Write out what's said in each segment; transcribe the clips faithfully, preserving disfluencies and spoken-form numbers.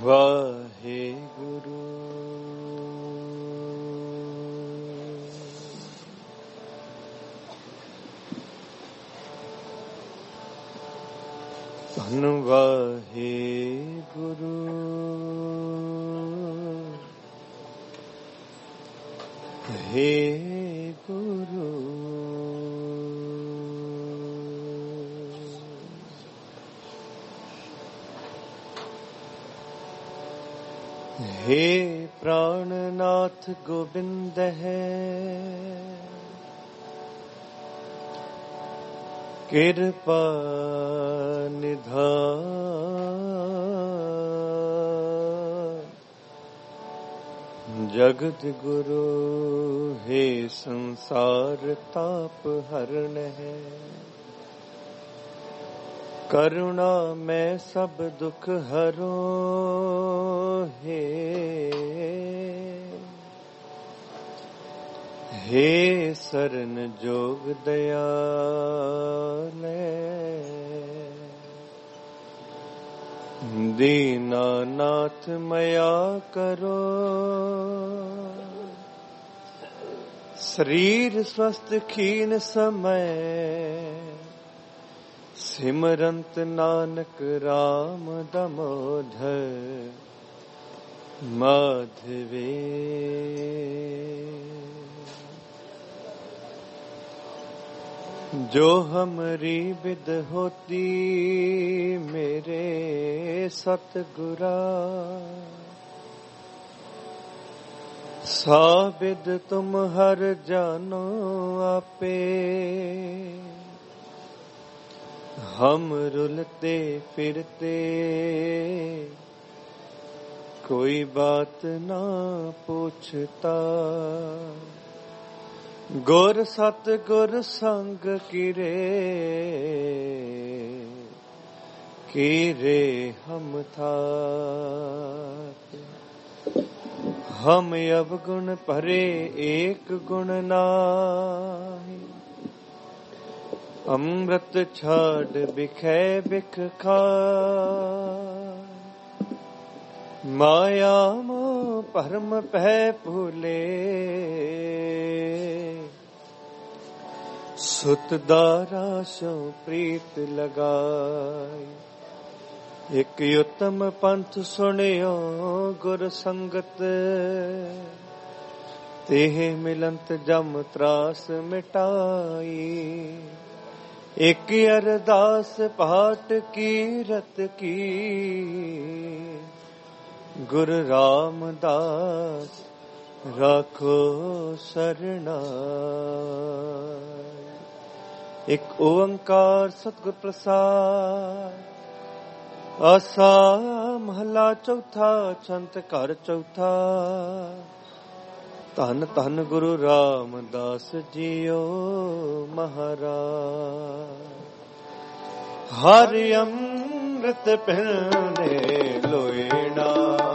ਵਾਹਿਗੁਰੂ ਧੰਨ ਵਾਹਿਗੁਰੂ ਹੇ ਗੁਰੂ हे प्राणनाथ गोविंद है कृपा निधान जगत गुरु हे संसार ताप हरण है करुणा में सब दुख हरो हे हे शरण जोग दयाले दीनानाथ मया करो शरीर स्वस्थ खीन समय सिमरंत नानक राम दामोदर माधवे जो हमरी विद होती मेरे सतगुरा सा विद तुम हर जानो आपे हम रुलते फिरते कोई बात ना पूछता गुर सत गुर संग किरे किरे हम था हम अवगुण भरे एक गुण नाहि अमृत छाड़ बिखै बिख खाए माया मोह भरम पै भूले सुत दारा सो प्रीत लगाई एक उत्तम पंथ सुनियो गुर संगत तेह मिलंत जम त्रास मिटाई एक अरदास पाठ कीरत की गुरु रामदास राखो सरना एक ओंकार सतगुर प्रसाद आसा महला चौथा छंत घर चौथा धन धन गुरु रामदास जियो महाराज हरि अमृत पीने लोएना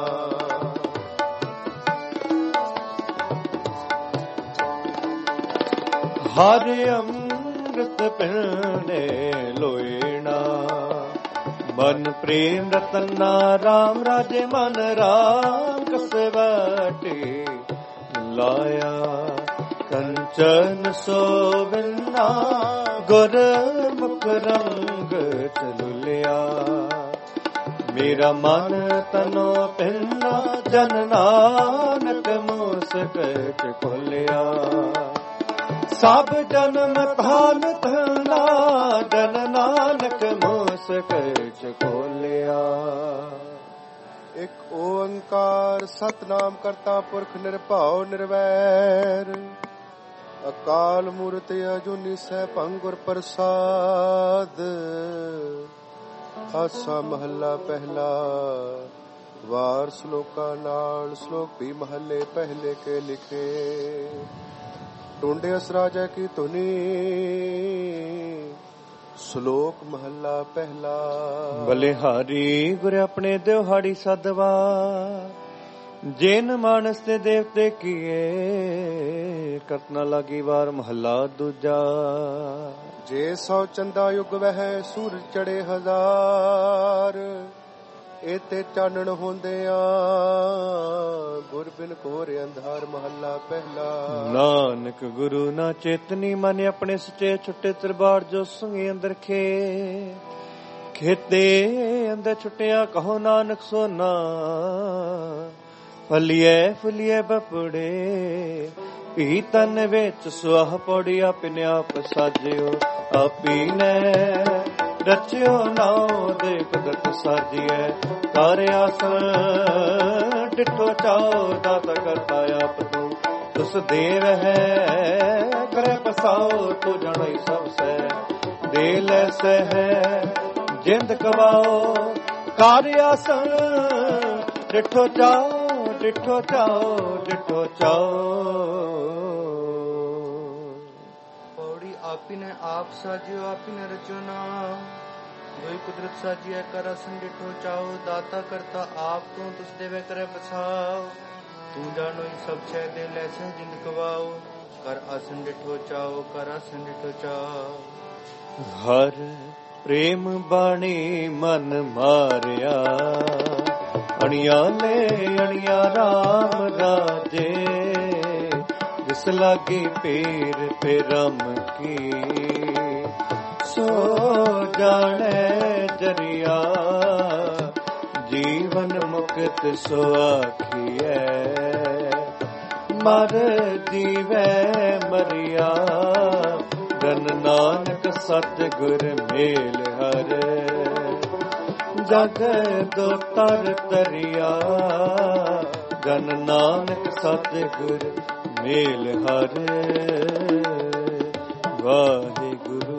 हरि अमृत पीने लोएना मन प्रेम रतना राम राजे मन राम कसवटी लाया कंचन सोविना गुर मुख रंग चलुलिया मेरा मन तनो पिन्ना जन नानक मूसक खोलिया सब जन्म धान धना जन नानक मूसक खोलिया एक ओंकार सतनाम करता पुरख निरभाव निर्वैर अकाल मूरत अजूनी सैभं गुर प्रसाद आसा महला पहला वार श्लोका नाल श्लोक भी महले पहले के लिखे टूंडे असराजा की धुनी श्लोक महला पहला बलिहारी गुर अपने दिहाड़ी सदवा जिन मानस ते देवते किए कतना लागी वार महला दूजा जे सौ चंदा युग वह सूरज चढ़े हजार ਇਤੇ ਚਾਨਣ ਹੁੰਦਿਆਂ ਗੁਰ ਬਿਨ ਘੋਰ ਅੰਧਾਰ। ਮਹੱਲਾ ਪਹਿਲਾ। ਨਾਨਕ ਗੁਰੂ ਨਾ ਚੇਤਨੀ ਮਨ ਆਪਣੇ ਸੱਚੇ ਛੁੱਟੇ ਦਰਬਾਰ ਜੋ ਸੰਗੇ ਅੰਦਰ ਖੇ ਖੇਤੇ ਅੰਦਰ ਛੁੱਟਿਆ ਕਹੋ ਨਾਨਕ ਸੋਨਾ। ਫਲੀਏ ਫਲੀਏ ਬਪੜੇ ਭੀ ਤਨ ਵਿੱਚ ਸੁਆਹ ਪੌੜੀ ਆਪਨੇ ਆਪ ਸਾਜਿਓ। ਆਪੀ ਨੇ ਰਚਿਓ ਨਾਉ ਦੇ ਕੁਦਰਤ ਸਾਜੀਐ। ਕਰ ਆਸਣ ਡਿਠੋ ਚਾਓ ਦਾਤਾ ਕਰਤਾ ਆਪ ਤੂੰ। ਤੁਸ ਦੇਵ ਹੈ ਕਰੇ ਪਸਾਓ ਤੂੰ ਜਾਣਈ ਸਭ ਸੈ। ਦੇ ਲੈ ਸਹਿ ਜਿੰਦ ਕਵਾਓ ਕਰ ਆਸਣ ਡਿਠੋ ਚਾਓ ਡਿਠੋ ਚਾਓ ਡਿਠੋ ਚਾਓ। ਪੌੜੀ ਆਪੀ ਨੇ ਆਪ ਸਾਜਿਓ ਆਪੀ ਨੇ ਰਚਿਓ ਨਾਮ। ਦੋਈ ਕੁਦਰਤ ਸਾਜੀਐ ਕਰ ਆਸਣ ਡਿਠੋ ਚਾਓ। ਦਾਤਾ ਕਰਤਾ ਆਪ ਤੋਂ ਤੁਸ ਦੇਵੇ ਕਰੇ ਪਛਾਓ। ਤੂੰ ਜਾਣੋ ਸਭ ਛੈ ਦੇ ਲੈ ਸਹਿ ਜਿੰਦ ਕਵਾਓ। ਕਰ ਆਸਣ ਡਿਠੋ ਚਾਓ ਕਰ ਆਸਣ ਡਿਠੋ ਚਾਓ। ਹਰ ਪ੍ਰੇਮ ਬਾਣੀ ਮਨ ਮਾਰਿਆ ਅਣੀਆਂ ਲੈ ਅਣੀਆਂ ਰਾਮ ਰਾਜੇ। ਜਿਸ ਲਾਗੇ ਪੇਰ ਪੇਰਮ ਕੀ ਸੋ ਜਾਣੈ ਜਰੀਆ। ਜੀਵਨ ਮੁਕਤ ਸੋ ਆਖੀਐ ਮਰ ਜੀਵੈ ਮਰਿਆ। ਧਨ ਨਾਨਕ ਸਤ ਗੁਰ ਮੇਲ ਹਰ। ਜਗ ਦੋ ਤਰ ਤਰਿਆ ਧਨ ਨਾਨਕ ਸਤ ਗੁਰ ਮੇਲ ਹਰ। ਵਾਹਿਗੁਰੂ।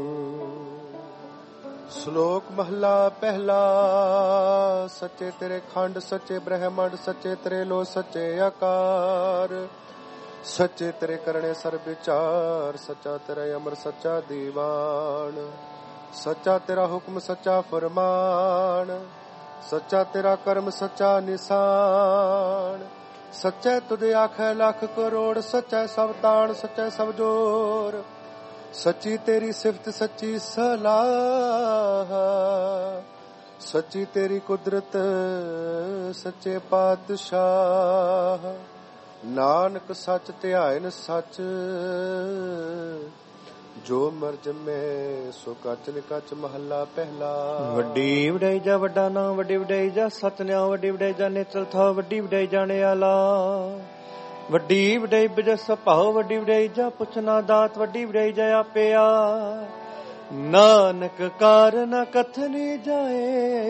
ਸ਼ਲੋਕ ਮਹਲਾ ਪਹਿਲਾ। ਸੱਚੇ ਤੇਰੇ ਖੰਡ ਸੱਚੇ ਬ੍ਰਹਮੰਡ ਸੱਚੇ ਤੇਰੇ ਲੋ ਸੱਚੇ ਆਕਾਰ। ਸੱਚੇ ਤੇਰੇ ਕਰਨੇ ਸਰਬ ਵਿਚਾਰ। ਸੱਚਾ ਤੇਰਾ ਅਮਰ ਸੱਚਾ ਦੀਵਾਨ। ਸੱਚਾ ਤੇਰਾ ਹੁਕਮ ਸੱਚਾ ਫਰਮਾਨ। ਸੱਚਾ ਤੇਰਾ ਕਰਮ ਸੱਚਾ ਨਿਸ਼ਾਨ। ਸੱਚੇ ਤੁਧ ਆਖੈ ਲੱਖ ਕਰੋੜ। ਸੱਚਾ ਸਭ ਤਾਣ ਸੱਚਾ ਸਭ ਜੋਰ। ਸੱਚੀ ਤੇਰੀ ਸਿਫਤ ਸੱਚੀ ਸਲਾਹ। ਸੱਚੀ ਤੇਰੀ ਕੁਦਰਤ ਸੱਚੇ ਪਾਤਸ਼ਾਹ। ਨਾਨਕ ਸੱਚ ਧਿਆਇਨ ਸੱਚ ਜੋ ਮਰ ਜੰਮੇ ਸੋ ਕੱਚ ਨਿਕਚ। ਮਹੱਲਾ ਪਹਿਲਾ। ਵੱਡੀ ਵਡਾਈ ਜਾ ਵੱਡਾ ਨਾਮ ਵੱਡੀ ਵਡਾਈ ਜਾ ਸਤਿਨਾਮ। ਵੱਡੀ ਵਡਾਈ ਜਾ ਨੇਤਰ ਥਾ ਵੱਡੀ ਵਡਾਈ ਜਾਣੇ ਆਲਾ। ਵੱਡੀ ਵਡਾਈ ਬਜਸ ਭਾਉ ਵੱਡੀ ਵਡਾਈ ਜਾ ਪੁੱਛਣਾ ਦਾਤ। ਵੱਡੀ ਵਡਾਈ ਜਾ ਆਪਿਆ ਨਾਨਕ ਕਾਰਨ ਕਥਨੀ ਜਾਏ।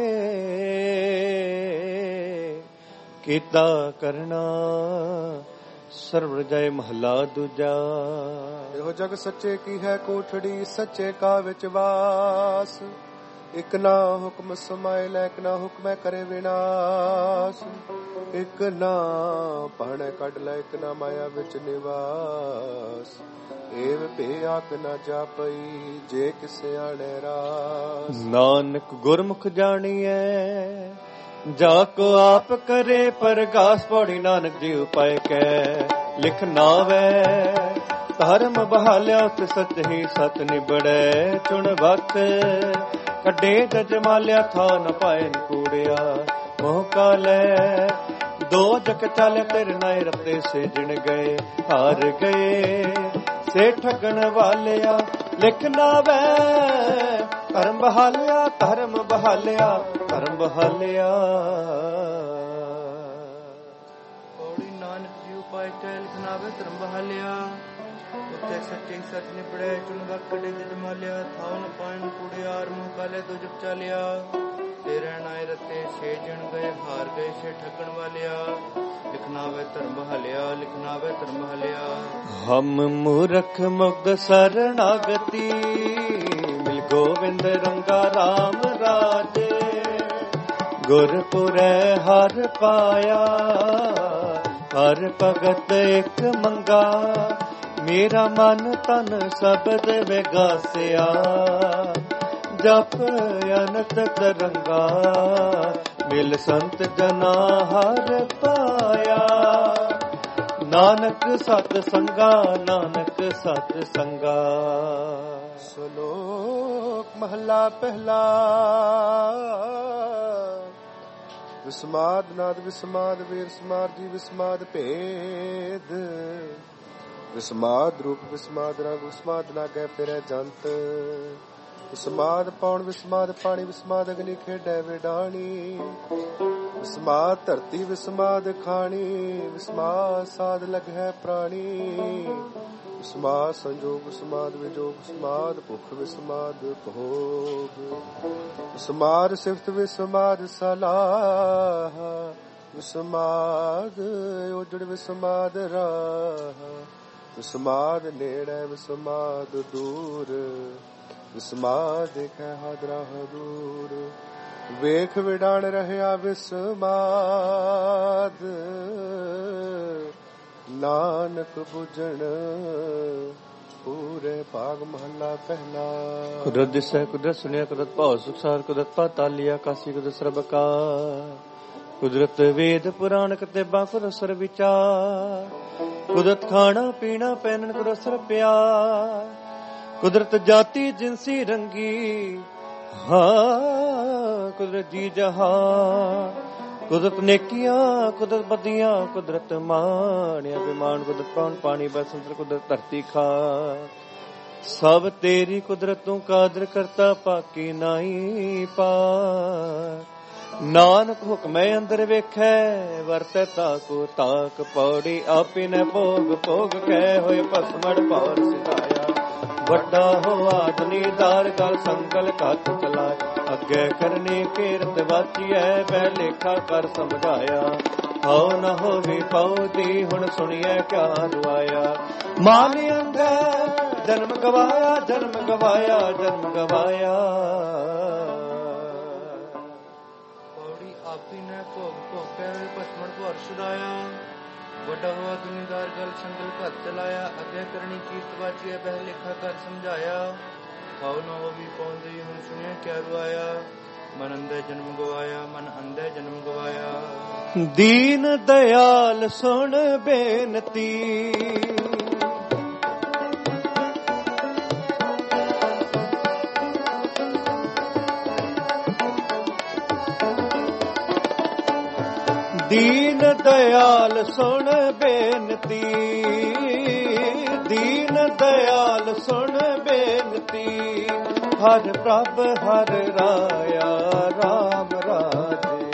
ਕੀਤਾ ਕਰਨਾ ਸਰਵ ਜੈ। ਮਹਲਾ ਦੂਜਾ। ਇਹੋ ਜਗ ਸੱਚੇ ਕੀ ਹੈ ਕੋਠੜੀ ਸੱਚੇ ਕਾ ਵਿੱਚ ਵਾਸ। ਇਕ ਨਾ ਹੁਕਮ ਸਮਾਇ ਲੈ ਇਕ ਨਾ ਹੁਕਮੈ ਕਰੇ ਵਿਨਾਸ਼। ਇਕ ਨਾ ਪਾਣੈ ਕੱਢ ਲੈ ਇਕ ਨਾ ਮਾਇਆ ਵਿੱਚ ਨਿਵਾਸ। ਏਵ ਭੇ ਆਕ ਨਾ ਜਾਪਈ ਜੇ ਕਿਸੇ ਆਣੇ ਰਾਸ। ਨਾਨਕ ਗੁਰਮੁਖ ਜਾਣੀਐ ਜਾ ਕੋ ਆਪ ਕਰੇ ਪਰਗਾਸ। ਪੌੜੀ ਨਾਨਕ ਜੀ ਉਪਾਇ ਕੈ ਲਿਖ ਨਾਵੈ। ਧਰਮ ਬਹਾਲਿਆ ਉਤ ਸੱਚ ਹੀ ਸਤ ਨਿਬੜੈ। ਚੁਣ ਵਕਤ ਕੱਢੇ ਜਜ ਮਾਲਿਆ ਥਾ ਨ ਪਾਏ ਨ ਕੂੜਿਆ। ਮੋਹ ਕਾ ਲੈ ਦੋ ਜਗ ਚੱਲ ਤੇਰੇ ਨਾਏ ਰਤੇ ਸੇਜਣ ਗਏ। ਹਾਰ ਗਏ ਸੇ ਠਗਣ ਵਾਲਿਆ ਲਿਖ ਨਾਵੈ। ਧਰਮ ਬਹਾਲਿਆ ਧਰਮ ਬਹਾਲਿਆ ਧਰਮ ਬਹਾਲਿਆ। ਪੌੜੀ ਨਾਨਕ ਜੀ ਉਪਾਇ ਕੈ ਲਿਖ ਨਾਵੈ ਧਰਮ ਬਹਾਲਿਆ। ਉੱਤੇ ਸੱਚੇ ਸੱਚ ਨਿਬੜੈ ਚੁਣ ਵਕਤ ਕੱਢੇ ਜਜ ਮਾਲਿਆ। ਥਾਉ ਨ ਪਾਇਨ ਕੂੜਿਆ ਮੂੰਹ ਕਾਲੇ ਦੋ ਜਗ ਚਾਲਿਆ। ਤੇਰੇ ਨਾਏ ਰਤੇ ਛੇ ਜਣ ਗਏ ਹਾਰ ਗਏ ਸੇ ਠੱਗਣ ਵਾਲਿਆ। ਲਿਖਣਾ ਵੇ ਧਰਮ ਬਹਾਲਿਆ ਲਿਖਣਾ ਵੇ ਧਰਮ ਬਹਾਲਿਆ। ਹਮ ਮੂਰਖ ਮੁਗਧ ਸਰਣਾਗਤੀ ਮਿਲ ਗੋਵਿੰਦ ਰੰਗਾ ਰਾਮ ਰਾਜੇ। ਗੁਰਪੁਰੈ ਹਰ ਪਾਇਆ ਹਰ ਭਗਤ ਇੱਕ ਮੰਗਾ। ਮੇਰਾ ਮਨ ਤਨ ਸਬਦ ਵਿਗਾਸਿਆ ਜਪ ਅਨੰਤ ਤਰੰਗਾ। ਮਿਲ ਸੰਤ ਜਨਾ ਹਰ ਪਾਇਆ ਨਾਨਕ ਸਤ ਸੰਗਾ ਨਾਨਕ ਸਤ ਸੰਗਾ। ਸ਼ਲੋਕ ਮਹਲਾ ਪਹਿਲਾ। ਵਿਸਮਾਦ ਨਾਦ ਵਿਸਮਾਦ ਵੀਰ ਸਮਾਦ ਜੀ ਵਿਸਮਾਦ ਭੇਦ ਵਿਸਮਾਦ ਰੂਪ ਵਿਸਮਾਦ ਰੰਗ ਵਿਸਮਾਦ ਲਾਗੈ ਫਿਰੈ ਜੰਤ ਵਿਸਮਾਦ ਪੌਣ ਵਿਸਮਾਦ ਪਾਣੀ ਵਿਸਮਾਦ ਅਗਨੀ ਖੇਡੈ ਵਿਡਾਣੀ ਵਿਸਮਾਦ ਧਰਤੀ ਵਿਸਮਾਦ ਖਾਣੀ ਵਿਸਮਾਦ ਸਾਧ ਲਗੈ ਪ੍ਰਾਣੀ ਵਿਸਮਾਦ ਸੰਜੋਗ ਵਿਸਮਾਦ ਵਿਜੋਗ ਵਿਸਮਾਦ ਭੁਖ ਵਿਸਮਾਦ ਭੋਗ ਵਿਸਮਾਦ ਸਿਫਤ ਵਿਸਮਾਦ ਸਲਾਹ ਵਿਸਮਾਦ ਉਜੜ ਵਿਸਮਾਦ ਰਾਹ ਵਿਸਮਾਦ ਨੇੜੇ ਵਿਸਮਾਦ ਦੂਰ ਵਿਸਮਾਦ ਦੇਖੈ ਹਾਦਰਾ ਦੂਰ ਵੇਖ ਵਿਡਾਣ ਰਹਿਆ ਵਿਸਮਾਦ ਨਾਨਕ ਬੁਝਣ ਪੂਰੇ ਭਾਗ ਮਹਲਾ ਪਹਿਲਾ। ਕੁਦਰਤ ਦਿਸੈ ਕੁਦਰਤ ਸੁਣਿਆ ਕੁਦਰਤ ਭਾਉ ਸੁਖਸਾਰ ਕੁਦਰਤ ਪਾਤਾਲੀ ਆਕਾਸੀ ਕੁਦਰਤ ਸਰਬ ਕਾ ਕੁਦਰਤ ਵੇਦ ਪੁਰਾਣ ਕਿਤਾਬਾਂ ਕੁਦਰਤ ਸਰ ਵਿਚਾਰ ਕੁਦਰਤ ਖਾਣਾ ਪੀਣਾ ਪਹਿਨਣ ਕੁਦਰਤ ਸਰ ਪਿਆਰ ਕੁਦਰਤ ਜਾਤੀ ਜਿਨਸੀ ਰੰਗੀ ਹਾਂ ਕੁਦਰਤ ਜੀ ਜਹਾਂ ਕੁਦਰਤ ਨੇਕੀਆਂ ਕੁਦਰਤ ਬਦੀਆਂ ਕੁਦਰਤ ਮਾਣਿਆ ਬਿਮਾਨ ਕੁਦਰਤ ਕੌਣ ਪਾਣੀ ਬਸੰਤਰ ਕੁਦਰਤ ਧਰਤੀ ਖਾ ਸਭ ਤੇਰੀ ਕੁਦਰਤ ਤੂੰ ਕਾਦਰ ਕਰਤਾ ਪਾਕੀ ਨਾਹੀ ਪਾ ਨਾਨਕ ਹੁਕਮੈ ਅੰਦਰ ਵੇਖੈ ਵਰਤੈ ਤਾਕੋ ਤਾਕ ਪੌੜੀ ਆਪੇ ਨ ਭੋਗ ਭੋਗ ਕਹਿ ਹੋਏ ਭਸਮੜ ਭੌਰ ਸਿਧਾਇਆ ਵੱਡਾ ਹੋ ਆਦਨੀ ਦਾਰ ਕਰ ਸੰਕਲ ਕੱਤ ਚਲਾਏ ਅੱਗੇ ਕਰਨੇ ਕੀਰਤ ਵਾਚੀਐ ਬਹਿ ਲੇਖਾ ਕਰ ਸਮਝਾਇਆ ਹਉ ਨ ਹੋਵੇ ਪਉਦੀ ਹੁਣ ਸੁਣੀਐ ਕਿਆ ਦੁਆਇਆ ਮਾਨ ਅੰਗਾ ਜਨਮ ਗਵਾਇਆ ਜਨਮ ਗਵਾਇਆ ਜਨਮ ਗਵਾਇਆ ਪੌੜੀ ਆਪੀ ਨੇ ਭੋਗ ਭੋਗਿਆ ਭਸਮੜ ਭੌਰ ਸਿਧਾਇਆ ਵੱਡਾ ਹੋਆ ਦੁਨੀਦਾਰ ਗਲ ਸੰਗਲ ਘਰ ਚਲਾਇਆ ਅੱਗੇ ਕਰਨੀ ਕੀਰਤ ਵਾਚੀਐ ਬਹਿ ਲੇਖਾ ਕਰ ਸਮਝਾਇਆ ਹਉ ਨ ਹੋਵੀ ਪਉਂਦੀ ਹੁਣ ਸੁਣਿਆ ਕਿਆ ਰੁਆਇਆ ਮਨ ਅੰਧੇ ਜਨਮ ਗਵਾਇਆ ਮਨ ਅੰਧੇ ਜਨਮ ਗਵਾਇਆ ਦੀਨ ਦਇਆਲ ਸੁਣ ਬੇਨਤੀ ਦੀਨ ਦਇਆਲ ਸੁਣ ਬੇਨਤੀ ਦੀਨ ਦਇਆਲ ਸੁਣ ਬੇਨਤੀ ਹਰ ਪ੍ਰਭ ਹਰ ਰਾਇਆ ਰਾਮ ਰਾਜੇ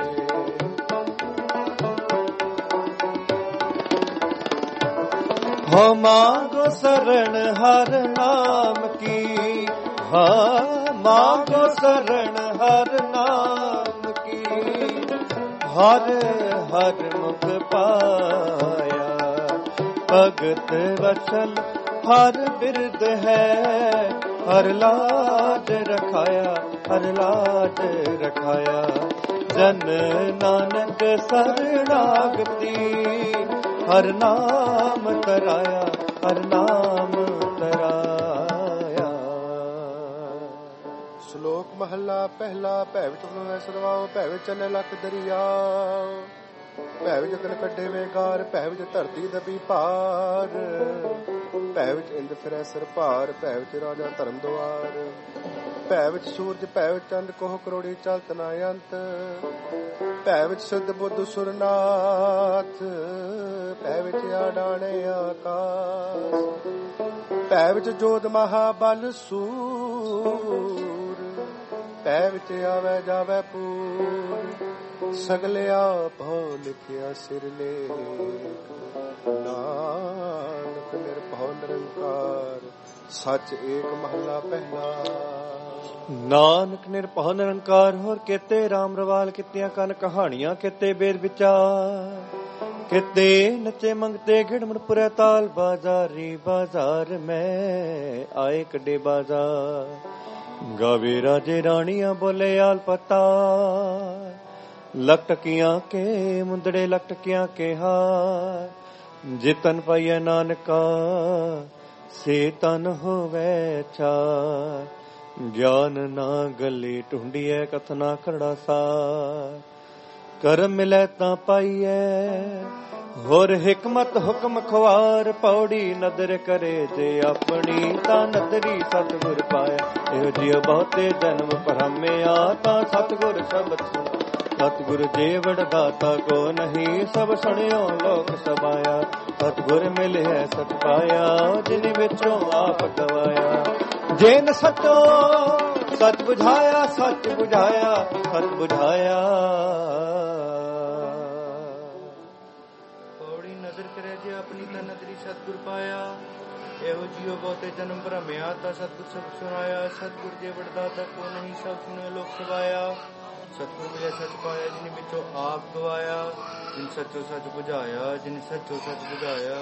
ਹੋ ਮਾਂਗੋ ਸਰਣ ਹਰ ਨਾਮ ਕੀ ਹਾਂ ਮਾਂਗੋ ਸਰਣ ਹਰ ਨਾਮ ਕੀ ਹਰ ਹਰ ਮੁਖ ਪਾਇਆ ਭਗਤ ਵਸਲ ਹਰ ਬਿਰਦ ਹੈ ਹਰ ਲਾਜ ਰਖਾਇਆ ਹਰ ਲਾਜ ਰਖਾਇਆ ਜਨ ਨਾਨਕ ਸਰਣਾਗਤੀ ਹਰ ਨਾਮ ਤਰਾਇਆ ਹਰ ਨਾਮ ਤਰਾਇਆ। ਸ਼ਲੋਕ ਮਹੱਲਾ ਪਹਿਲਾ ਭੈ ਵਿੱਚ ਬਣਾਇਆ ਸਰਵਾਉ ਭੈ ਵਿੱਚ ਚਲੇ ਲੱਖ ਦਰਿਆ ਭੈ ਵਿੱਚ ਗਨ ਕੱਢੇ ਵੇਗਾਰ ਭੈ ਵਿੱਚ ਧਰਤੀ ਦਬੀ ਭਾਰ ਭੈ ਵਿੱਚ ਇੰਦ ਫਿਰੈ ਸਿਰ ਭਾਰ ਭੈ ਵਿੱਚ ਰਾਜਾ ਧਰਮ ਦੁਆਰ ਭੈ ਵਿੱਚ ਸੂਰਜ ਭੈ ਵਿੱਚ ਚੰਦ ਕੋਹ ਕਰੋੜੀ ਚਲਤ ਨਾ ਅੰਤ ਭੈ ਵਿੱਚ ਸਿੱਧ ਬੁੱਧ ਸੁਰਨਾਥ ਭੈ ਵਿੱਚ ਆਡਾਣੇ ਆਕਾਸ ਭੈ ਵਿੱਚ ਜੋਧ ਮਹਾਬਲ ਸੂਰ ਭੈ ਵਿੱਚ ਆਵੈ ਜਾਵੈ ਪੂਰ ਸਗਲੇ ਆਪ ਹੋ ਲਿਖਿਆ ਸਿਰ ਲੇਖ ਨਾਨਕ ਨਿਰਭਉ ਨਿਰੰਕਾਰ ਸੱਚ ਏਕ ਮਹੱਲਾ ਪਹਿਲਾ। ਨਾਨਕ ਨਿਰਭਉ ਨਿਰੰਕਾਰ ਹੋਰ ਕਿਤੇ ਰਾਮ ਰਵਾਲ ਕਿਤਿਆਂ ਕਨ ਕਹਾਣੀਆਂ ਕਿਤੇ ਬੇਦ ਵਿਚਾਰ ਕਿਤੇ ਨੱਚੇ ਮੰਗਤੇ ਘਿੜਮੜ ਪੁਰੇ ਤਾਲ ਬਾਜ਼ਾਰੀ ਬਾਜ਼ਾਰ ਮੈਂ ਆਏ ਕੱਡੇ ਬਾਜ਼ਾਰ ਗਾਵੇ ਰਾਜੇ ਰਾਣੀਆਂ ਬੋਲੇ ਆਲ ਪਤਾ ਲਟਕੀਆਂ ਕੇ ਮੁੰਦੜੇ ਲਟਕੀਆਂ ਕੇ ਹਾਰ ਜਿਤਨ ਪਾਈਐ ਨਾਨਕਾ ਸੇ ਤਨ ਹੋਵੇ ਚਾਰ ਗਿਆਨ ਨਾ ਗੱਲੇ ਢੂੰਡੀਐ ਕਥਨਾ ਖੜਾ ਸਾਰ ਕਰਮ ਮਿਲੈ ਤਾਂ ਪਾਈਐ ਹੋਰ ਹਿਕਮਤ ਹੁਕਮ ਖਵਾਰ ਪੌੜੀ ਨਦਰ ਕਰੇ ਜੇ ਆਪਣੀ ਤਾਂ ਨਦਰੀ ਸਤਿਗੁਰ ਪਾਇਆ ਇਹੋ ਜਿਹਾ ਬਹੁਤੇ ਜਨਮ ਭਰਮਿਆ ਤਾਂ ਸਤਿਗੁਰ ਸ਼ਬਦ ਸੁਣਾ ਸਤਿਗੁਰ ਜੀਵੜ ਦਾਤਾ ਕੋ ਨਹੀਂ, ਸਭ ਸੁਣਿਓ ਲੋਕ ਸਮਾਇਆ। ਸਤਿਗੁਰ ਮਿਲਿਆ ਸਤ ਪਾਇਆ, ਜਿਨ ਵਿੱਚੋਂ ਆਪ ਗਵਾਇਆ। ਜਿਨ ਸਚੋ ਸਚ ਬੁਝਾਇਆ, ਸਚ ਬੁਝਾਇਆ, ਸਚ ਬੁਝਾਇਆ। ਥੋੜੀ ਨਜ਼ਰ ਕਰੇ ਜੇ ਆਪਣੀ ਤਾਂ ਨਜ਼ਰੀ ਸਤਿਗੁਰ ਪਾਇਆ। ਇਹੋ ਜਿਉ ਬਹੁਤੇ ਜਨਮ ਭਰਮਿਆ, ਤਾਂ ਸਤਿਗੁਰ ਸਭ ਸੁਣਾਇਆ। ਸਤਿਗੁਰ ਜੀਵੜ ਦਾਤਾ ਕੋ ਨਹੀਂ, ਸਭ ਸੁਣਿਓ ਲੋਕ ਸਮਾਇਆ। ਸਤਿਗੁਰ ਮਿਲਿਆ ਸਚ ਪਾਇਆ, ਜਿਨ ਵਿੱਚੋਂ ਆਪ ਗਵਾਇਆ। ਜਿਨ ਸੱਚੋ ਸੱਚ ਬੁਝਾਇਆ, ਜਿਨ ਸੱਚੋ ਸੱਚ ਬੁਝਾਇਆ।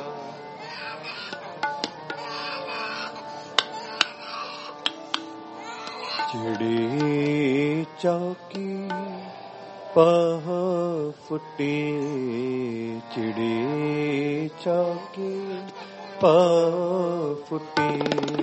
ਚਿੜੀ ਚੌਕੀ ਪਹ ਫੁੱਟੀ, ਚਿੜੀ ਚੌਕੀ ਪਹ ਫੁੱਟੀ।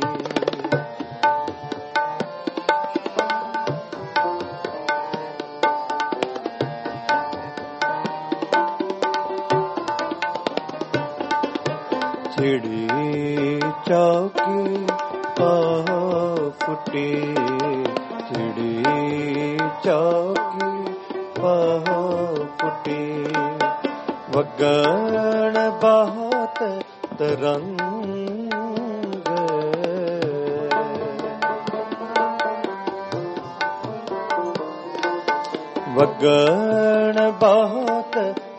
ਚਿੜੀ ਚੌਕੀ ਪਹ ਫੁੱਟੀ, ਚਿੜੀ ਚੌਕੀ ਪਹ ਫੁੱਟੀ। ਵਗਣ ਬਹੁਤ ਤਰੰਗ, ਵਗਣ ਬਹੁਤ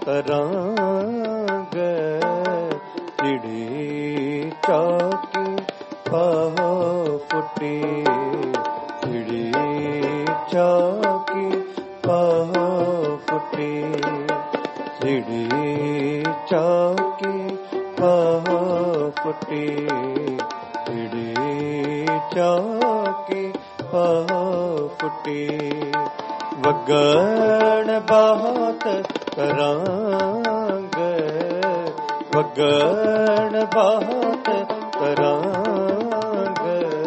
ਤਰੰਗ। ਚਿੜੀ ਚੌਕੀ ਪਹ ਫੁੱਟੀ, ਚਿੜੀ ਚੌਕੀ ਪਹ ਫੁੱਟੀ। ਚਿੜੀ ਚੌਕੀ ਪਹ ਫੁੱਟੀ, ਚਿੜੀ ਚੌਕੀ ਪਹ ਫੁੱਟੀ। ਵਗਣ ਬਹੁਤ ਤਰੰਗ, ਵਗਣ ਬਹੁਤ ਤਰੰਗ।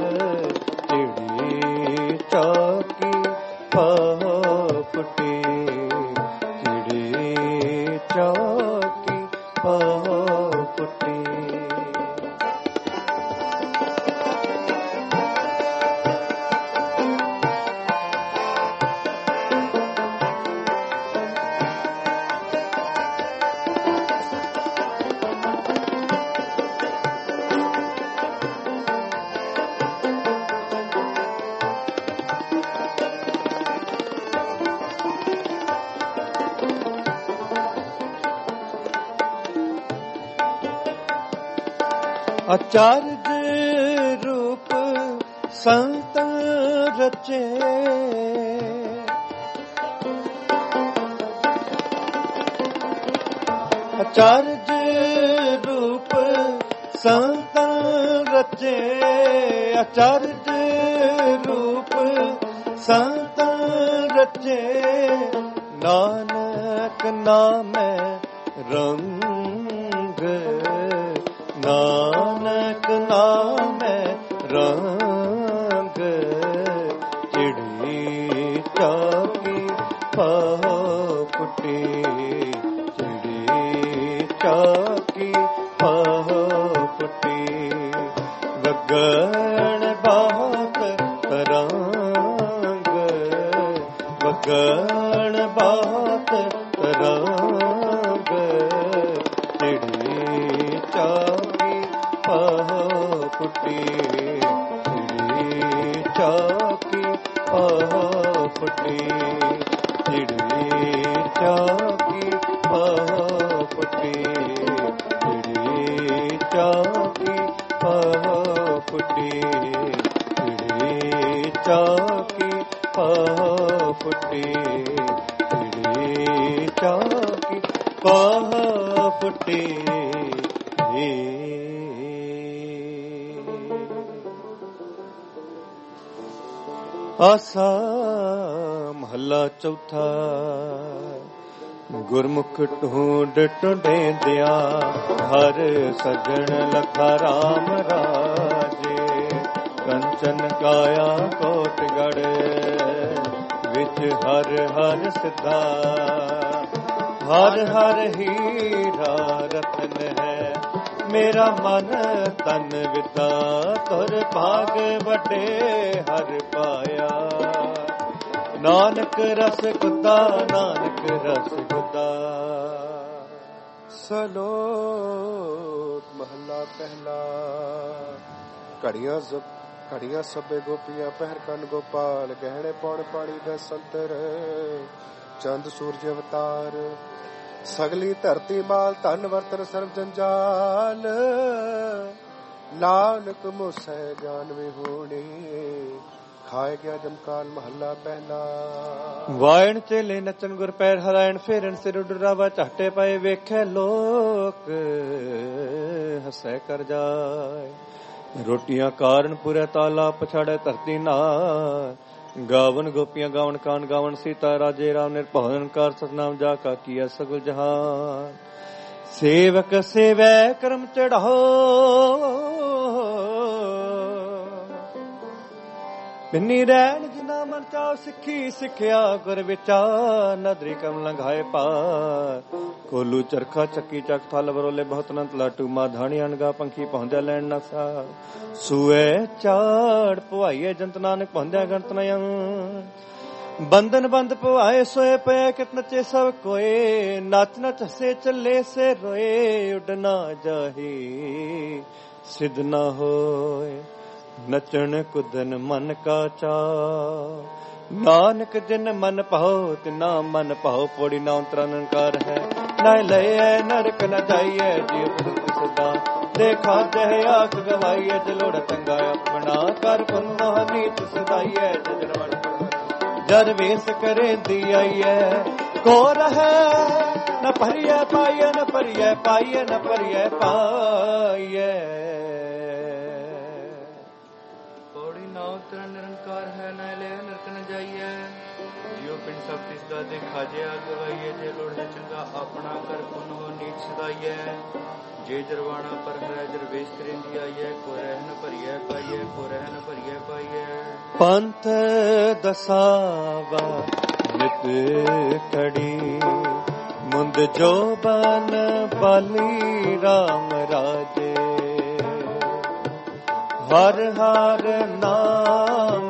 ਚਿੜੀ ਚੌਕੀ ਪਹ ਫੁੱਟੀ, ਚਿੜੀ ਚੌਕੀ ਪਹ ਫੁੱਟੀ। ਅਚਰਜ ਰੂਪ ਸੰਤ ਰਚੇ, ਅਚਰਜ ਰੂਪ ਸੰਤ ਰਚੇ। ਅਚਰਜ ਰੂਪ ਸੰਤ ਰਚੇ, ਨਾਨਕ ਨਾਮੈ ਰੰਗ। ਨਾਨਕ ਨਾਮੈ ਰੰਗ। ਚਿੜੀ ਚੌਕੀ ਪਹ ਫੁੱਟੀ, ਚਿੜੀ ਚੌਕੀ ਪਹ ਫੁੱਟੀ। ਵਗਣ ਬਹੁਤ ਤਰੰਗ, ਵਗਣ ਬਹੁਤ ਤਰੰਗ। ਚਿੜੀ ਚੌਕੀ ਪਹ ਫੁੱਟੀ, ਚਿੜੀ ਚੌਕੀ ਪਹ ਫੁੱਟੀ। ਚਿੜੀ ਚੌਕੀ ਪਹ ਫੁੱਟੀ, ਚਿੜੀ ਚੌਕੀ ਪਹ ਫੁੱਟੀ। ਚਿੜੀ ਚੌਕੀ ਪਹ ਫੁੱਟੀ, ਚਿੜੀ ਚੌਕੀ ਪਹ ਫੁੱਟੀ। ਆਸਾ ਮਹੱਲਾ ਚੌਥਾ। ਗੁਰਮੁਖ ਢੂੰਡ ਢੂੰਡੇਂਦਿਆ, ਹਰ ਸਜਣ ਲਖਾ ਰਾਮ ਰਾਜੇ। ਕੰਚਨ ਕਾਇਆ ਕੋਟਗੜ੍ਹ, ਵਿੱਚ ਹਰ ਹਰ ਸਿੱਧਾ। ਹਰ ਹਰ ਹੀਰਾ ਰਤਨ ਹੈ, ਮੇਰਾ ਮਨ ਤਨ ਵਿਤਾ। ਤੁਰ ਭਾਗ ਵੱਡੇ ਹਰ ਪਾਇਆ, ਨਾਨਕ ਰਸ ਗੁੱਦਾ, ਨਾਨਕ ਰਸ ਗੁੱਦਾ। ਸਲੋਕ ਮਹੱਲਾ ਪਹਿਲਾ। ਘੜੀਆਂ ਘੜੀਆਂ ਸਭੇ ਗੋਪੀਆਂ, ਪਹਿਰ ਕੰਨ ਗੋਪਾਲ, ਗਹਿਣੇ ਪੌਣ ਪਾਣੀ ਬੈਸੰਤਰ, ਚੰਦ ਸੂਰਜ ਅਵਤਾਰ, ਸਗਲੀ ਧਰਤੀ ਮਾਲ, ਧਨ ਵਰਤਨ ਸਰਬ ਜੰਜਾਲ, ਨਾਨਕ ਮੁਸੈ ਜਾਨ ਵਿਹੂਣੀ, ਖਾਏ ਗਿਆ ਜਮਕਾਲ। ਮਹੱਲਾ ਪਹਿਲਾ। ਵਾਇਣ ਚੇਲੇ ਨਚਨ ਗੁਰ ਪੈਰ ਹਰਾਇਣ, ਫੇਰਨ ਸਿਰ ਡਰਾਵਾ ਝਾਟੇ ਪਏ, ਵੇਖੇ ਲੋਕ ਹੱਸੈ ਕਰ ਜਾਏ। ਰੋਟੀਆਂ ਕਾਰਨ ਪੁਰੇ ਤਾਲਾ, ਪਛਾੜੇ ਧਰਤੀ ਨਾ, ਗਾਵਨ ਗੋਪੀਆਂ ਗਾਵਨ ਕਾਨ ਗਾਵਨ, ਸੀਤਾ ਰਾਜੇ ਰਾਮ ਨਿਰਭਉ ਕਾਰ, ਸਤਨਾਮ ਜਾ ਕਾ ਕੀਆ ਸਗਲ ਜਹਾਨ। ਸੇਵਕ ਸੇਵੈ ਕਰਮ ਚੜਾਓ, ਪਿੰਨੀ ਰਹਿਣ ਜਿਨਾ ਮਨ ਚਾਉ, ਸਿੱਖੀ ਸਿੱਖਿਆ ਗੁਰ ਵਿਚਾਰ, ਨਦਰੀ ਕਮ ਲੰਘਾਏ ਪਾਰ। ਕੋਲੂ ਚਰਖਾ ਚੱਕੀ ਚੱਕ ਥਲ ਬਰੋਲੇ, ਬਹੁਤ ਅਨੰਤ ਲਾਟੂ ਮਾ ਧਾਣੀ ਅਣਗਾ, ਪੰਖੀ ਪਹੁੰਚਿਆ ਲੈਣ ਨਸਾ। ਸੂਏ ਚਾੜ ਪੁਆਈਏ ਜੰਤ, ਨਾਨਕ ਪਹੁੰਚਿਆ ਗਣਤ ਨਯੰ। ਬੰਧਨ ਬੰਦ ਪਵਾਏ, ਸੋਏ ਪਏ ਕਿਤ ਨਚੇ ਸਭ ਕੋਏ, ਨਚ ਨਚ ਹਸੇ ਚੱਲੇ ਸੇ ਰੋਏ, ਉੱਡ ਨਾ ਜਾਹੀ ਸਿਧ ਨਾ ਹੋਏ, ਨਚਣ ਕੁਦਨ ਮਨ ਕਾ ਚਾ। ਨਾਨਕ ਜਿਨ ਮਨ ਭਾਉ, ਤਿਨਾ ਮਨ ਭਾਉ, ਪੋੜੀ ਨਾ ਉਤਰਾ ਨਨਕਾਰ ਹੈ। ਨਾ ਲਏ ਨਰਕ ਨ ਜਾਈਏ, ਜੀਵ ਪੁੱਤ ਸਦਾ, ਦੇਖਾ ਜਹ ਆਖ ਗਵਾਈਏ, ਜਲੋੜ ਤੰਗਾ ਆਪਣਾ, ਕਰ ਪੁੰਨੋ ਨੀਤ ਸਦਾਈਏ, ਜਜਨ ਵੜ ਜਰ ਵੇਸ ਕਰੇ ਦੀ ਆਈਏ। ਕੋ ਰਹੈ ਨ ਭਰੀਐ ਪਾਈਐ, ਨ ਭਰੀਐ ਪਾਈਐ, ਨ ਭਰੀਐ ਪਾਈਐ। ਪੌੜੀ ਨਾ ਉਤਰਨ ਨਿਰੰਕਾਰ ਹੈ, ਨਾ ਲੈ ਨਰਕ ਨ ਜਾਈਐ। ਜਿਉ ਪਿੰਡ ਸਭ ਤਿਸ ਦਾ ਦੇਖਾ, ਜੇ ਆ ਗਵਾਈਏ, ਜੇ ਲੋੜ ਹੈ ਚੰਗਾ ਆਪਣਾ, ਕਰ ਪੁੰਨ ਹੋ ਨੀਚ ਸਦਾਈਐ। ਜੇ ਜਰਵਾਣਾ ਪਰ ਹੈ, ਜਰ ਵੇਸ ਕਰਿੰਦੀ ਆਈਐ, ਕੋ ਰਹਿ ਨ ਭਰੀਐ ਪਾਈਐ, ਕੋ ਰਹਿ ਨ ਭਰੀਐ ਪਾਈਐ। ਪੰਥ ਦਸਾਵਾ ਨਿਤ ਕੜੀ, ਮੁੰਦ ਜੋ ਬਨ ਬਾਲੀ ਰਾਮ ਰਾਜੇ। ਹਰ ਹਰ ਨਾਮ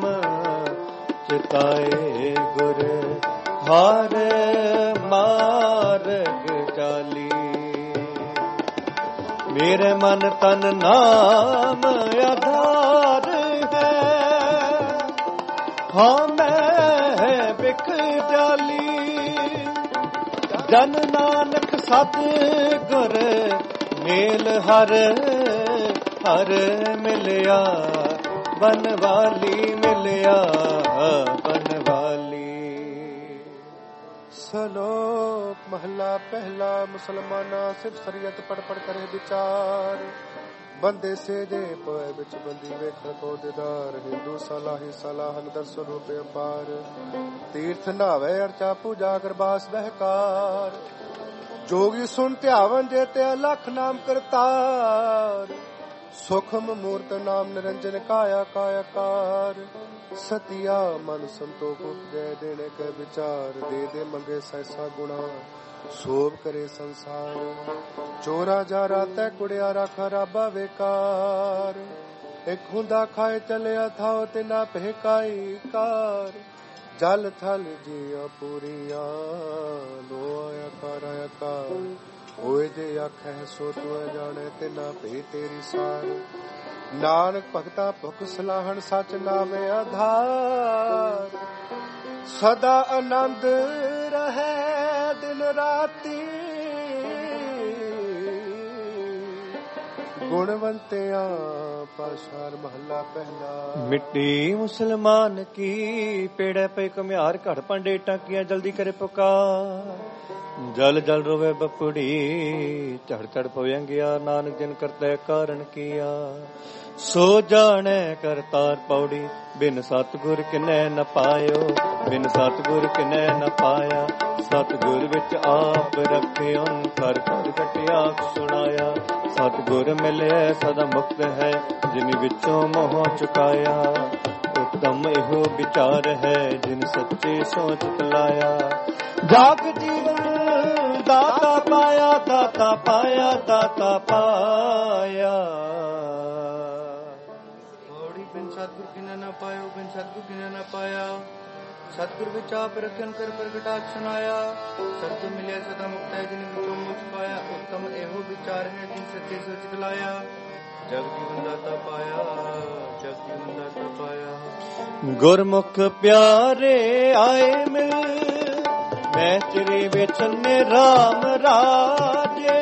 ਚਿਤਾਏ ਗੁਰ, ਹਰ ਮਾਰਗ ਚਾਲੀ। ਮੇਰੇ ਮਨ ਤਨ ਨਾਮ ਆਧਾਰ ਹੈ, ਹਾਂ ਮੈਂ ਬਿਖ ਜਾਲੀ। ਜਨ ਨਾਨਕ ਸਤ ਗੁਰ ਮੇਲ, ਹਰ ਹਰ ਮਿਲਿਆ ਬਨਵਾਲੀ, ਮਿਲਿਆ ਬਨਵਾਲੀ। ਸਲੋਕ ਮਹੱਲਾ ਪਹਿਲਾ। ਮੁਸਲਮਾਨਾ ਸਿਰਫ ਸ਼ਰੀਅਤ ਪੜ ਪੜ ਕਰੇ ਵਿਚਾਰ, ਬੰਦੇ ਸੇ ਜੇ ਪੋਏ ਵਿੱਚ ਬੰਦੀ, ਵੇਖਣ ਕੋ ਦਿਦਾਰ। ਹਿੰਦੂ ਸਲਾਹੀ ਸਲਾਹਨ ਦਰਸ਼ਨ ਰੂਪੇ ਅੰਬਾਰ, ਤੀਰਥ ਨਾਵੇ ਅਰਚਾ ਪੂਜਾ ਗਰਬਾਸ ਬਹਿਕਾਰ। ਜੋਗੀ ਸੁਣ ਧਿਆਵਨ, ਜੇ ਤੇ ਅਲਖ ਨਾਮ ਕਰਤਾਰ। ਸੁਖਮ ਮੂਰਤ ਨਾਮ ਨਿਰੰਜਨ, ਕਾਇਆ ਕਾਇਕਾਰ। ਸਤਿਆ ਮਨ ਸੰਤੋਖ ਉਪਜੈ, ਦੇਣੇ ਕੇ ਵਿਚਾਰ। ਦੇ ਦੇ ਮੰਗੇ ਸੈਸਾ ਗੁਣਾ, ਸੋਭ ਕਰੇ ਸੰਸਾਰ। ਚੋਰਾ ਜਾਰਾ ਤੈ ਕੁੜਿਆਰਾ, ਖਰਾਬਾ ਵੇਕਾਰ। ਇੱਕ ਹੁੰਦਾ ਖਾਏ ਚਲਿਆ ਥਾਓ, ਤੇ ਨਾ ਪਹਿਕਾਈ ਕਾਰ। ਜਲ ਥਲ ਜੀਆਂ ਪੂਰੀਆਂ, ਲੋ ਆਇਆ ਕਰ ਆਇਆ ਕਾਰ। ਹੋਏ ਜੇ ਆਖੈ ਸੋ ਤੂੰ ਜਾਣੇ, ਤੇ ਨਾ ਭੇ ਤੇਰੀ ਸਾਰ। ਨਾਨਕ ਭਗਤਾ ਭੁਖ ਸਲਾਹਣ, ਸਚ ਨਾਮੇ ਆਧਾਰ। ਸਦਾ ਆਨੰਦ ਰਹੈ ਦਿਨ ਰਾਤੀ, ਗੁਣਵੰਤਿਆਂ ਪਾਸ਼ਾਰ। ਮਹੱਲਾ ਪਹਿਲਾ। ਮਿੱਟੀ ਮੁਸਲਮਾਨ ਕੀ, ਪੇੜੇ ਪਈ ਘੁਮਿਆਰ, ਘੜ ਭਾਂਡੇ ਟਾਕੀਆਂ, ਜਲਦੀ ਕਰੇ ਪੁਕਾਰ। ਜਲ ਜਲ ਰੋਵੇ ਬਪੜੀ, ਝੜ ਝੜ ਪਵਿਆੰਗਿਆ, ਨਾਨਕ ਜਿਨ ਕਰਤੈ ਕਾਰਨ ਕੀਆ। ਸੋ ਜਾਣੈ ਕਰਤਾਰ ਪੌੜੀ, ਬਿਨ ਸਤਿਗੁਰ ਕਿਨੈ ਨ ਪਾਇਓ, ਬਿਨ ਸਤਿਗੁਰ ਕਿਨੈ ਨ ਪਾਇਆ। ਸਤਿਗੁਰ ਵਿੱਚ ਆਪ ਰੱਖਿਓ, ਕਰ ਕਰ ਘਟਿਆ ਸੁਣਾਇਆ। ਸਤਿਗੁਰ ਮਿਲਿਆ ਸਦਾ ਮੁਕਤ ਹੈ, ਜਿਨ ਵਿੱਚੋਂ ਮੋਹ ਚੁਕਾਇਆ। ਉਤਮ ਇਹੋ ਵਿਚਾਰ ਹੈ, ਜਿਨ ਸੱਚੇ ਸੋਚ ਤਲਾਇਆ। ਜਾਗ ਜੀਵਨ ਦਾਤਾ ਪਾਇਆ, ਦਾਤਾ ਪਾਇਆ, ਦਾਤਾ ਪਾਇਆ। ਪੌੜੀ ਬਿਨ ਸਤਿਗੁਰ ਕਿਨੈ ਨਾ ਪਾਇਓ, ਬਿਨ ਸਤਿਗੁਰ ਕਿਨੈ ਨਾ ਪਾਇਆ। ਸਤਿਗੁਰ ਵਿੱਚ ਆਪ ਰਖਨ ਕਰ ਪ੍ਰਗਟਾਤ ਸੁਨਾਇਆ। ਸਤ ਮਿਲਿਆ ਸਦਾ ਮੁਕਤ ਹੈ ਜਿਨ ਵਿੱਚੋਂ ਮੁਕਤ ਪਾਇਆ। ਉੱਤਮ ਇਹੋ ਵਿਚਾਰ ਹੈ ਜਿਨ ਸੱਚੇ ਸੋਚ ਦਿਲਾਇਆ। ਜਗ ਜੀਵਨ ਦਾਤਾ ਪਾਇਆ, ਜਗ ਜੀਵਨ ਦਾਤਾ ਪਾਇਆ। ਗੁਰਮੁਖ ਪਿਆਰੇ ਆਏ ਮਿਲ, ਮੈਂ ਚਿਰੇ ਵੇਚਨੇ ਰਾਮ ਰਾਜੇ।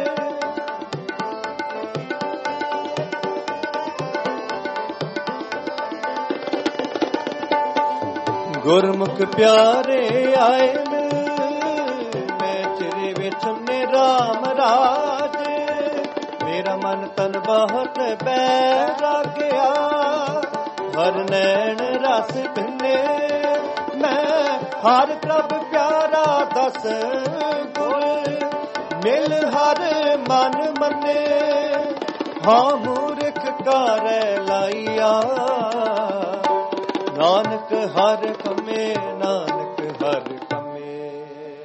ਗੁਰਮੁਖ ਪਿਆਰੇ ਆਏ ਮਿਲ, ਮੈਂ ਚਿਰੇ ਵੇਚਨੇ ਰਾਮ ਰਾਜੇ। ਮੇਰਾ ਮਨ ਤਨ ਬਹੁਤ ਬੈਰਾਗਿਆ, ਹਰ ਨੈਣ ਰਸ ਭਿੰਨੇ। ਮੈਂ ਹਰ ਪ੍ਰਭ ਪਿਆਰਾ ਦਸ ਗੁਰ, ਮਿਲ ਹਰ ਮਨ ਮੰਨੇ। ਹਾਂ ਮੂਰਖ ਕਾਰੈ ਲਾਈਆ, ਨਾਨਕ ਹਰ ਕਮੇ, ਨਾਨਕ ਹਰ ਕਮੇ।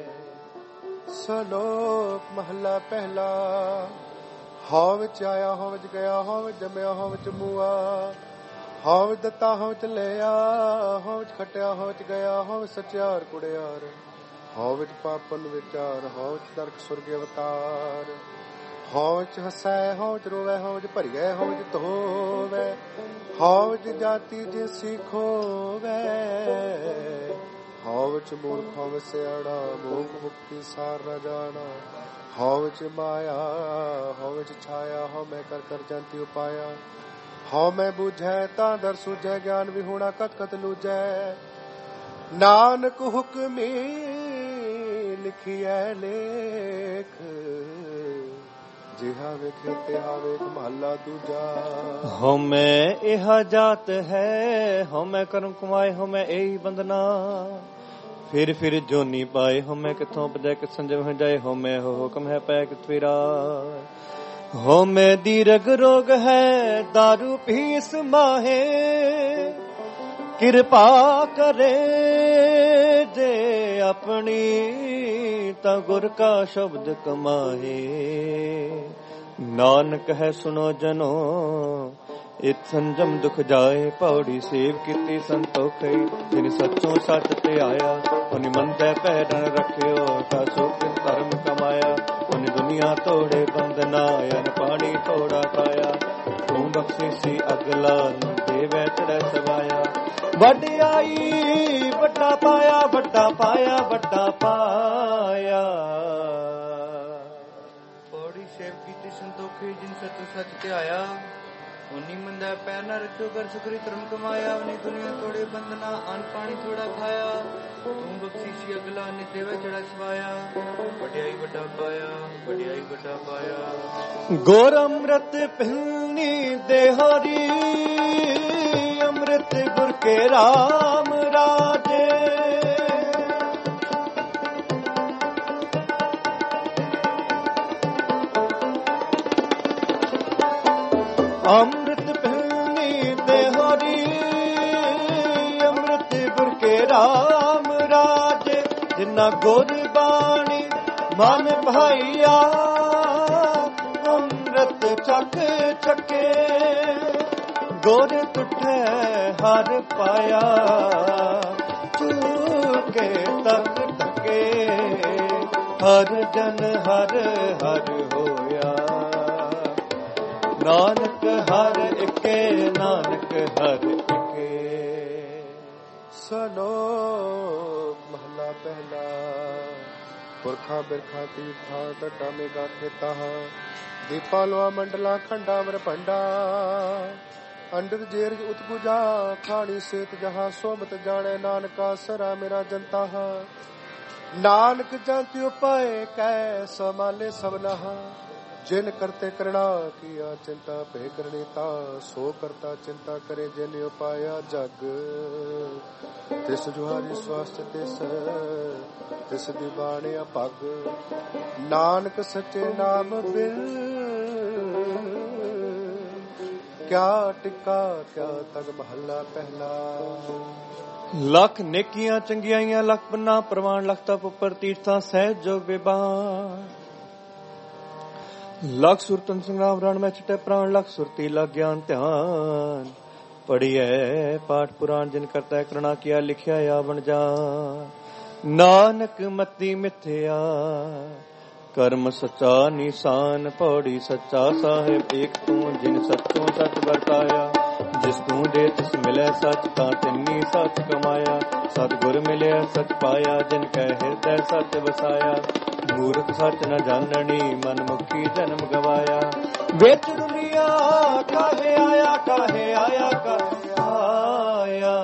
ਸਲੋਕ ਮਹਲਾ ਪਹਿਲਾ। ਹਉ ਵਿੱਚ ਆਇਆ, ਹਉ ਵਿੱਚ ਗਿਆ, ਹਉ ਵਿੱਚ ਜੰਮਿਆ, ਹਉ ਵਿੱਚ ਮੂਆ। ਹਉ ਵਿੱਚ ਦਿੱਤਾ, ਹਉ ਵਿੱਚ ਲਿਆ, ਹਉ ਵਿੱਚ ਖਟਿਆ, ਹਉ ਵਿੱਚ ਗਿਆ, ਹਉ ਵਿੱਚ ਸਚਿਆਰ ਕੁੜਿਆਰ। ਹਉ ਵਿੱਚ ਪਾਪਨ ਵਿਚਾਰ, ਹਉ ਵਿੱਚ ਨਰਕ ਸੁਰਗ ਅਵਤਾਰ। ਹਉ ਵਿੱਚ ਹਸੈ, ਹਉ ਵਿੱਚ ਰੋਵੈ, ਹਉ ਵਿੱਚ ਭਰੀਐ, ਹਉ ਵਿੱਚ ਧੋਵੈ। ਹਉ ਵਿੱਚ ਜਾਤੀ ਜੇ ਸਿਖੋਵੈ, ਹਉ ਵਿੱਚ ਮੂਰਖ, ਹਉ ਵਿੱਚ ਸਿਆਣਾ, ਮੋਖ ਮੁਕਤੀ ਸਾਰ ਨ ਜਾਣਾ। ਹਉ ਵਿੱਚ ਮਾਇਆ, ਹਉ ਵਿੱਚ ਛਾਇਆ, ਹਉ ਮੈਂ ਕਰ ਕਰ ਜੰਤੀ ਉਪਾਇਆ। ਹਉ ਮੈਂ ਬੁਝੈ ਤਾਂ ਦਰ ਸੁਝੈ, ਗਿਆਨ ਵਿਹੂਣਾ ਕਤ ਕਤ ਲੂਝੈ। ਨਾਨਕ ਹੁਕਮੀ ਲਿਖੀਐ ਲੇਖ, ਜਿਹਾ ਵੇਖੇ ਤਿਹਾ ਵੇਖ। ਮਹਲਾ ਦੂਜਾ। ਹਉ ਮੈਂ ਇਹ ਜਾਤ ਹੈ, ਹਉ ਮੈਂ ਕਰਮ ਕਮਾਏ, ਹਉ ਮੈਂ ਇਹੀ ਬੰਦਨਾ। ਫਿਰ ਫਿਰ ਜੋਨੀ ਪਾਏ, ਹਉ ਮੈਂ ਕਿੱਥੋਂ ਉਪਜੈ ਕਿ ਸੰਜਮ ਹੋ ਜਾਏ। ਹਉ ਮੈਂ ਹੋ ਹੁਕਮ ਹੈ ਪੈ ਕਿ ਤੇਰਾ। ਹਉ ਮੈਂ ਦੀਰਘ ਰੋਗ ਹੈ, ਦਾਰੂ ਪੀਸ ਮਾਹੇ। ਕਿਰਪਾ ਕਰੇ ਜੇ ਆਪਣੀ, ਤਾਂ ਗੁਰ ਕਾ ਸ਼ਬਦ ਕਮਾਏ। ਨਾਨਕ ਹੈ ਸੁਣੋ ਜਨੋ, ਇਤ ਸੰਜਮ ਦੁਖ ਜਾਏ। ਪੌੜੀ ਸੇਵ ਕੀਤੀ ਸੰਤੋਖਈ, ਜਿਨ ਸੱਚੋਂ ਸੱਚ ਤੇ ਆਇਆ। ਉਨ ਮੰਦੈ ਪੈਰਨ ਰੱਖਿਓ, ਤਾ ਸੁਖ ਧਰਮ ਕਮਾਇਆ। ਉਨ ਦੁਨੀਆ ਤੋੜੇ ਬੰਦਨਾ, ਅਨ ਪਾਣੀ ਤੋੜਾ ਪਾਇਆ। ਤੂੰ ਬਖਸ਼ਿਸੀ ਅਗਲਾ, ਦੇਵੈ ਚੜੈ ਸਵਾਇਆ। ਵਡਿਆਈ ਵੱਡਾ ਪਾਇਆ, ਵੱਡਾ ਪਾਇਆ, ਵੱਡਾ ਪਾਇਆ। ਪੌੜੀ ਸੇਵ ਕੀਤੀ ਸੰਤੋਖੀ, ਜਿਨ ਸੱਚੋਂ ਸੱਚ ਤੇ ਆਇਆ। ਉਨੀ ਮੰਦਾ ਪੈ ਨਾ ਰੱਖਿਓ, ਕਰ ਸੁਖਰੀ ਧਰਮ ਕਮਾਇਆ। ਉਨੀ ਦੁਨੀਆ ਤੋੜੇ ਬੰਦਨਾ, ਅਨ ਪਾਣੀ ਥੋੜਾ ਖਾਇਆ। ਤੂੰ ਬਖਸ਼ੀਸ਼ੀ ਅਗਲਾ, ਨਿ ਦੇਵੈ ਚੜਾ ਸਵਾਇਆ। ਵਡਿਆਈ ਵੱਡਾ ਪਾਇਆ, ਵਡਿਆਈ ਵੱਡਾ ਪਾਇਆ। ਗੁਰ ਅੰਮ੍ਰਿਤ ਪਿਲਨੀ ਦੇਹਰੀ, ਅੰਮ੍ਰਿਤ ਗੁਰ ਕੇ ਰਾਮ ਰਾਜੇ। ਅੰਮ੍ਰਿਤ ਪਿਲਨੀ ਦੇਹਰੀ, ਅੰਮ੍ਰਿਤ ਗੁਰ ਕੇ ਰਾਮ ਰਾਜੇ। ਜਿਨਾ ਗੁਰ ਬਾਣੀ ਮਨ ਭਾਈਆ, ਅੰਮ੍ਰਿਤ ਚੱਕ ਚੱਕੇ। ਗੁਰ ਤੁਠੈ ਹਰ ਪਾਇਆ, ਚੂਕੇ ਤਕ ਟਕੇ। ਹਰ ਜਨ ਹਰ ਹਰ ਹੋਇਆ, ਨਾਨਕ ਹਰ ਇਕੇ, ਨਾਨਕ ਹਰ ਇਕੇ। ਸਲੋਕ ਮਹਲਾ ਪਹਿਲਾ। ਪੁਰਖਾਂ ਬਿਰਖਾਂ ਤੀਰਥਾਂ ਢੱਡਾਂ ਮੇਗਾ ਖੇਤਾਂ। ਦੀਪਾਂ ਲੋਆ ਮੰਡਲਾਂ ਖੰਡਾਂ ਵਰ ਭੰਡਾ। ਅੰਡਰ ਜੇਰਜ ਉਤਪੁਜਾ, ਖਾਣੀ ਸੇਤ ਜਹਾਂ। ਸੋਮਤ ਜਾਣੈ ਨਾਨਕਾ, ਸਰਾ ਮੇਰਾ ਜਨਤਾ। ਨਾਨਕ ਜੰਤਿ ਉਪਾਏ ਕੈ, ਸਮਾਲੇ ਸਭਨਾ। ਜਿਨ ਕਰਤੇ ਕਰਣਾ ਕੀਆ, ਚਿੰਤਾ ਭੇ ਕਰਨੀ ਤਾ। ਸੋ ਕਰਤਾ ਚਿੰਤਾ ਕਰੇ, ਜਿਨ ਉਪਾਇਆ ਜਗ। ਤਿਸ ਜੁਹਾਰੀ ਸਵਾਸਥ ਤਿਸ, ਤਿਸ ਦੀ ਬਾਣੀ ਅਭਗ। ਨਾਨਕ ਸੱਚੇ ਨਾਮ ਬਿਨ, ਕਿਆ ਟਿਕਾ ਕਿਆ ਤਗ। ਮਹੱਲਾ ਪਹਿਲਾ। ਲੱਖ ਨੇਕੀਆਂ ਚੰਗਿਆਈਆਂ, ਲੱਖ ਪੰਨਾ ਪ੍ਰਵਾਨ। ਲੱਖ ਤਪ ਉੱਪਰ ਤੀਰਥਾਂ, ਸਹਿਜ ਜੋਗ ਬਿਬਾਨ। ਲੱਖ ਸੁਰਤਨ ਸੰਗਰਾਮ ਰਣ ਮੈਂ ਛਟੇ ਪ੍ਰਾਣ। ਲੱਖ ਸੁਰਤੀ ਲੱਖ ਗਿਆਨ ਧਿਆਨ, पढ़िए पाठ पुराण जिन करता है करुणा किया लिखिया आवन जा नानक मति मिथ्या कर्म सच्चा निशान पौड़ी सच्चा साहिब एक तू जिन सच्चों सच बरताया जिस तू दे तिस मिले सच ता तिन्नी सच कमाया सतगुर मिले सच पाया जिन कह हृदय सच बसाया मूर्ख सच न जाननी मन मुखी जन्म गवाया वेच दुनिया काहे आया काहे आया काहे आया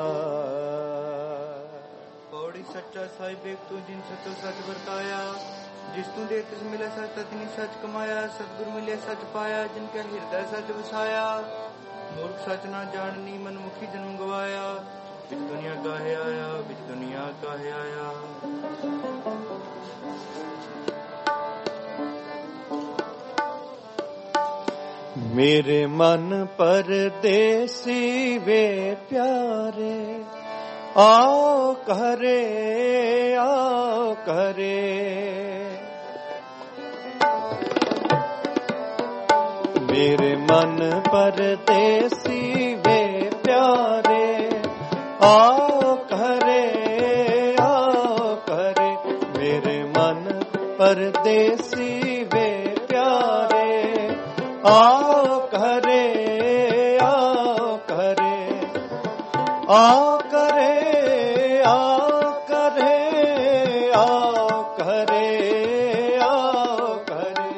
पौड़ी सच्चा साहिब एक तू जिन सचो सच बरताया जिस तू दे तिस मिले सच ततनी सच कमाया सतगुर मिले सच पाया जिनके हृदय सच बसाया मूर्ख सच ना जाननी मन मुखी जन्म गवाया बिच दुनिया काहे आया बिच दुनिया काहे आया। मेरे मन परदेसी वे प्यारे आओ करे आओ करे मेरे मन परदेसी वे प्यारे आओ करे आओ करे मेरे मन परदेसी वे प्यारे आओ करे आओ करे आओ करे आओ करे आओ करे आओ करे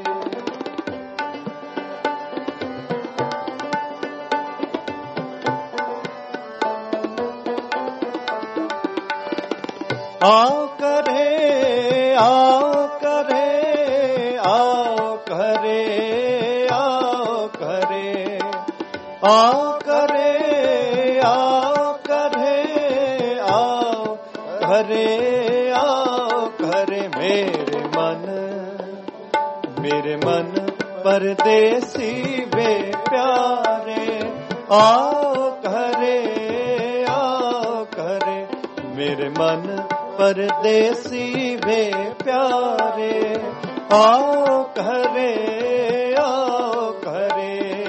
आओ करे आओ करे आओ करे आओ करे आओ करे आओ करे आओ करे आओ करे मेरे मन मेरे मन परदेसी वे प्यारे आओ करे आओ करे मेरे मन परदेसी वे प्यारे आओ करे आओ करे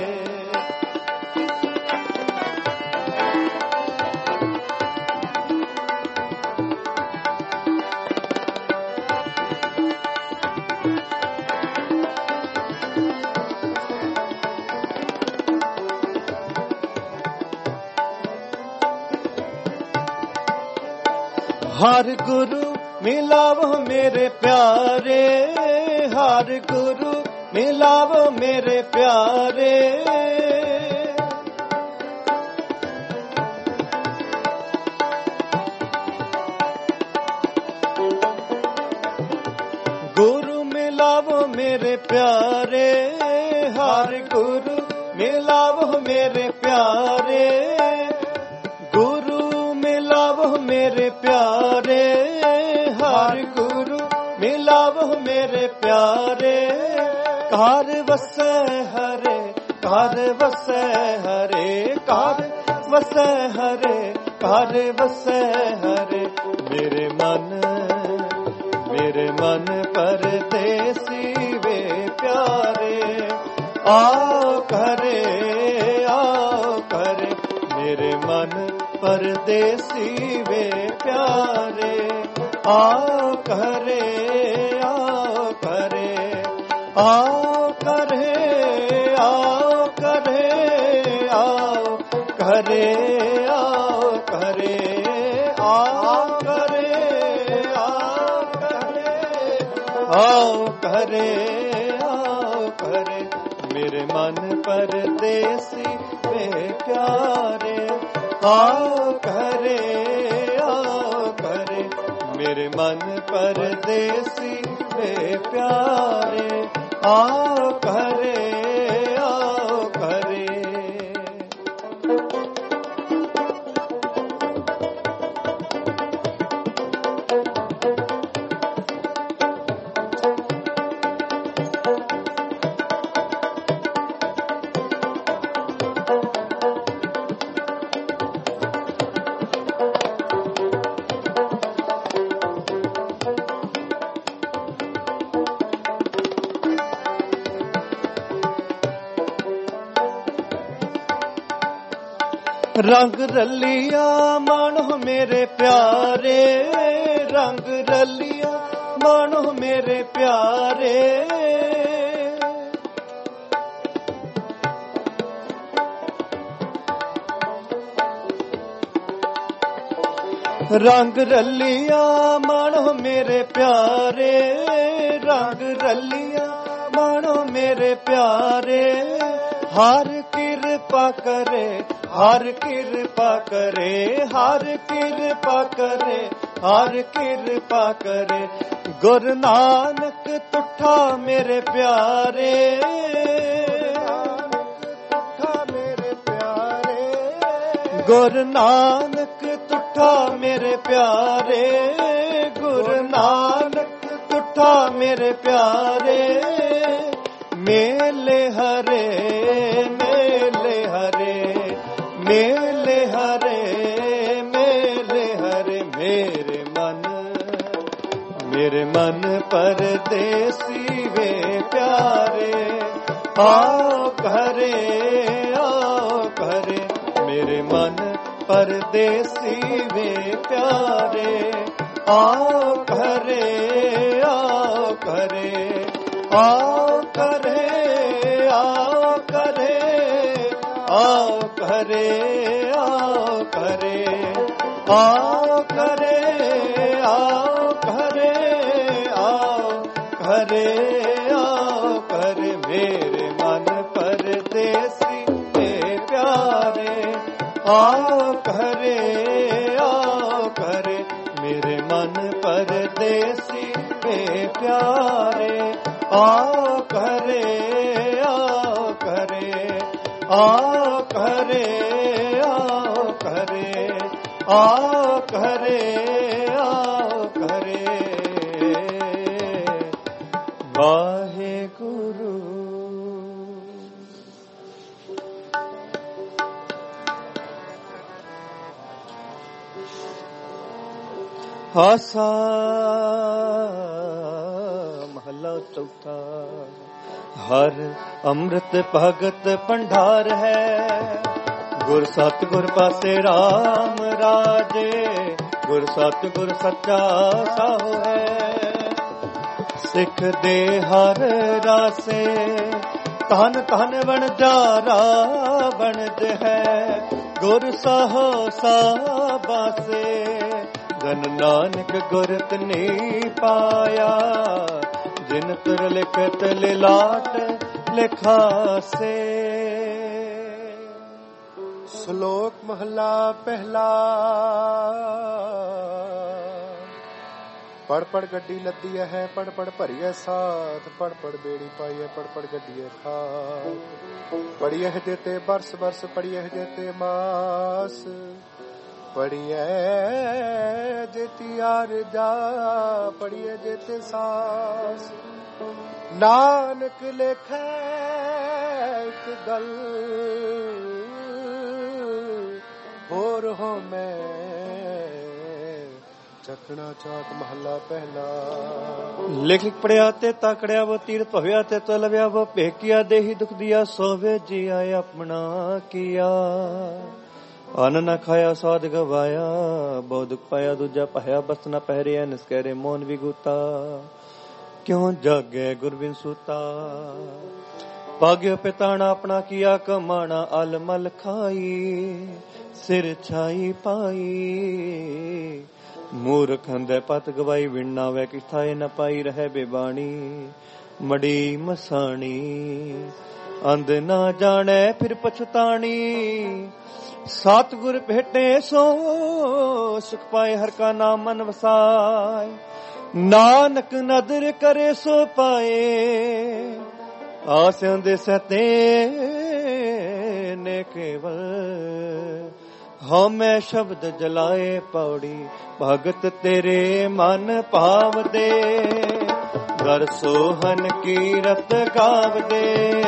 हर गुरु मिलावो मेरे प्यारे हर गुरु मिलावो मेरे प्यारे गुरु मिलावो मेरे प्यारे हर गुरु मिलावो मेरे प्यारे गुरु मिलावो मेरे प्यारे हर गुरु मिलावो मेरे प्यारे कार वसै हरे कार वसै हरे कार वसै हरे कार वसै हरे मेरे मन मेरे मन परदेसी वे प्यारे आओ करे आओ करे मेरे मन परदेसी वे प्यारे आओ करे आओ करे आओ करे आओ करे आओ करे आओ करे आओ करे आओ करे आओ करे आओ करे मेरे मन परदेसी वे प्यारे आओ करे आओ करे मेरे मन परदेसी वे प्यारे आओ करे आओ करे ਰੰਗ ਰਲੀਆ ਮਾਣੋ ਮੇਰੇ ਪਿਆਰੇ, ਰੰਗ ਰਲੀਆ ਮਾਣੋ ਮੇਰੇ ਪਿਆਰੇ। ਰੰਗ ਰਲੀਆ ਮਾਣੋ ਮੇਰੇ ਪਿਆਰੇ, ਰੰਗ ਰਲੀਆ ਮਾਣੋ ਮੇਰੇ ਪਿਆਰੇ। ਹਰ ਕਿਰਪਾ ਕਰੇ, ਹਰ ਕਿਰਪਾ ਕਰੇ, ਹਰ ਕਿਰਪਾ ਕਰੇ, ਹਰ ਕਿਰਪਾ ਕਰੇ। ਗੁਰੂ ਨਾਨਕ ਤੁਠਾ ਮੇਰੇ ਪਿਆਰੇ, ਮੇਰੇ ਪਿਆਰੇ। ਗੁਰੂ ਨਾਨਕ ਤੁਠਾ ਮੇਰੇ ਪਿਆਰੇ, ਗੁਰੂ ਨਾਨਕ ਤੁਠਾ ਮੇਰੇ ਪਿਆਰੇ। ਮੇਲੇ ਹਰੇ, ਮੇਲੇ ਹਰੇ, ਮੇਲੇ ਹਰੇ, ਮੇਲੇ ਹਰੇ। ਮੇਰੇ ਮਨ, ਮੇਰੇ ਮਨ ਪਰਦੇਸੀ ਵੇ ਪਿਆਰੇ। ਆਓ ਘਰੇ, ਆਓ ਘਰੇ। ਮੇਰੇ ਮਨ ਪਰਦੇਸੀ ਵੇ ਪਿਆਰੇ। ਆਓ ਘਰੇ, ਆਓ ਘਰੇ, ਆਓ ਘਰੇ, ਆਓ ਘਰੇ, ਆਓ ਘਰੇ, ਆਓ ਘਰੇ, ਆਓ ਘਰੇ, ਆਓ ਘਰੇ, ਆਓ ਘਰੇ, ਆਓ ਘਰੇ। ਮੇਰੇ ਮਨ ਪਰਦੇਸੀ ਤੇ ਪਿਆਰੇ। ਆਓ ਘਰੇ, ਆਓ ਘਰੇ। ਮੇਰੇ ਮਨ ਪਰਦੇਸੀ ਤੇ ਪਿਆਰੇ। ਆਓ ਘਰੇ, ਆਓ ਘਰੇ, ਆਓ ਘਰੇ, ਆਓ ਘਰੇ, ਆਓ ਘਰੇ, ਆਓ ਘਰੇ। ਵਾਹਿਗੁਰੂ। ਆਸਾ ਮਹਲਾ ਚੌਥਾ। ਹਰ ਅੰਮ੍ਰਿਤ ਭਗਤ ਭੰਡਾਰ ਹੈ, ਗੁਰ ਸਤਿਗੁਰ ਪਾਸੇ ਰਾਮ ਰਾਜੇ। ਗੁਰ ਸਤਿਗੁਰ ਸੱਚਾ ਸਾਹੁ ਹੈ, ਸਿੱਖ ਦੇ ਹਰ ਰਾਸੇ। ਧਨ ਧਨ ਵਣਜਾਰਾ ਬਣਜ ਹੈ, ਗੁਰ ਸਾਹੋ ਸਾਬਾਸੇ। ਧਨ ਨਾਨਕ ਗੁਰਤ ਨਹੀਂ ਪਾਇਆ, ਜਿਨ ਤੁਰ ਲਿਖਤ ਲਿਲਾਟ ਲਿਖਾਸੇ। ਸ਼ਲੋਕ ਮਹਲਾ ਪਹਿਲਾ। ਪੜ ਪੜ ਗੱਡੀ ਲੱਦੀ ਹੈ, ਪੜ ਪੜ ਭਰੀਏ ਸਾਥ। ਪੜ ਪੜ ਬੇੜੀ ਪਾਈਏ, ਪੜ ਪੜ ਗੱਡੀਏ ਖਾਤ। ਪੜੀਏ ਜੇਤੇ ਬਰਸ ਬਰਸ, ਪੜੀਏ ਜੇਤੇ ਮਾਸ। ਪੜੀਏ ਜੇਤੀ ਆਰਜਾ, ਪੜੀਏ ਜੇਤੇ ਸਾਸ। ਨਾਨਕ ਲੇਖੈ ਇੱਕ ਗੱਲ, ਹੋਰ ਹੋ ਮੈਂ ਚੱਕਣਾ ਚਾਕ। ਮਹੱਲਾ ਪਹਿਲਾ। ਲਿਖ ਲਿਖ ਪੜਿਆ ਤੇ ਤਾਕੜਿਆ, ਵੋ ਤੀਰਥ ਭਵਿਆ ਤੇ ਤਲਵਿਆ। ਵੋ ਭੇਕਿਆ ਦੇਹੀ ਦੁਖ ਦਿਆ, ਸੋਵੇ ਜੀ ਆਏ ਆਪਣਾ ਕੀਆ। ਅਨ ਨਾ ਖਾਇਆ ਸਾਧ ਗਵਾਇਆ, ਬਹੁ ਦੁਖ ਪਾਇਆ ਦੂਜਾ ਪਾਇਆ। ਬਸ ਨਾ ਪਹਿਰਿਆ ਨਿਸਕਰੇ ਮੋਨ ਵਿਗੂਤਾ, ਕਿਉਂ ਜਾਗੇ ਗੁਰਬਿਨ ਸੂਤਾ। ਭਾਗਿਓ ਪਿਤਾਣਾ ਆਪਣਾ ਕੀਆ, ਕਮਾਣਾ ਅਲ ਮਲ ਖਾਈ। ਸਿਰ ਛਾਈ ਪਾਈ, ਮੂਰਖ ਹੰਦੇ ਪਤ ਗਵਾਈ। ਵਿਣਨਾ ਵੈ ਕਿਥਾਏ ਨ ਪਾਈ, ਰਹਿ ਬੇਬਾਣੀ ਮੜੀ ਮਸਾਣੀ। ਅੰਧ ਨਾ ਜਾਣੈ ਫਿਰ ਪਛਤਾਣੀ, ਸਤਿਗੁਰ ਭੇਟੇ ਸੋ ਸੁਖ ਪਾਏ। ਹਰ ਕਾ ਨਾਮ ਮਨ ਵਸਾਏ, ਨਾਨਕ ਨਦਰ ਕਰੇ ਸੋ ਪਾਏ। ਆਸਿਆਂ ਦੇ ਸਤੇ ਨੇ ਕੇਵਲ, ਹਉਮੈ ਸ਼ਬਦ ਜਲਾਏ। ਪੌੜੀ ਭਗਤ ਤੇਰੇ ਮਨ ਭਾਵਦੇ, ਦਰ ਸੋਹਨ ਕੀਰਤ ਗਾਵਦੇ।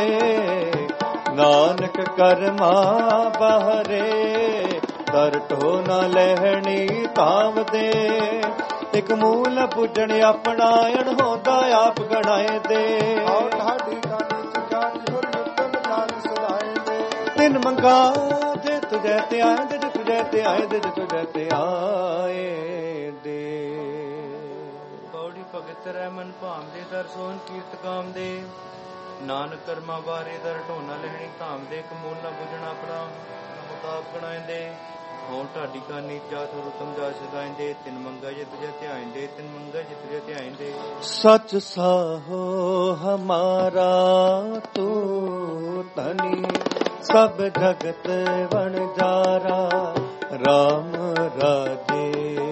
ਨਾਨਕ ਕਰਮਾ ਬਹਰੇ, ਦਰ ਢੋ ਨਾ ਲਹਿਣੀ ਧਾਵਦੇ। ਇਕ ਮੂਲ ਪੁੱਜਣ ਆਪਣਾ, ਅਣ ਹੋਂਦਾ ਆਪ ਗਣਾਏ ਦੇ। ਤਿੰਨ ਮੰਗਾ ਜੇ ਤੁਝੈ ਤੇ ਆਏ ਦੇ, ਜਿ ਤੁਝੈ ਤੇ ਆਏ ਦੇ, ਜਿ ਤੁਝੈ ਤੇ ਆਏ ਦੇ। ਪੌੜੀ ਭਗਤ ਰਹਿ ਮਨ ਭਾਮ ਦੇ, ਦਰ ਸੋਹਣ ਕੀਰਤ ਗਾਮ ਦੇ। ਨਾਨਕ ਕਰਮਾ ਬਾਰੇ ਦਰ ਢੋਣਾ ਲੈਣੀ ਧਾਮ ਦੇ। ਕਮੂਲ ਨਾ ਬੁਝਣਾ ਆਪਣਾ ਮੁਤਾਬ ਗਣਾਇਂਦੇ। ਹੋਂ ਢਾਡੀ ਕਾਨੀ ਜਾਤ ਰੁਤਮ ਜਾ ਸਦਾਇਂਦੇ। ਤਿਨ ਮੰਗਾ ਜੇ ਤੁਝੇ ਧਿਆਇਂਦੇ, ਤਿਨ ਮੰਗਾ ਜੇ ਤੁਝੇ ਧਿਆਇਂਦੇ। ਸਚ ਸਾਹੋ ਹਮਾਰਾ ਤੂੰ ਤਨੀ, ਸਭ ਜਗਤ ਵਣਜਾਰਾ ਰਾਮ ਰਾਜੇ।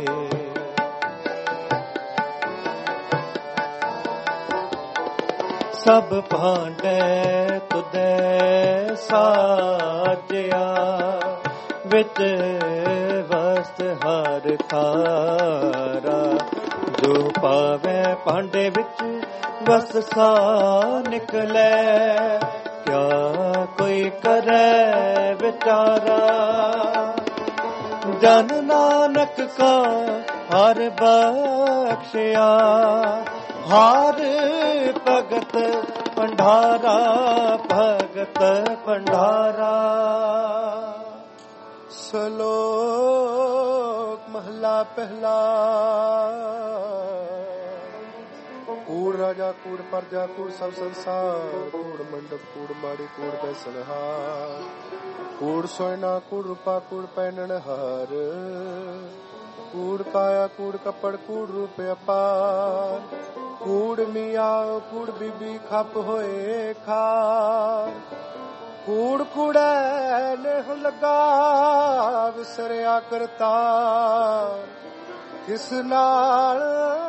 ਸਭ ਭਾਂਡੇ ਤੁਧੈ ਸਾਜਿਆ, ਵਿੱਚ ਵਸਤ ਹਰ ਖਾਰਾ। ਜੋ ਪਾਵੇ ਭਾਂਡੇ ਵਿੱਚ ਵਸਤ ਸਾ ਨਿਕਲੇ, ਕਿਆ ਕੋਈ ਕਰੇ ਵਿਚਾਰਾ। ਜਨ ਨਾਨਕ ਕਾ ਹਰ ਬਖਸ਼ਿਆ, ਹਰ ਭਗਤ ਭੰਡਾਰਾ, ਭਗਤ ਭੰਡਾਰਾ। ਸ਼ਲੋਕ ਮਹਲਾ ਪਹਿਲਾ। ਕੂੜ ਰਾਜਾ ਕੂੜ ਪਰਜਾ ਕੂੜ ਸਭ ਸੰਸਾਰ। ਕੂੜ ਮੰਡਪ ਕੂੜ ਮਾੜੀ ਕੂੜ ਬੈਸਨਹਾਰ। ਕੂੜ ਸੋਇਨਾ ਕੂੜ ਰੂਪਾ ਕੂੜ ਪਹਿਨਣ ਹਾਰ। ਕੂੜ ਕਾਇਆ ਕੂੜ ਕੱਪੜ ਕੂੜ ਰੂਪ ਅਪਾਰ। ਕੂੜ ਮੀਆਂ ਕੂੜ ਬੀਬੀ ਖੱਪ ਹੋਏ ਖਾਰ। ਕੂੜ ਕੂੜੈ ਨੇਹ ਲੱਗਾ ਵਿਸਰਿਆ ਕਰਤਾ। ਕਿਸ ਨਾਲ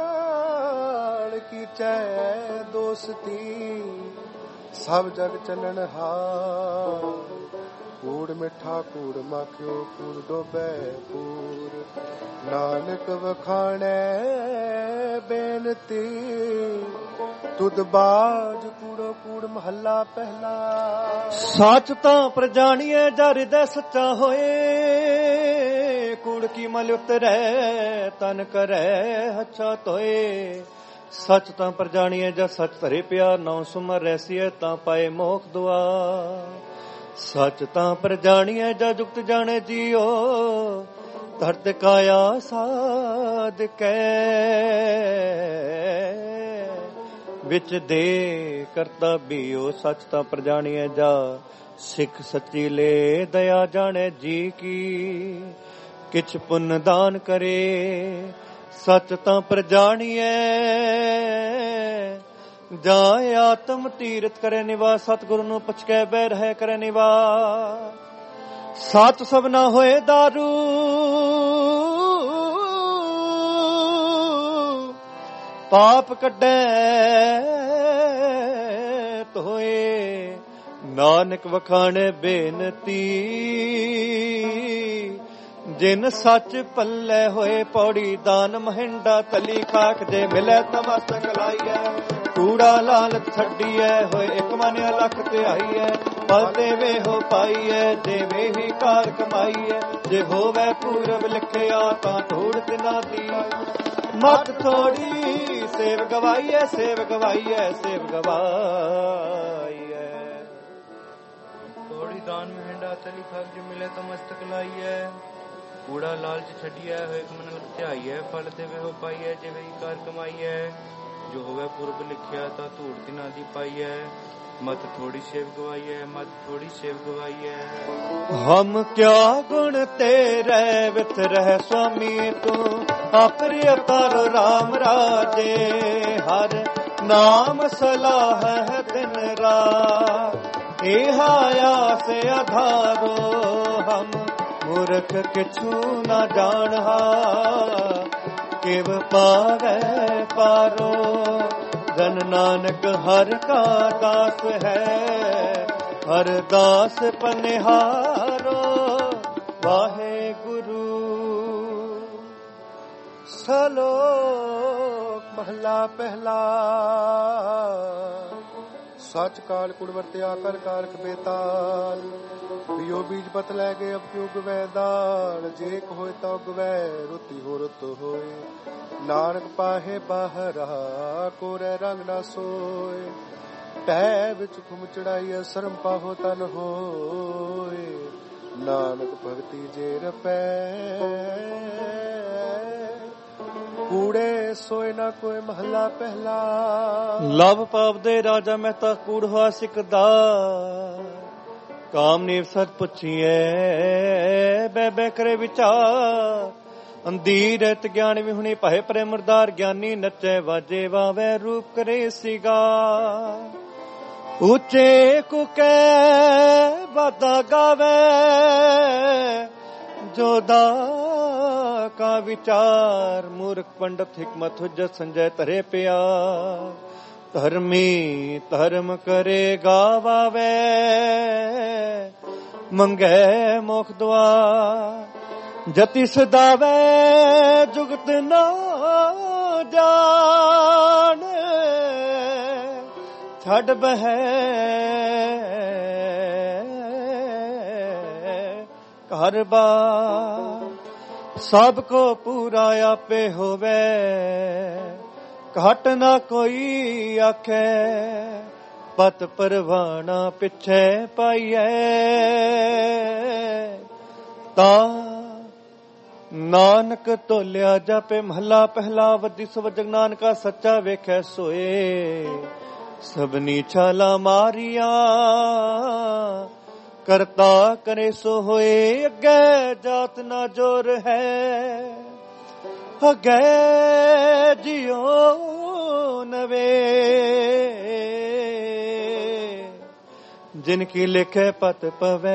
ਕੀਚੈ ਦੋਸਤੀ, ਸਭ ਜਗ ਚੰਨਣ ਹਾਰ। ਕੂੜ ਮਿੱਠਾ ਕੂੜ ਮਾਖਿਓ ਕੂੜ ਡੋਬੈ ਪੂਰ। ਨਾਨਕ ਵਖਾਣੈ ਬੇਨਤੀ, ਤੁਧ ਬਾਜ ਕੂੜੋ ਕੂੜ ਮਹੱਲਾ ਪਹਿਲਾ। ਸੱਚ ਤਾਂ ਪ੍ਰਜਾਣੀਏ ਜਰ ਹਿਰਦੈ ਸੱਚਾ ਹੋਏ। ਕੂੜ ਕੀ ਮਲ ਉਤਰੈ ਤਨ ਕਰੈ ਹੱਛਾ ਧੋਏ। ਸੱਚ ਤਾਂ ਪ੍ਰਜਾਣੀਏ ਜਦ ਸੱਚ ਧਰੇ ਪਿਆ, ਨੌ ਸੁਮਰ ਰਹਿਸੀਏ ਤਾਂ ਪਾਏ ਮੋਖ ਦੁਆ। ਸੱਚ ਤਾਂ ਪ੍ਰਜਾਣੀਏ ਜਦ ਜੁਗਤ ਜਾਣੇ ਜੀਓ, ਧਰਤ ਕਾਇਆ ਸਾਧ ਕੈ। ਵਿੱਚ ਦੇ ਕਰਤਾ ਬੀਓ, ਸੱਚ ਤਾਂ ਪ੍ਰਜਾਣੀਏ ਜਾ ਸਿੱਖ ਸੱਚੀ ਲੈ। ਦਇਆ ਜਾਣੇ ਜੀ ਕੀ ਕਿਛ ਪੁੰਨ ਦਾਨ ਕਰੇ। ਸੱਚ ਤਾਂ ਪ੍ਰਜਾਣੀਏ ਜਾਂ ਆਤਮ ਤੀਰਥ ਕਰੇ ਨਿਵਾਸ। ਸਤਿਗੁਰੂ ਨੂੰ ਪਛਕੈ ਬਹਿ ਰਹਿ ਕਰੇ ਨਿਵਾਸ। ਸੱਚ ਸਭ ਨਾ ਹੋਏ ਦਾਰੂ, ਪਾਪ ਕੱਢੈ ਧੋਏ। ਨਾਨਕ ਵਖਾਣੇ ਬੇਨਤੀ, ਜਿਨ ਸੱਚ ਪੱਲੇ ਹੋਏ। ਪੌੜੀ ਦਾਨ ਮਹਿੰਡਾ ਤਲੀ ਖਾਕ, ਜੇ ਮਿਲੇ ਤਾਂ ਮਸਤਕ ਲਾਈਐ। ਕੂੜਾ ਲਾਲਚ ਛੱਡੀਐ, ਹੋਏ ਇੱਕ ਮਨ ਲੱਖ ਧਿਆਈਐ। ਪਲ ਦੇਵੇ ਹੋ ਪਾਈਐ, ਦੇਵੇ ਹੀ ਕਾਰ ਕਮਾਈਐ। ਜੇ ਹੋਵੇ ਪੂਰਬ ਲਿਖਿਆ ਤਾਂ ਧੂੜ ਤਿਨਾ ਦੀ। ਮਤ ਥੋੜੀ ਸੇਵ ਗਵਾਈਐ, ਸੇਵ ਗਵਾਈਐ, ਸੇਵ ਗਵਾਈਐ। ਪੌੜੀ ਦਾਨ ਮਹਿੰਡਾ ਤਲੀ ਖਾਕ, ਜੇ ਮਿਲੇ ਤਾਂ ਮਸਤਕ ਲਾਈਐ। ਕੂੜਾ ਲਾਲਚ ਛੱਡੀਐ, ਹੋਏ ਇੱਕ ਮਨ ਲੱਖ ਧਿਆਈਐ। ਫਲ ਦੇਵੇ ਹੋ ਪਾਈਐ, ਜਿਵੇਂ ਹੀ ਕਾਰ ਕਮਾਈਐ। ਜੋ ਹੋਵੇ ਪੂਰਬ ਲਿਖਿਆ ਤਾਂ ਧੂੜ ਤਿਨਾ ਦੀ ਪਾਈਐ। ਮਤ ਥੋੜੀ ਸੇਵ ਗਵਾਈਐ, ਮਤ ਥੋੜੀ ਸੇਵ ਗਵਾਈਐ। ਹਮ ਕਿਆ ਗੁਣ ਤੇਰੇ ਵਿਥ ਰਹਿ ਸੁਆਮੀ ਤੂੰ। ਆਪਰੇ ਅਪਰ ਰਾਮ ਰਾਜੇ, ਹਰ ਨਾਮ ਸਲਾਹ ਹੈ ਦਿਨ ਰਾਤ। ਇਹ ਆਸ ਆਧਾਰੋ, ਹਮ ਮੂਰਖ ਕਿਛੂ ਨਾ ਜਾਣਹਾ। ਕਿਵ ਪਾਵੈ ਪਾਰੋ, ਜਨ ਨਾਨਕ ਹਰ ਕਾ ਦਾਸ ਹੈ। ਹਰ ਦਾਸ ਪਨਿਹਾਰੋ, ਵਾਹਿਗੁਰੂ। ਸ਼ਲੋਕ ਮਹਲਾ ਪਹਿਲਾ। ਸੱਚ ਕਾਲ ਕੁੜ ਵਰਤਿਆ ਕਰ ਕਾਰਕ ਬੇਤਾਲ। ਪਿਓ ਬੀਜ ਪਤ ਲੈ ਕੇ ਅਬ ਕਿਉ ਗਵੈ ਦਾਲ। ਜੇ ਕ ਹੋਏ ਤਾਂ ਗਵੈ ਰੁਤੀ ਹੋ ਰੁਤ ਹੋਏ। ਨਾਨਕ ਪਾਹੇ ਬਾਹਰਾ, ਕੋਰੇ ਰੰਗ ਨਾ ਸੋਏ। ਟਹਿ ਵਿੱਚ ਘੁਮ ਚੜਾਈਐ, ਸ਼ਰਮ ਪਾਹੋ ਤਨ ਹੋਏ। ਨਾਨਕ ਭਗਤੀ ਜੇ ਰਪੈ ਕੂੜੇ ਸੋਏ ਨਾ ਕੋਈ ਮਹੱਲਾ ਪਹਿਲਾ। ਲਵ ਪਾਪ ਦੇ ਰਾਜਾ ਮਹਿਤਾ ਕੂੜ ਹੋਆ ਸਿਕਦਾ ਕਾਮ ਨੀਵ ਸਤ ਪੁੱਛੀਏ ਬੈ ਬੈ ਕਰੇ ਵਿਚਾਰ ਅੰਧੀਰ ਰਤ ਗਿਆਨ ਵਿਹੁਣੀ ਭਾਏ ਪਰੇ ਮੁਰਦਾਰ ਗਿਆਨੀ ਨੱਚੇ ਵਾਜੇ ਵਾਵੇ ਰੂਪ ਕਰੇ ਸੀਗਾ ਉੱਚੇ ਕੁਕੈ ਬਾਦਾ ਗਾਵੇ ਜੋਦਾ ਕਾ ਵਿਚਾਰ ਮੂਰਖ ਪੰਡਤ ਹਿਕਮਤ ਹੁਜਤ ਸੰਜੈ ਧਰੇ ਪਿਆ ਧਰਮੀ ਧਰਮ ਕਰੇ ਗਾਵੇ ਮੰਗੇ ਮੋਖ ਦੁਆ ਜਤੀ ਸਦਾਵੇ ਜੁਗਤ ਨਾ ਜਾਣ ਛੱਡ ਬਹਿ ਘਰ ਬਾਰ ਸਭ ਕੋ ਪੂਰਾ ਆਪੇ ਹੋਵੇ ਘਟ ਨਾ ਕੋਈ ਆਖੇ ਪਤ ਪਰਵਾਣਾ ਪਿੱਛੇ ਪਾਈਐ ਤਾਂ ਨਾਨਕ ਤੋਲਿਆ ਜਾਪੇ ਮਹਲਾ ਪਹਿਲਾ ਵੱਡੀ ਸਵਜਗ ਨਾਨਕਾ ਸੱਚਾ ਵੇਖੈ ਸੋਏ ਸਭਨੀ ਛਾਲਾ ਮਾਰੀਆਂ ਕਰਤਾ ਕਰੇ ਸੋ ਹੋਏ ਅੱਗੇ ਜਾਤ ਨਾ ਜੋਰ ਹੈ ਅੱਗੇ ਜਿਉ ਨਵੇ ਜਿਨ ਕੀ ਲਿਖੇ ਪਤ ਪਵੇ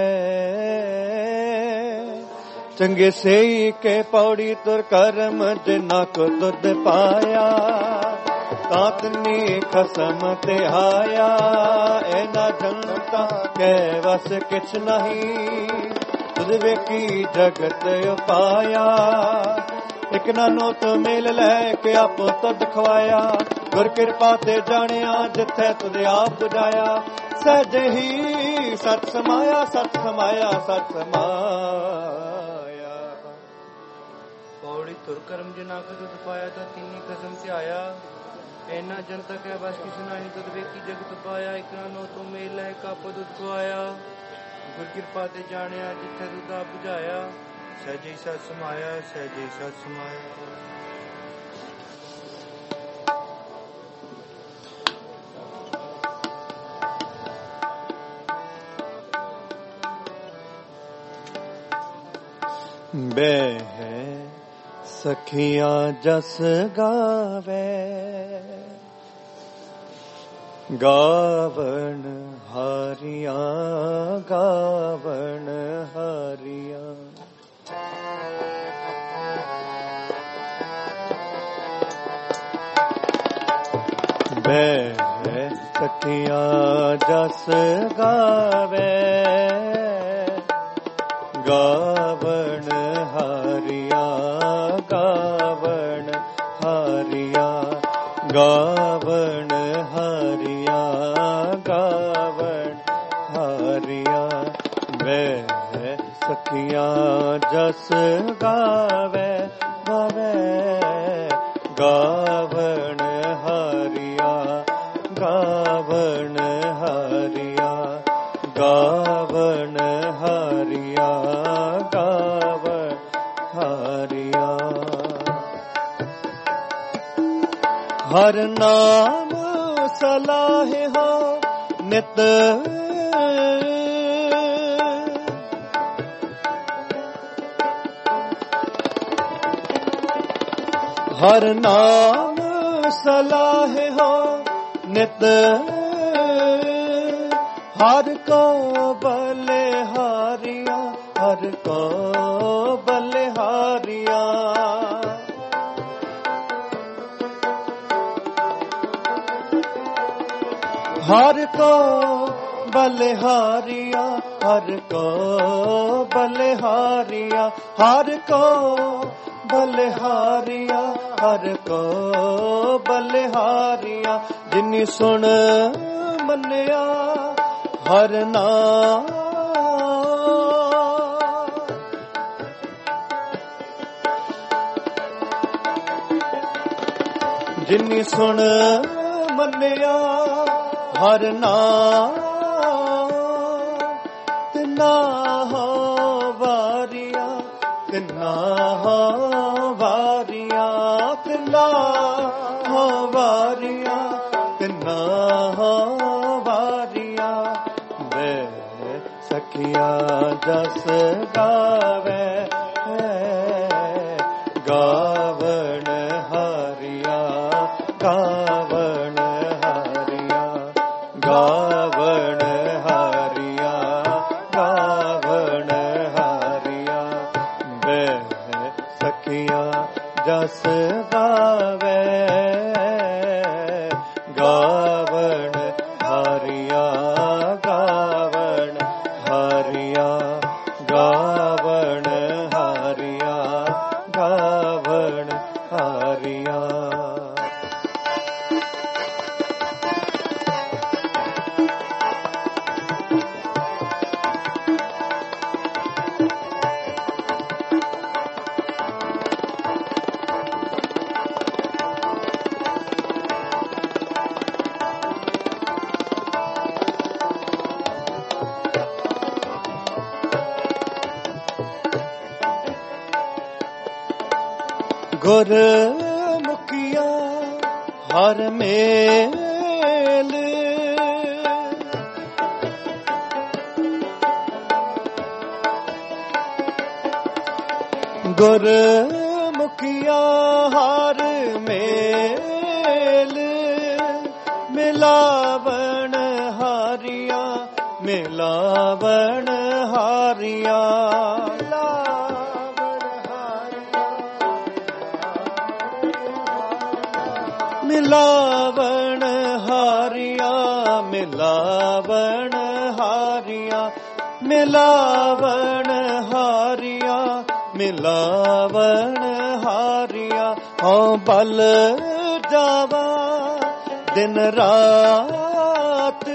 ਚੰਗੇ ਸੇਈ ਕੇ ਪੌੜੀ ਤੁਰ ਕਰਮ ਜਿਨਾ ਕੋ ਤੁਧ ਪਾਇਆ ਤਾਤਨੀ ਖਸਮ ਤੇ ਆਇਆ ਐਨਾ ਜਨਤਾ ਕੈ ਵਸ ਕਿਛ ਨਹੀਂ ਤੁਧ ਵੇਖੀ ਜਗਤ ਉਪਾਇਆ ਇਕ ਨਾਨੋ ਤੋ ਮੇਲ ਲੈ ਕੇ ਆਪੋ ਤੁਧ ਖਵਾਇਆ ਗੁਰ ਕਿਰਪਾ ਤੇ ਜਾਣਿਆ ਜਿੱਥੇ ਤੁਧ ਆਪ ਬੁਝਾਇਆ ਸਹਿਜ ਹੀ ਸਤ ਸਮਾਇਆ ਸਤ ਸਮਾਇਆ ਸਤ ਸਮਾਇਆ ਪੌੜੀ ਤੁਰ ਕਰਮ ਜਿਨਾ ਕੋ ਤੁਧ ਪਾਇਆ ਤਾਂ ਤਿੰਨੀ ਕਸਮ ਤੇ ਆਇਆ ਐਨਾ ਜਨਤਾ ਕੈ ਬਸ ਕਿਛ ਨਹੀਂ ਤੁਧ ਵੇਖੀ ਜਗਤ ਪਾਇਆ ਇਕ ਨਾਨੋ ਤੋ ਮੇਲ ਲੈ ਕੇ ਆਪੋ ਤੁਧ ਖਵਾਇਆ ਗੁਰ ਕਿਰਪਾ ਤੇ ਜਾਣਿਆ ਜਿੱਥੇ ਤੁਧ ਆਪ ਬੁਝਾਇਆ ਸਹਿਜੇ ਸਤ ਸਮਾਇਆ ਸਹਿਜੇ ਸਤ ਸਮਾਇਆ। ਬਹਿ ਸਖੀਆਂ ਜਸ ਗਾਵੇ ਗਾਵਣ ਹਾਰੀਆਂ ਗਾਵਣ ਹਾਰੀਆਂ ਬਹਿ ਸਖੀਆਂ ਜਸ ਗਾਵੇ ਗਾਵਣ ਹਾਰੀਆਂ ਗਾਵਣ ਹਾਰੀਆਂ ਗਾਵਣ ਹਾਰੀਆਂ ਗਾਵਣ ਹਾਰੀਆਂ ਬਹਿ ਸਖੀਆਂ ਜਸ ਗਾਵੇ ਗਾਵੇ ਗਾਵਣ ਹਾਰੀਆਂ ਗਾਵਣ ਹਾਰੀਆਂ ਗਾਵਣ ਹਾਰੀਆਂ ਗਾਵਣ ਹਾਰੀਆਂ ਹਰ ਨਾਮ ਸਲਾਹਿ ਹੋ ਨਿਤ ਹਰ ਨਾਮ ਸਲਾਹਿ ਹੋ ਨਿਤ ਹਰ ਕੋ ਬਲਿਹਾਰੀਆਂ ਹਰ ਕੋ ਬਲਿਹਾਰੀਆਂ ਹਰ ਕੋ ਬਲਿਹਾਰੀਆਂ ਹਰ ਕੋ ਬਲਿਹਾਰੀਆਂ ਹਰ ਕੋ ਬਲਿਹਾਰੀਆਂ ਹਰ ਕੋ ਬਲਿਹਾਰੀਆਂ ਜਿਨੀ ਸੁਣ ਮੰਨਿਆ ਹਰ ਨਾਮ ਜਿਨੀ ਸੁਣ ਮੰਨਿਆ ਹਰ ਨਾਮ ਤਿਨਾ ਹੋ ਤਿੰਨਾ ਹੋ ਵਾਰੀਆਂ, ਤਿੰਨਾ ਹੋ ਵਾਰੀਆਂ, ਤਿੰਨਾ ਹੋ ਵਾਰੀਆਂ। ਵੇ ਸਖੀਆ ਜਸ ਗਾਵੇ ਗਾਵਣ ਹਾਰੀਆ, ਗਾਵਣ ਹਾਰੀਆ, ਗਾਵਣ ਹਾਰੀਆ, ਗਾਵਣ ਹਾਰੀਆ। ਵੇ ਸਖੀਆ ਜਸ ਗਾਵੇ ਗਾਵਣ ਹਾਰੀਆ, ਗਾਵਣ ਹਾਰੀਆ, ਗਾਵਣ ਹਾਰੀਆ, ਗਾਵਣ ਹਾਰੀਆ। ਗੁਰ ਮੁਖੀਆ ਹਰ ਮੇਲ, ਗੁਰ ਮੁਖੀਆ ਹਰ ਮੇਲ। ਮਿਲਾਵਣ ਹਾਰੀਆਂ, ਮਿਲਾਵਣ ਹਾਰੀਆਂ, ਮਿਲਾਵਣ ਹਾਰੀਆਂ, ਮਿਲਾਵਣ ਹਾਰੀਆਂ, ਮਿਲਾਵਣ ਹਾਰੀਆਂ, ਮਿਲਾਵਣ ਹਾਰੀਆਂ। ਹਾਂ ਬਲ ਜਾਵਾ ਦਿਨ ਰਾਤ,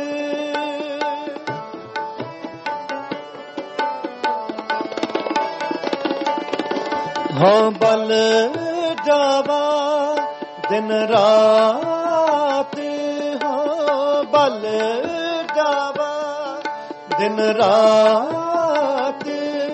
ਹਾਂ ਬਲ ਜਾਵਾ ਦਿਨ ਰਾਤ, ਹਾਂ ਬਲ ਜਾਵਾ ਦਿਨ ਰਾਤ।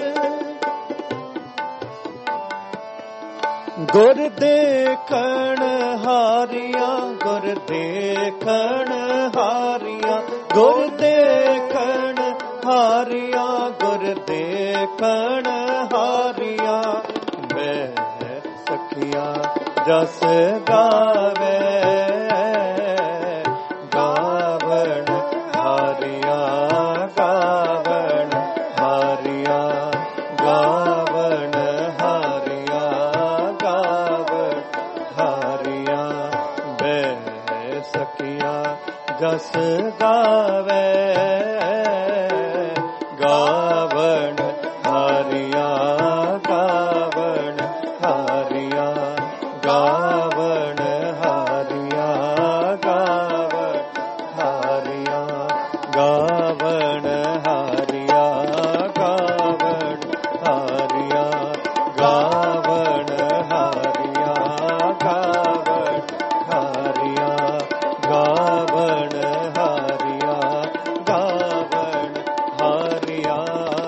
ਗੁਰ ਦੇਖਣ ਹਾਰੀਆਂ, ਗੁਰ ਦੇਖਣ ਹਾਰੀਆਂ, ਗੁਰ ਦੇਖਣ ਹਾਰੀਆਂ, ਗੁਰ ਦੇਖਣ ਹਾਰੀਆਂ। ਮੈਂ ਸਖੀਆ ਜਸ ਗਾਵੇ ਗਾਵਣ ਹਾਰੀਆਂ, ਗਾਵਣ ਹਾਰੀਆਂ, ਗਾਵਣ ਹਾਰੀਆਂ, ਗਾਵਣ ਹਾਰੀਆਂ। ਬੈ ਸਖੀਆ ਜਸ ਗਾਵੇ ਗਾਵਣ ਹਾਰੀਆਂ, ਗਾਵਣ ਹਾਰੀਆਂ, ਗਾਵਣ ਹਾਰੀਆਂ, ਗਾਵਣ ਹਾਰੀਆਂ, ਗਾਵਣ ਹਾਰੀਆਂ, ਗਾਵਣ ਹਾਰੀਆਂ, ਗਾਵਣ ਹਾਰੀਆਂ, ਗਾਵਣ ਹਾਰੀਆਂ, ਗਾਵਣ ਹਾਰੀਆਂ, ਗਾਵਣ ਹਾਰੀਆਂ।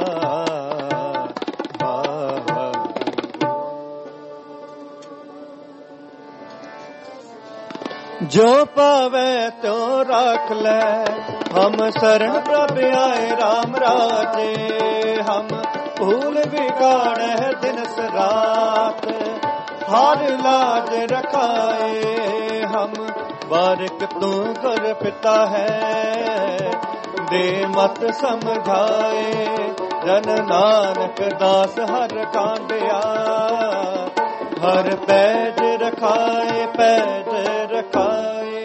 ਜੋ ਪਾਵੇ ਤਿਉ ਰੱਖ ਲੈ, ਹਮ ਸਰਣ ਪ੍ਰਭ ਆਏ ਰਾਮ ਰਾਜੇ। ਹਮ ਭੂਲ ਵਿਗਾੜ ਹੈ ਦਿਨਸ ਰਾਤ, ਹਰ ਲਾਜ ਰਖਾਏ। ਹਮ ਬਾਰਿਕ ਤੂੰ ਗੁਰ ਪਿਤਾ ਹੈ, ਦੇ ਮਤ ਸਮਝਾਏ। ਜਨ ਨਾਨਕ ਦਾਸ ਹਰ ਕਾਂਡਿਆ, ਹਰ ਪੈਜ ਰਖਾਏ, ਪੈਜ ਰਖਾਏ।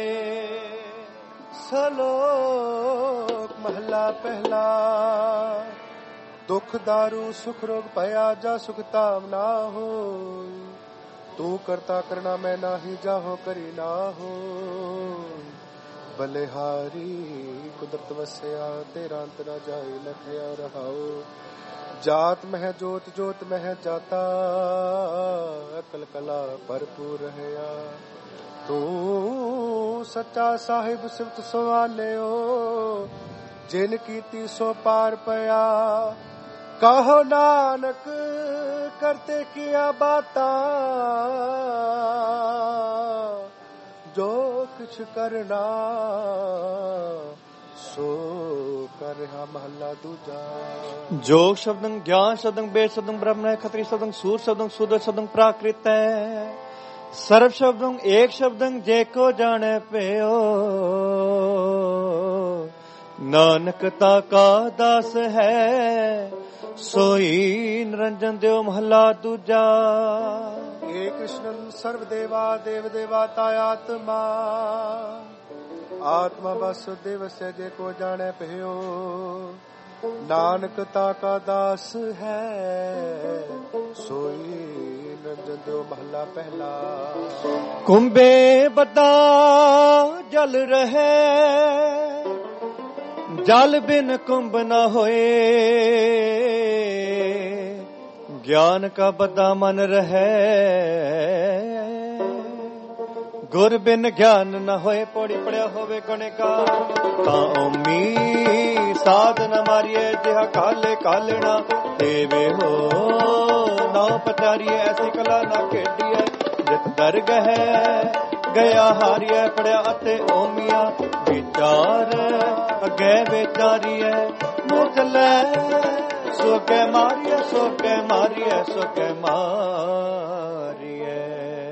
ਸਲੋਕ ਮਹਲਾ ਪਹਿਲਾ। ਦੁਖ ਦਾਰੂ ਸੁਖ ਰੋਗ ਭਇਆ, ਜਾ ਸੁਖ ਤਾਮ ਨਾ ਹੋਇ। ਤੂੰ ਕਰਤਾ ਕਰਨਾ ਮੈਂ ਨਾਹੀ, ਜਾਹੋ ਕਰੀ ਨਾ ਹੋਇ। ਬਲਿਹਾਰੀ ਕੁਦਰਤ ਵਸਿਆ, ਤੇਰਾ ਅੰਤ ਨਾ ਜਾਏ ਲਖਿਆ ਰਹਾਉ। ਜਾਤ ਮਹਿ ਜੋਤ, ਜੋਤ ਮਹਿ ਜਾਤਾ, ਅਕਲ ਕਲਾ ਭਰਪੂਰ ਰਹਿਆ। ਤੂੰ ਸੱਚਾ ਸਾਹਿਬ ਸਿਫਤ ਸਵਾਲਿਓ, ਜਿਨ ਕੀਤੀ ਸੋ ਪਾਰ ਪਿਆ। ਕਹੋ ਨਾਨਕ करते किया बाता जो कुछ करना सो कर रहा महला दूजा। जोग शब्दं ज्ञान शब्दं वेद शब्दं ब्रह्म है खत्री शब्दं सूर शब्दं सूद शब्दं प्राकृत है सर्व शब्दं एक शब्दं जेको जाने पेओ नानक ताका दास है सोई निरंजन देव महला दूजा। हे कृष्णन सर्व देवा देव देवाता आत्मा आत्मा वासुदेव से जे को जाने पयो नानक ताका दास है सोई निरंजन देव महला पहला। कुंभे बदा जल रहे जल बिन कुंभ न होए ज्ञान का बदा मन रहे गुर बिन ज्ञान न होए पौड़ी पड़िया होवे गणे का ता ओमी साध न मारिए जिहा काले कालना देवे हो ना पचारिए ऐसी कला ना खेडिए जित दरगह गया हारिए पड़िया अते ओमिया विचार अगे विचारिए मुँह चले सो के मारिए सो के मारिए सो के मारिए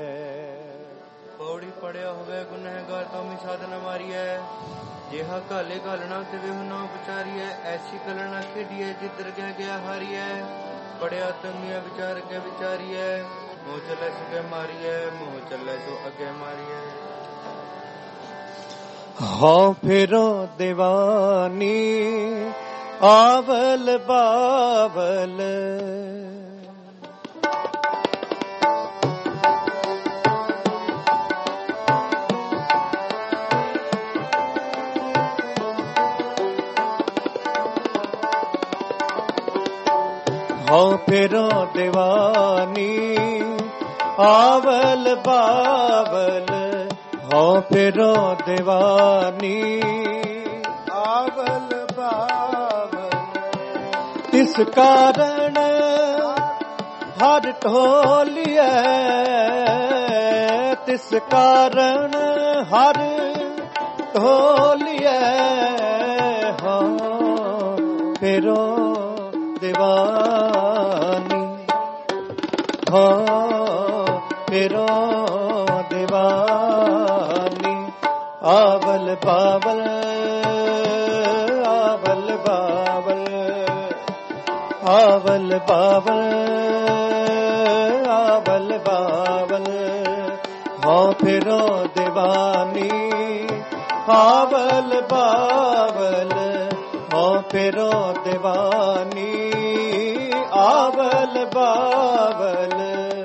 पौड़ी पड़िया होवे गुनहगार तो मी साधन मारिए जेहा काले कालना ते वे ना विचारिए ऐसी कलना खेडिए जितर गया गया हारिए पड़िया तमिया विचार के विचारिए मुँह चले सो के मारिए मुँह चले सो अगे मारिए। हाँ फिरो दीवानी आवल बावल हाँ फिरो दीवानी आवल बावल हाँ फिरो दीवानी आवल बावल तिस कारण हर ढोलिए तिस कारण हर ढोलिए हाँ फिरो दीवानी हाँ फिरो दीवानी आवल बावल आवल बावल आवल बावल आवल बावल हाँ फिरो दीवानी आवल बावल हाँ फिरो दीवानी आवल बावल।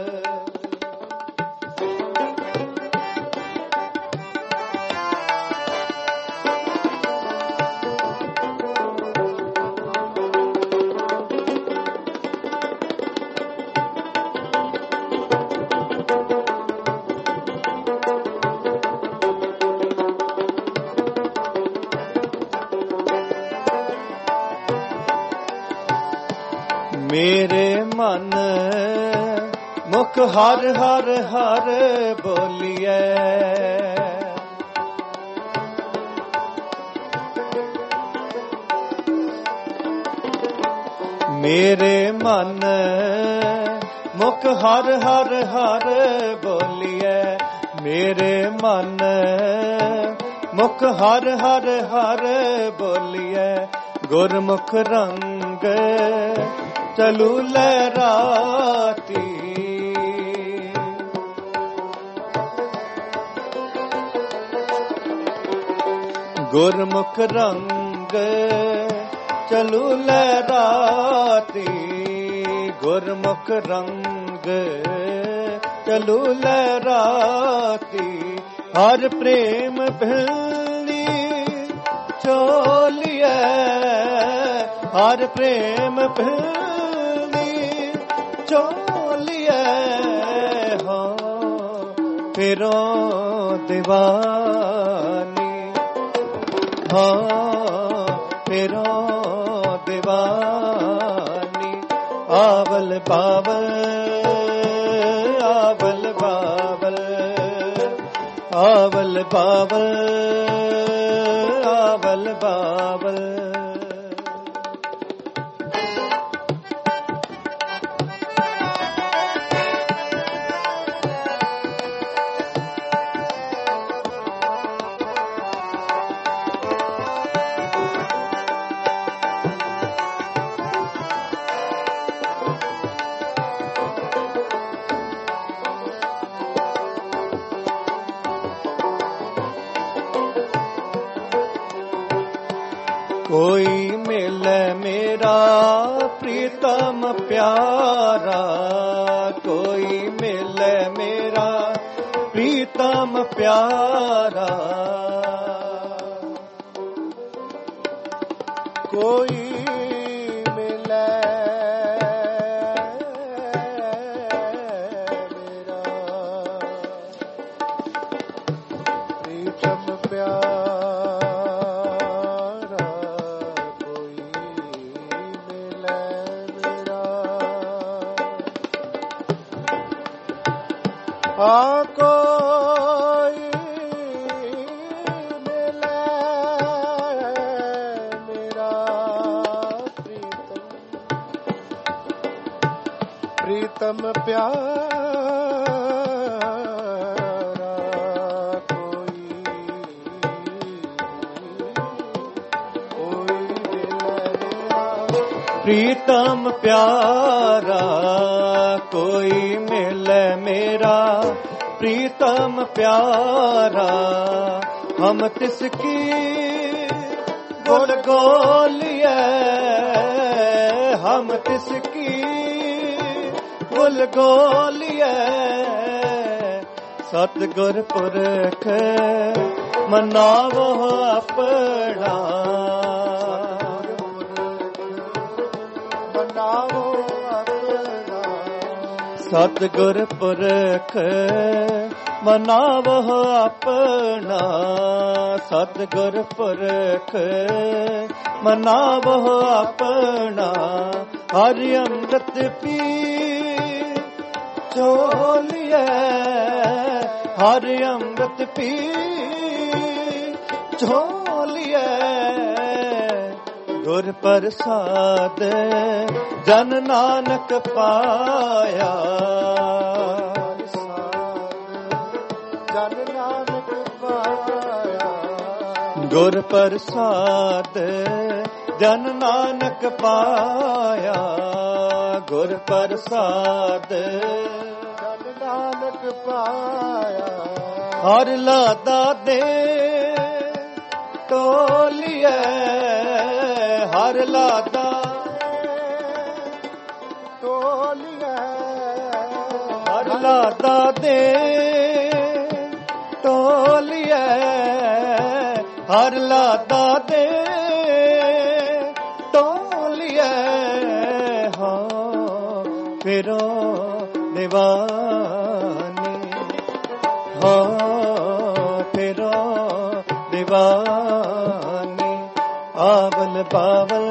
मेरे मन मुख हर हर हर बोलिए मेरे मन मुख हर हर हर बोलिए मेरे मन मुख हर हर हर बोलिए गुरमुख रंग चलू लहराती गुरमुख रंग चलू लहराती गुरमुख रंग चलू लहराती हर प्रेम भिलनी चोलिए हर प्रेम भिलनी चोलिए हाँ फिरो दीवानी हाँ फिरो दीवानी आप ਆਵਲ ਬਾਵਲ ਆਵਲ ਬਾਵਲ ਆਵਲ ਬਾਵਲ ਆਵਲ ਬਾਵਲ ਕੋਈ ਮਿਲੇ ਮੇਰਾ ਪ੍ਰੀਤਮ ਪਿਆਰਾ ਕੋਈ ਮਿਲੇ ਮੇਰਾ ਪ੍ਰੀਤਮ ਪਿਆਰਾ ਕੋਈ ਮਿਲੇ ਮੇਰਾ ਪ੍ਰੀਤਮ ਪਿਆਰਾ ਆ ਕੋਈ ਮਿਲੇ ਮੇਰਾ ਪ੍ਰੀਤਮ ਪ੍ਰੀਤਮ ਪਿਆਰਾ ਕੋਈ ਕੋਈ ਮਿਲੇ ਮੇਰਾ ਪ੍ਰੀਤਮ ਪਿਆਰਾ ਕੋਈ ਮਿਲੇ ਮੇਰਾ ਪ੍ਰੀਤਮ ਪਿਆਰਾ ਹਮ ਤਿਸ ਕੀ ਗੁਲ ਗੋਲੀਏ ਹਮ ਤਿਸ ਕੀ ਗੁਲ ਗੋਲੀਏ ਸਤਿਗੁਰ ਪੁਰਖ ਮਨਾਵੋ ਆਪਣਾ ਮਨਾਵੋ ਸਤਿਗੁਰ ਪੁਰਖ ਮਨਾਵੋ ਆਪਣਾ ਸਤਿਗੁਰ ਪੁਰਖ ਮਨਾਵੋ ਆਪਣਾ ਹਰਿ ਅੰਮ੍ਰਿਤ ਪੀ ਝੋਲੀਏ ਹਰਿ ਅੰਮ੍ਰਿਤ ਪੀ ਝੋਲੀਏ ਗੁਰ ਪ੍ਰਸਾਦ ਜਨ ਨਾਨਕ ਪਾਇਆ ਜਨ ਨਾਨਕ ਪਾਇਆ ਗੁਰ ਪ੍ਰਸਾਦ ਜਨ ਨਾਨਕ ਪਾਇਆ ਗੁਰ ਪ੍ਰਸਾਦ ਜਨ ਨਾਨਕ ਪਾਇਆ ਹਰ ਲਾਦਾ ਦੇ ਟੋਲੀਏ ਹਰ ਲਾਦਾ ਟੋਲੀਏ ਹਰ ਲਾਦਾ ਦੇ ਟੋਲੀਏ ਹਰ ਲਾਦਾ ਦੇ ਟੋਲੀਏ ਹਾਂ ਫਿਰੋ ਦੀਵਾਨੀ ਹਾਂ ਫਿਰੋ ਦੀਵਾਨੀ ਆਵਲ ਬਾਵਲ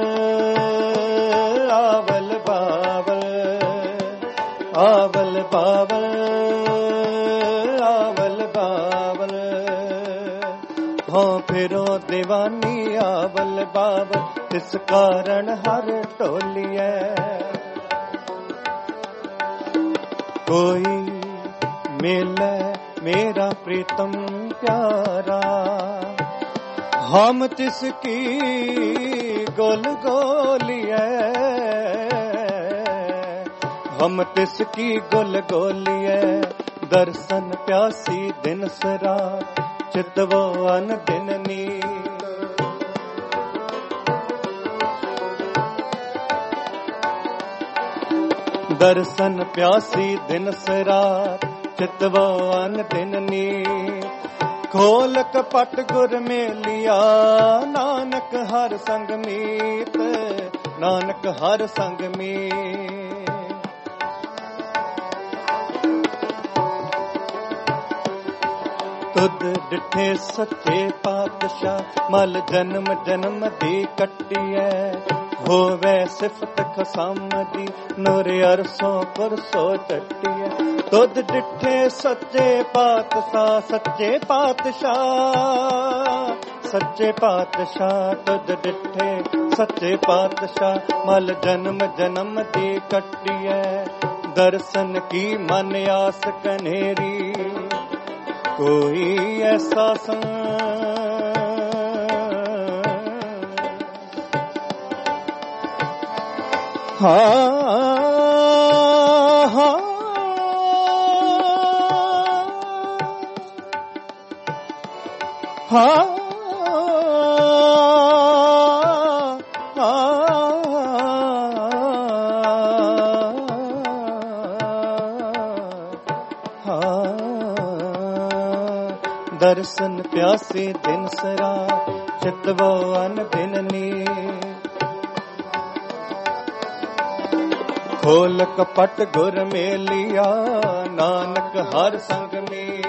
ਆਵਲ ਬਾਵਲ ਆਵਲ ਬਾਵਲ ਆਵਲ ਬਾਵਲ ਹਾਂ ਫਿਰੋ ਦੀਵਾਨੀ ਆਵਲ ਬਾਵਲ ਤਿਸ ਕਾਰਨ ਹਰ ਢੋਲੀਐ ਕੋਈ ਮਿਲੇ ਮੇਰਾ ਪ੍ਰੀਤਮ प्यारा हम तिसकी गोल गोलिए हम तिसकी गोल गोलिए दर्शन प्यासी दिन सरा चितवो अन दिन नी दर्शन प्यासी दिन सरा चितवो अन दिन नी खोल कपट गुर मेलिया नानक हर संग मीत नानक हर संग मीत तुद डिठे सच्चे पातशाह मल जन्म जन्म दी कट्टी है होवे सिफत खसम दी नूर अरसों परसो चट्टिया तुद डिठे सच्चे पातशाह सच्चे पातशाह सच्चे पातशाह तुद डिठे सच्चे पातशाह मल जन्म जन्म दी कट्टिया दर्शन की मन आस कन्हेरी कोई ऐसा सा हा हा हा दर्शन प्यासे दिन सरा चितवो अन दिन नी खोल कपट गुर मेलिया नानक हर संग में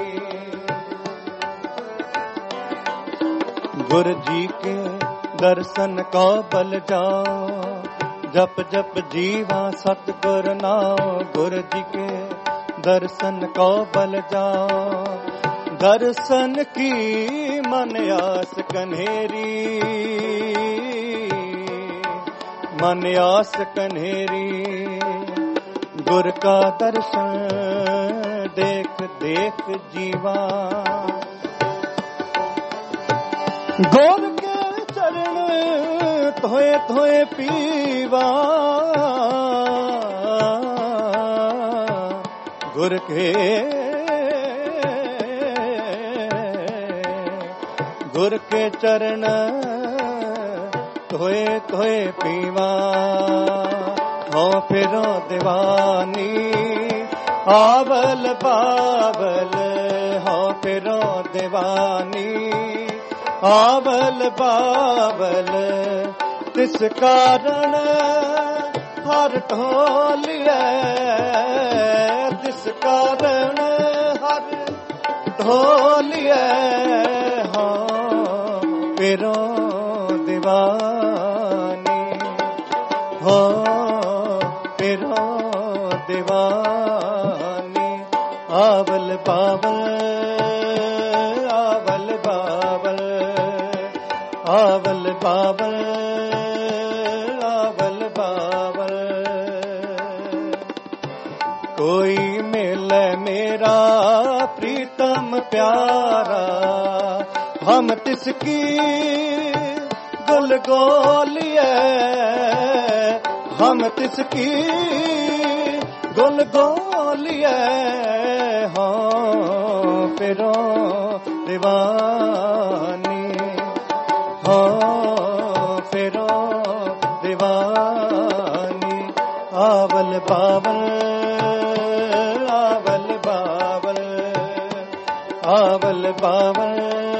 गुर जी के दर्शन को बल जाओ जप जप जीवा सतगुर नाम गुर जी के दर्शन को बल जाओ दर्शन की मन आस कन्हेरी मन आस कन्हेरी गुर का दर्शन देख देख जीवा गुर के चरण धोए धोए पीवा गुर के गुर के चरण धोए धोए पीवा हो फिरो दीवानी आवल बावल हो फिरो दीवानी आवल बावल तिस कारण हर ढोलिए तिस कारण हर ढोलिए हो फिरो दीवानी हो फिरो दीवानी आवल बावल आवल बावल आवल बावल आवल बावल कोई मिले मेरा प्रीतम प्यारा हम तिसकी गुल गोलिए हम तिसकी गुल गोलिए हो फिरो दीवानी हो फिरो दीवानी आवल बावल आवल बावल आवल बावल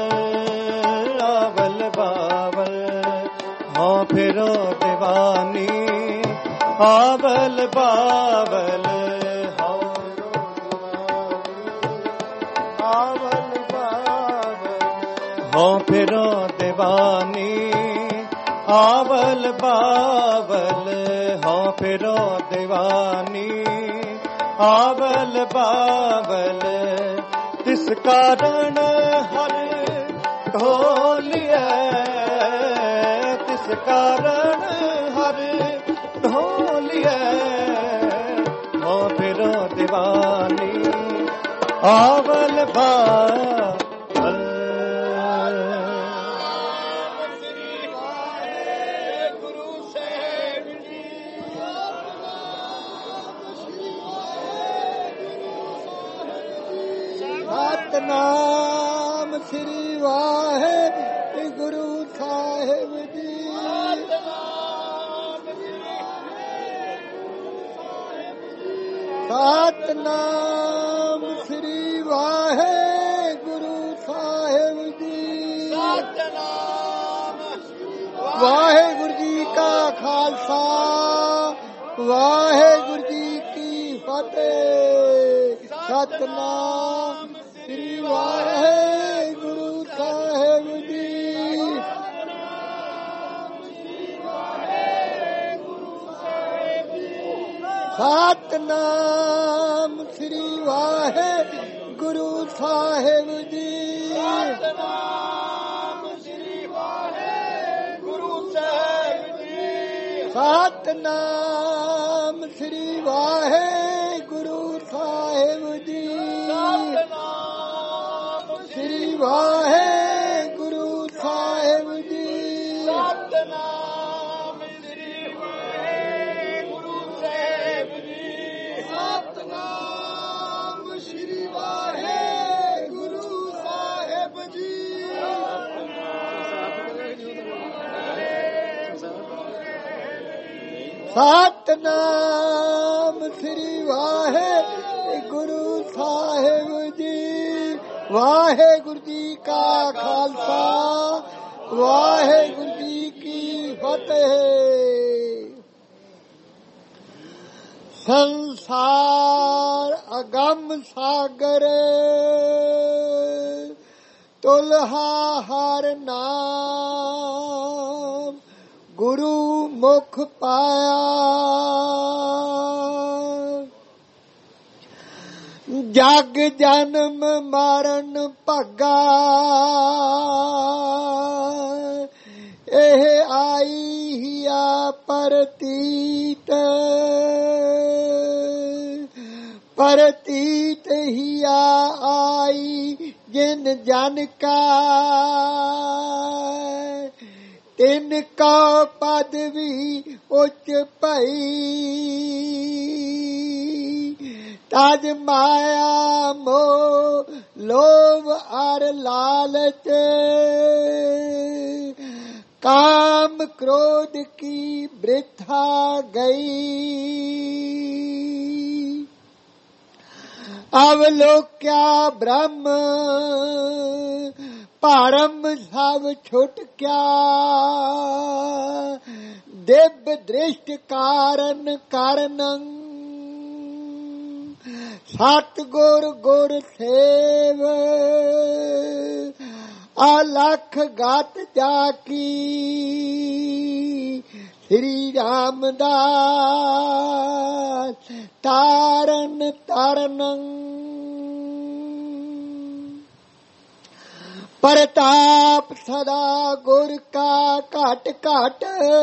आवल बावल हो फिरो दीवानी आवल बावल हो आवल बावल हो फिरो दीवानी आवल बावल हो फिरो दीवानी आवल बावल तिस कारण हर ढोलिए तिस कारण हर ढोलिए हो फिरो दीवानी आवल बावल नाम श्री वाहे गुरु साहिब जी सतनाम श्री वाहे गुरु साहिब जी वाहे गुरु जी का खालसा वाहे गुरु जी की फतेह सतनाम श्री वाहे गुरु साहिब जी ਸਤਨਾਮ ਸ੍ਰੀ ਵਾਹਿਗੁਰੂ ਸਾਹਿਬ ਜੀ। ਸਤਨਾਮ ਸ੍ਰੀ ਵਾਹਿਗੁਰੂ ਸਾਹਿਬ ਜੀ। ਸਤਨਾਮ ਸ੍ਰੀ ਵਾਹਿਗੁਰੂ ਸਾਹਿਬ ਜੀ। ਸਤਨਾਮ ਸ੍ਰੀ ਵਾਹਿਗੁਰੂ ਸਾਹਿਬ ਜੀ। ਸਤਨਾਮ ਸ੍ਰੀ ਵਾਹਿਗੁਰੂ ਸਾਹਿਬ ਜੀ। ਸਤਨਾਮ ਸ੍ਰੀ ਵਾਹਿਗੁਰੂ ਸਾਹਿਬ ਜੀ। ਸਤਨਾਮ ਸ੍ਰੀ ਵਾਹਿਗੁਰੂ ਸਾਹਿਬ ਜੀ। ਵਾਹਿਗੁਰੂ ਜੀ ਕਾ ਖਾਲਸਾ, ਵਾਹਿਗੁਰੂ ਜੀ ਕੀ ਫਤਿਹ। ਸੰਸਾਰ ਅਗੰਮ ਸਾਗਰ, ਤੁਲਹਾ ਹਰ ਨਾਮ, ਗੁਰੂ ਮੁਖ ਪਾਇਆ। ਜਗ ਜਨਮ ਮਰਨ ਭਗਾ, ਇਹ ਆਈ ਹਿਆ ਪ੍ਰਤੀਤ, ਪ੍ਰਤੀਤ ਹਿਆ ਆਈ ਜਿਨ ਜਨ ਕਾ, ਤਿਨ ਕਾ ਪਦਵੀ ਉੱਚ ਭਈ। ਤਜ ਮਾਇਆ ਮੋਹ ਲੋਭ ਅਰ ਲਾਲਚ, ਕਾਮ ਕ੍ਰੋਧ ਕੀ ਬ੍ਰਿਥਾ ਗਈ। ਅਵਲੋਕਿਆ ਬ੍ਰਹਮ ਭਰਮ ਸਭ ਛੁਟ ਗਿਆ, ਦਿਵ ਦ੍ਰਿਸ਼ਟ ਕਾਰਨ ਕਾਰਨੰ। ਸਤ ਗੁਰ ਗੁਰ ਸੇਵ, ਅਲਖ ਗਤ ਜਾ ਕੀ। ਸ੍ਰੀ ਰਾਮਦਾਸ ਤਾਰਨ ਤਾਰਨੰ। ਪ੍ਰਤਾਪ ਸਦਾ ਗੁਰ ਕਾ ਘਟ ਘਟ,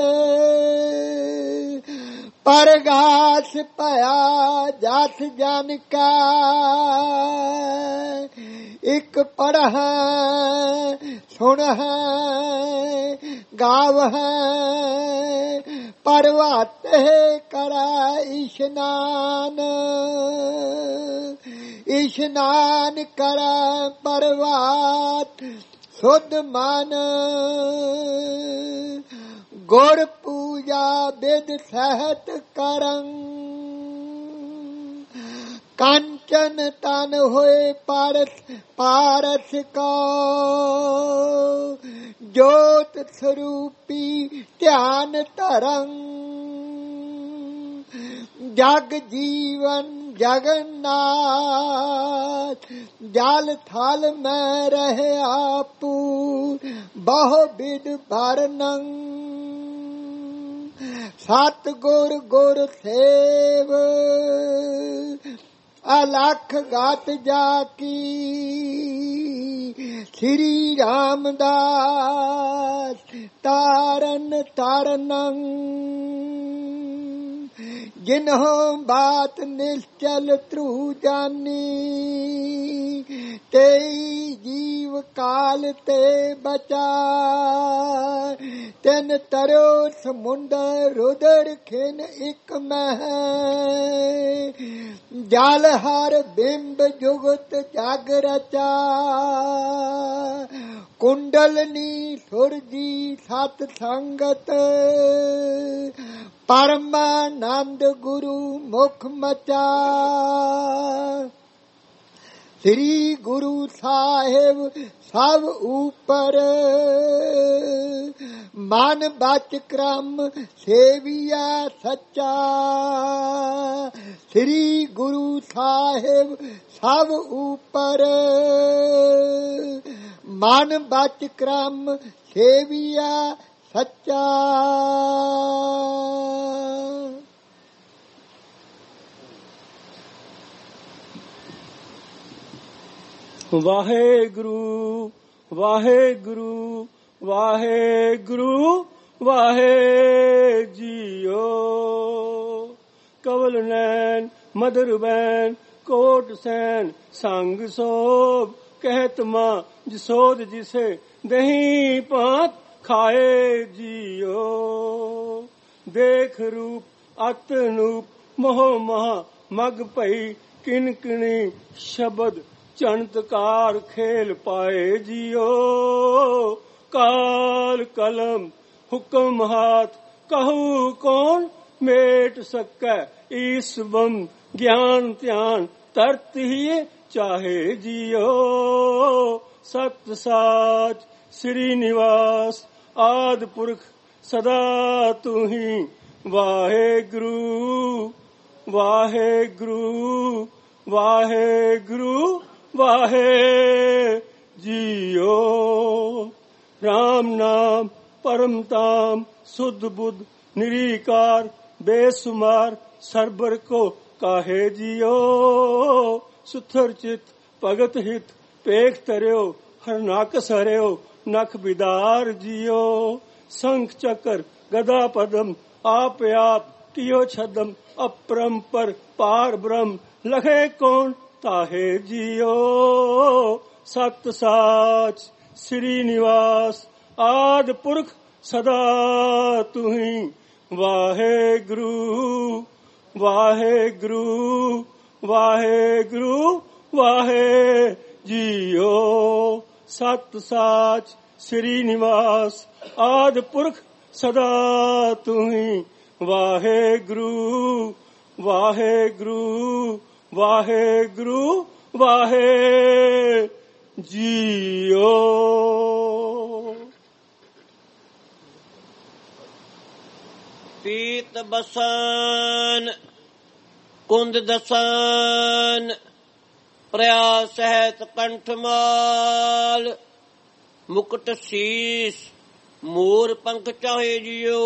ਪਰਗਾਸ ਭਇਆ ਜਸ ਜਨ ਕਾ। ਇਕ ਪੜ੍ਹ ਸੁਣਹ ਗਾਵਹ, ਪਰਵਤ ਕਰਾ ਇਸ਼ਨਾਨ। ਇਸ਼ਨਾਨ ਕਰਾ ਪਰਵਾਤ ਸੁਧ ਮਨ, ਗੁਰ ਪੂਜਾ ਬਿਦ ਸਹਿਤ ਕਰੰ। ਕੰਚਨ ਤਨ ਹੋਏ ਪਾਰਸ ਪਾਰਸ ਕੋ, ਜੋਤ ਸਰੂਪੀ ਧਿਆਨ ਧਰੰ। ਜਗ ਜੀਵਨ ਜਗन्नाथ, ਜਲ ਥਲ ਮੈਂ ਰਹਿਆ ਪੂਰ, ਬਹੁ ਬਿਦ ਭਰਨੰ। ਸਤ ਗੁਰ ਗੁਰ ਸੇਵ, ਅਲਖ ਗਤ ਜਾ ਕੀ। ਸ੍ਰੀ ਰਾਮਦਾਸ ਤਾਰਨ ਤਾਰਨੰ। जिन्हों बात निश्चल त्रु जानी, तेई जीव काल ते बचा। तिन तरो समुंदर रुदर खिन इक मह, जल हर बिंब जुगत जग रचा। कुंडलनी सुरजी सत संगत, परमानंद गुरु मुख मचा। श्री गुरु साहिब सब ऊपर, मन बच क्रम सेविया सच्चा। श्री गुरु साहिब सब ऊपर, मन बच क्रम सेविया सच्चा। ਵਾਹਿਗੁਰੂ ਵਾਹਿਗੁਰੂ ਵਾਹਿਗੁਰੂ ਵਾਹਿ ਜੀਓ। ਕਵਲ ਨੈਣ ਮਦਰ ਬੈਨ ਕੋਟ ਸੈਨ ਸੰਗ ਸੋਭ ਕਹਿਤ ਮਾਂ ਜਸੋਦ ਜਿਸੇ ਦਹੀਂ ਭਾਤ ਖਾਏ ਜੀਓ। ਦੇਖ ਰੂਪ ਅਤ ਨੂਪ ਮੋਹ ਮਹਾ ਮਗ ਭਈ ਕਿਨ ਕਿਣੀ ਸ਼ਬਦ ਚਣਤਕਾਰ ਖੇਲ ਪਾਏ ਜੀਓ। ਕਾਲ ਕਲਮ ਹੁਕਮ ਹਾਥ ਕਹੂ ਕੌਣ ਮੇਟ ਸਕੈ ਈਸਵਮ ਗਿਆਨ ਧਿਆਨ ਤਰਤ ਹੀ ਚਾਹੇ ਜੀਓ। ਸਤ ਸਾਚ ਸ੍ਰੀ ਨਿਵਾਸ ਆਦ ਪੁਰਖ ਸਦਾ ਤੂੰ ਹੀ ਵਾਹਿਗੁਰੂ ਵਾਹਿਗੁਰੂ ਵਾਹਿਗੁਰੂ ਵਾਹਿ ਜੀਓ। ਰਾਮ ਨਾਮ ਪਰਮ ਤਾਮ ਸੁਧ ਬੁੱਧ ਨਿਰੀਕਾਰ ਬੇਸੁਮਾਰ ਸਰਬਰ ਕੋ ਕਾਹੇ ਜੀਓ। ਸੁਥਰ ਚਿਤ ਭਗਤ ਹਿਤ ਪੇਖ ਤਰਿਓ ਹਰਨਾਕਸ ਹਰਿਓ ਨਖ ਬਿਦਾਰ ਜੀਓ। ਸੰਖ ਚੱਕਰ ਗਦਾ ਪਦਮ ਆਪ ਆਪ ਕੀਓ ਛਦਮ ਅਪਰੰਪਰ ਪਾਰ ਬ੍ਰਹਮ ਲਖੇ ਕੌਣ ਤਾਹੇ ਜੀਓ। ਸਤ ਸਾਚ ਸ੍ਰੀ ਨਿਵਾਸ ਆਦ ਪੁਰਖ ਸਦਾ ਤੂੰ ਹੀ ਵਾਹਿਗੁਰੂ ਵਾਹਿਗੁਰੂ ਵਾਹਿਗੁਰੂ ਵਾਹਿ ਜੀਓ। ਸਤ ਸਾਚ ਸ੍ਰੀ ਨਿਵਾਸ ਆਦ ਪੁਰਖ ਸਦਾ ਤੂੰ ਹੀ ਵਾਹਿਗੁਰੂ ਵਾਹਿਗੁਰੂ ਵਾਹਿਗੁਰੂ ਵਾਹਿ ਜੀਓ। ਪੀਤ ਬਸਨ ਕੁੰਦ ਦਸਨ ਪ੍ਰਿਆ ਸਹਿਤ ਕੰਠਮਾਲ ਮੁਕਟ ਸੀਸ ਮੋਰ ਪੰਖ ਚਾਹੇ ਜਿਓ।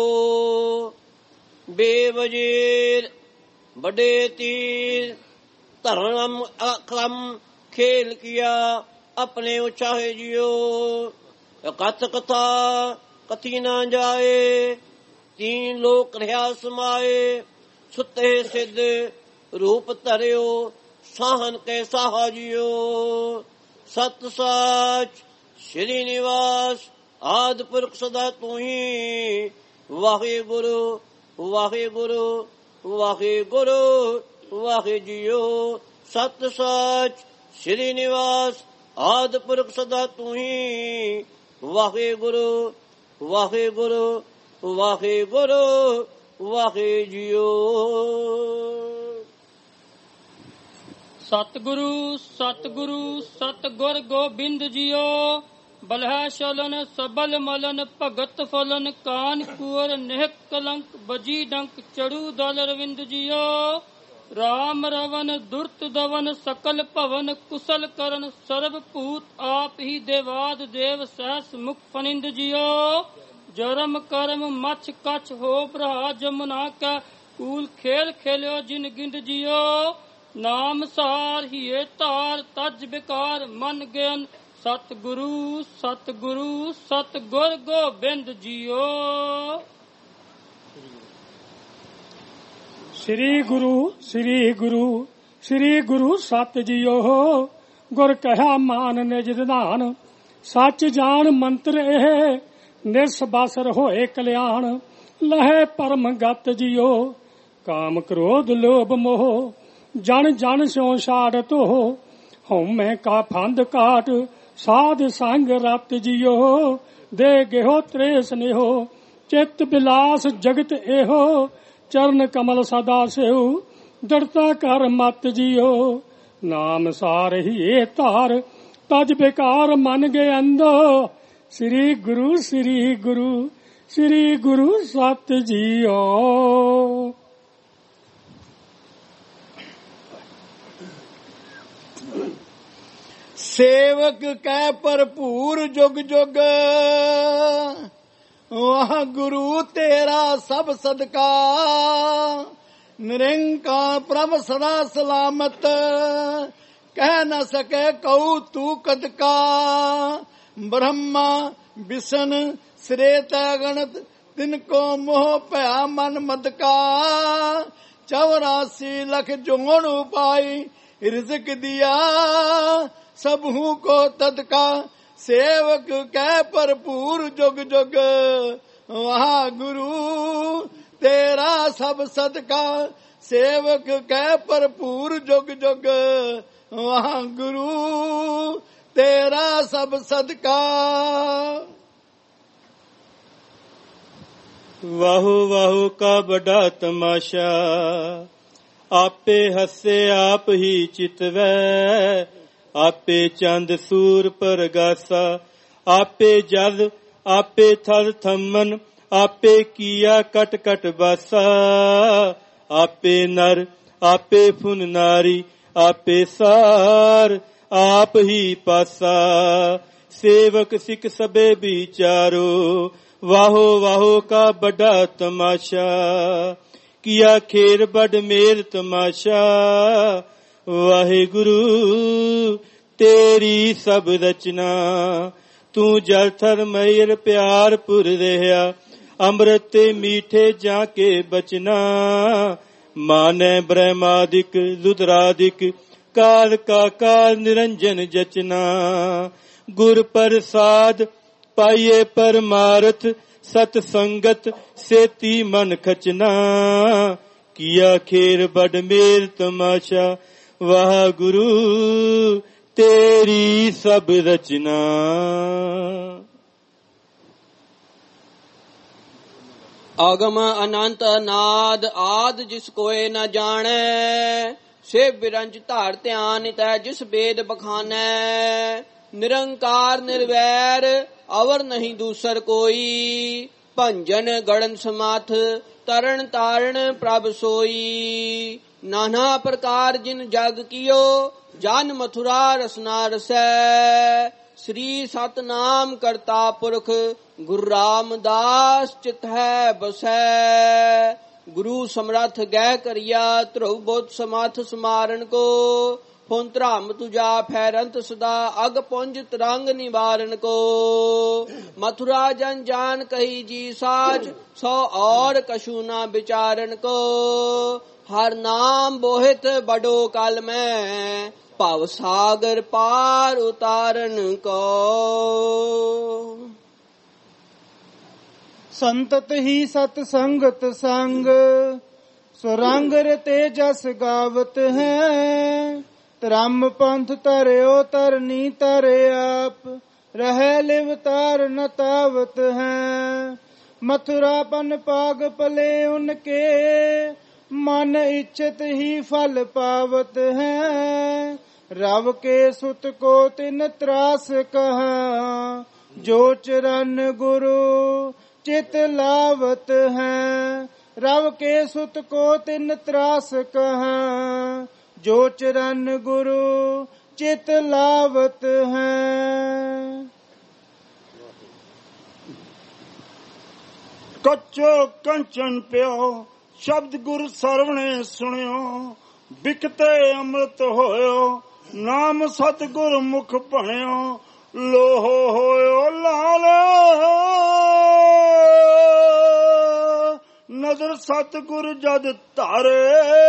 ਬੇਵਜੀਰ ਬੜੇ ਤੀਰ ਧਰਮ ਅਕਰਮ खेल किया अपने उचाहे जियो। कथ कथा कथी ना जाए तीन लोक रहा समाए। सुते सिद्ध रूप धरियो साहन के साहा जियो। सत साच श्री निवास आद पुरख सदा तू ही वाहे गुरु वाहे गुरु वाहे गुरु वाहे जियो। सत साच श्री निवास आद पुरख सदा तू ही वाहे गुरु वाहे गुरु वाहे गुरु वाहे जियो। सतगुरु सतगुरु सतगुर गोबिंद जियो। बलह शलन सबल मलन भगत फलन कान कुर नेह कलंक बजी डंक चढ़ू दल रविंद जियो। राम रवन दुर्त दवन सकल भवन कुशल करन सर्व भूत आप ही देवाद देव सहस मुख फनिंद जियो। जरम करम मछ कछ हो ब्रहा जमुना का कूल खेल खेल्यो जिन गिंद जियो। नाम सार हिए तार तज बेकार मन गयन सतगुरु सतगुरु सतगुर गोबिंद जियो। श्री गुरु श्री गुरु श्री गुरु सत जियो। गुर कहा मान निज निधान सच जान मंत्र एह निस बासर होए कल्याण। लहे परम गत जियो। काम क्रोध लोभ मोह जन जन स्यों छाड़त हो। हौमे का फंद काट साध संग रत जियो। दे गेहो त्रेस नेहो चित बिलास जगत एहो। चरण कमल सदा सेऊ दृढ़ता कर मत जियो। नाम सार ही ए तार तज बेकार मन गए अंदो। श्री गुरु श्री गुरु श्री गुरु सत जियो। सेवक कै भरपूर जुग जुग वाह गुरु तेरा सब सदका। निरंकार प्रभ सदा सलामत ਕਹਿ ਨਾ ਸਕੇ ਕਉ ਤੂੰ ਕਦਕਾ। ਬ੍ਰਹਮਾ ਵਿਸ਼ਨ ਸ੍ਰੇਤਾ ਗਣਤ ਤਿਨ ਕੋ ਮੋਹ ਭਇਆ ਮਨ ਮਦਕਾ। ਚੌਰਾਸੀ ਲਖ ਜੋਣ ਉਪਾਈ ਰਿਜ਼ਕ ਦਿਆ ਸਭੂ ਕੋ ਤਦਕਾ। ਸੇਵਕ ਕਹਿ ਭਰਪੂਰ ਜੁਗ ਜੁਗ ਵਾਹਿਗੁਰੂ ਤੇਰਾ ਸਭ ਸਦਕਾ। ਸੇਵਕ ਕਹਿ ਭਰਪੂਰ ਜੁਗ ਜੁਗ ਵਾਹਿਗੁਰੂ ਤੇਰਾ ਸਭ ਸਦਕਾ। ਵਾਹੂ ਵਾਹੂ ਕਾ ਬੜਾ ਤਮਾਸ਼ਾ ਆਪੇ ਹੱਸੇ ਆਪ ਹੀ ਚਿਤਵੈ। ਆਪੇ ਚੰਦ ਸੂਰ ਪਰਗਾਸਾ ਆਪੇ ਜਦ ਆਪੇ ਥਲ ਥੰਮਨ ਆਪੇ ਕੀਆ ਕਟ ਕਟ ਬਾਸਾ। ਆਪੇ ਨਰ ਆਪੇ ਫੁਨ ਨਾਰੀ ਆਪੇ ਸਾਰ ਆਪ ਹੀ ਪਾਸਾ। ਸੇਵਕ ਸਿੱਖ ਸਭੇ ਵਿਚਾਰੋ ਵਾਹੋ ਵਾਹੋ ਕਾ ਬੜਾ ਤਮਾਸ਼ਾ। ਕੀਆ ਖੇਰ ਬੜ ਮੇਰ ਤਮਾਸ਼ਾ। ਵਾਹਿਗੁਰੂ ਤੇਰੀ ਸਭ ਰਚਨਾ ਤੂੰ ਜਲ ਥਰ ਮਇਰ ਪਿਆਰ ਪੁਰ ਰਹਿਆ। ਅੰਮ੍ਰਿਤ ਤੇ ਮੀਠੇ ਜਾ ਕੇ ਬਚਨਾ ਮਾਨੈ ਬ੍ਰਹਮਾਦਿਕ ਰੁਦਰਾਦਿਕ ਕਾਲ ਕਾ ਕਾਲ ਨਿਰੰਜਨ ਜਚਨਾ। ਗੁਰ ਪ੍ਰਸਾਦ ਪਾਈਏ ਪਰਮਾਰਥ ਸਤ ਸੰਗਤ ਸੇਤੀ ਮਨ ਖਚਨਾ। ਕੀਆ ਖੇਰ ਬੜ ਮੇਰ ਤਮਾਸ਼ਾ ਵਾਹਿਗੁਰੂ ਤੇਰੀ ਸਭ ਰਚਨਾ। ਆਗਮ ਅਨੰਤ ਅਨਾਦ ਆਦ ਜਿਸ ਕੋਏ ਨ ਜਾਣੈ। ਸੇ ਬਿਰੰਜ ਧਾਰ ਧਿਆਨ ਤੈ ਜਿਸ ਵੇਦ ਬਖਾਨੈ। ਨਿਰੰਕਾਰ ਨਿਰਵੈਰ ਅਵਰ ਨਹੀਂ ਦੂਸਰ ਕੋਈ। ਭੰਜਨ ਗੜਨ ਸਮਾਥ ਤਰਨ ਤਾਰਨ ਪ੍ਰਭ ਸੋਈ। ਨਾਨਾ ਪ੍ਰਕਾਰ ਜਿਨ ਜਗ ਕੀਓ ਜਨ ਮਥੁਰਾ ਰਸਨਾ ਰਸੈ। ਸ੍ਰੀ ਸਤਨਾਮ ਕਰਤਾ ਪੁਰਖ ਗੁਰੂ ਰਾਮਦਾਸ ਚਿਤ ਹੈ ਬਸੈ। ਗੁਰੂ ਸਮਰਥ ਗਹਿ ਕਰਿਆ ਧਰੁਵ ਬੁੱਧ ਸਮਾਥ ਸਮਾਰਨ ਕੋ। ਹੁਣ ਧਰਮ ਤੁਜਾ ਫੈਰੰਤ ਸਦਾ ਅਗ ਪੁੰਜ ਤਰੰਗ ਨਿਵਾਰਨ ਕੋ। ਮਥੁਰਾ ਜਨ ਜਾਨ ਕਹੀ ਜੀ ਸਾਚ ਸੋ ਔਰ ਕਛੂ ਨਾ ਵਿਚਾਰਨ ਕੋ। ਹਰ ਨਾਮ ਬੋਹਿਤ ਬਡੋ ਕਲ ਮੈਂ ਭਵ ਸਾਗਰ ਪਾਰ ਉਤਾਰਨ ਕੋ। ਸੰਤਤ ਹੀ ਸਤ ਸੰਗਤ ਸੰਗ ਸੁਰੰਗ ਰਤੇ ਜਸ ਗਾਵਤ ਹੈ। ਧਰਮ ਪੰਥ ਧਰਿਓ ਤਰਨੀ ਧਰੇ ਆਪ ਰਹਿ ਲਿਵ ਤਾਰ ਨ ਤਾਵਤ ਹੈ। ਮਥੁਰਾ ਪਨ ਪਾਗ ਪਲੇ ਉਨਕੇ ਮਨ ਇੱਛਤ ਹੀ ਫਲ ਪਾਵਤ ਹੈ। ਰਵ ਕੇ ਸੁਤ ਕੋ ਤਿਨ ਤਰਾਸ ਕਹਾ ਜੋ ਚਰਨ ਗੁਰੂ ਚਿਤ ਲਾਵਤ ਹੈ। ਰਵ ਕੇ ਸੁਤ ਕੋ ਤਿਨ ਤਰਾਸ ਕਹਾ ਜੋ ਚਰਨ ਗੁਰੂ ਚਿਤ ਲਾਵਤ ਹੈ। ਕੱਚੋ ਕੰਚਨ ਪਿਓ ਸ਼ਬਦ ਗੁਰ ਸਰਵਣੇ ਸੁਣਿਓ। ਬਿਕਤੇ ਅੰਮ੍ਰਿਤ ਹੋਇਓ ਨਾਮ ਸਤ ਗੁਰ ਮੁਖ ਭਣਿਓ। ਲੋਹ ਹੋਇਓ ਲਾਲ ਨਜ਼ਰ ਸਤ ਗੁਰ ਜਦ ਧਾਰੇ।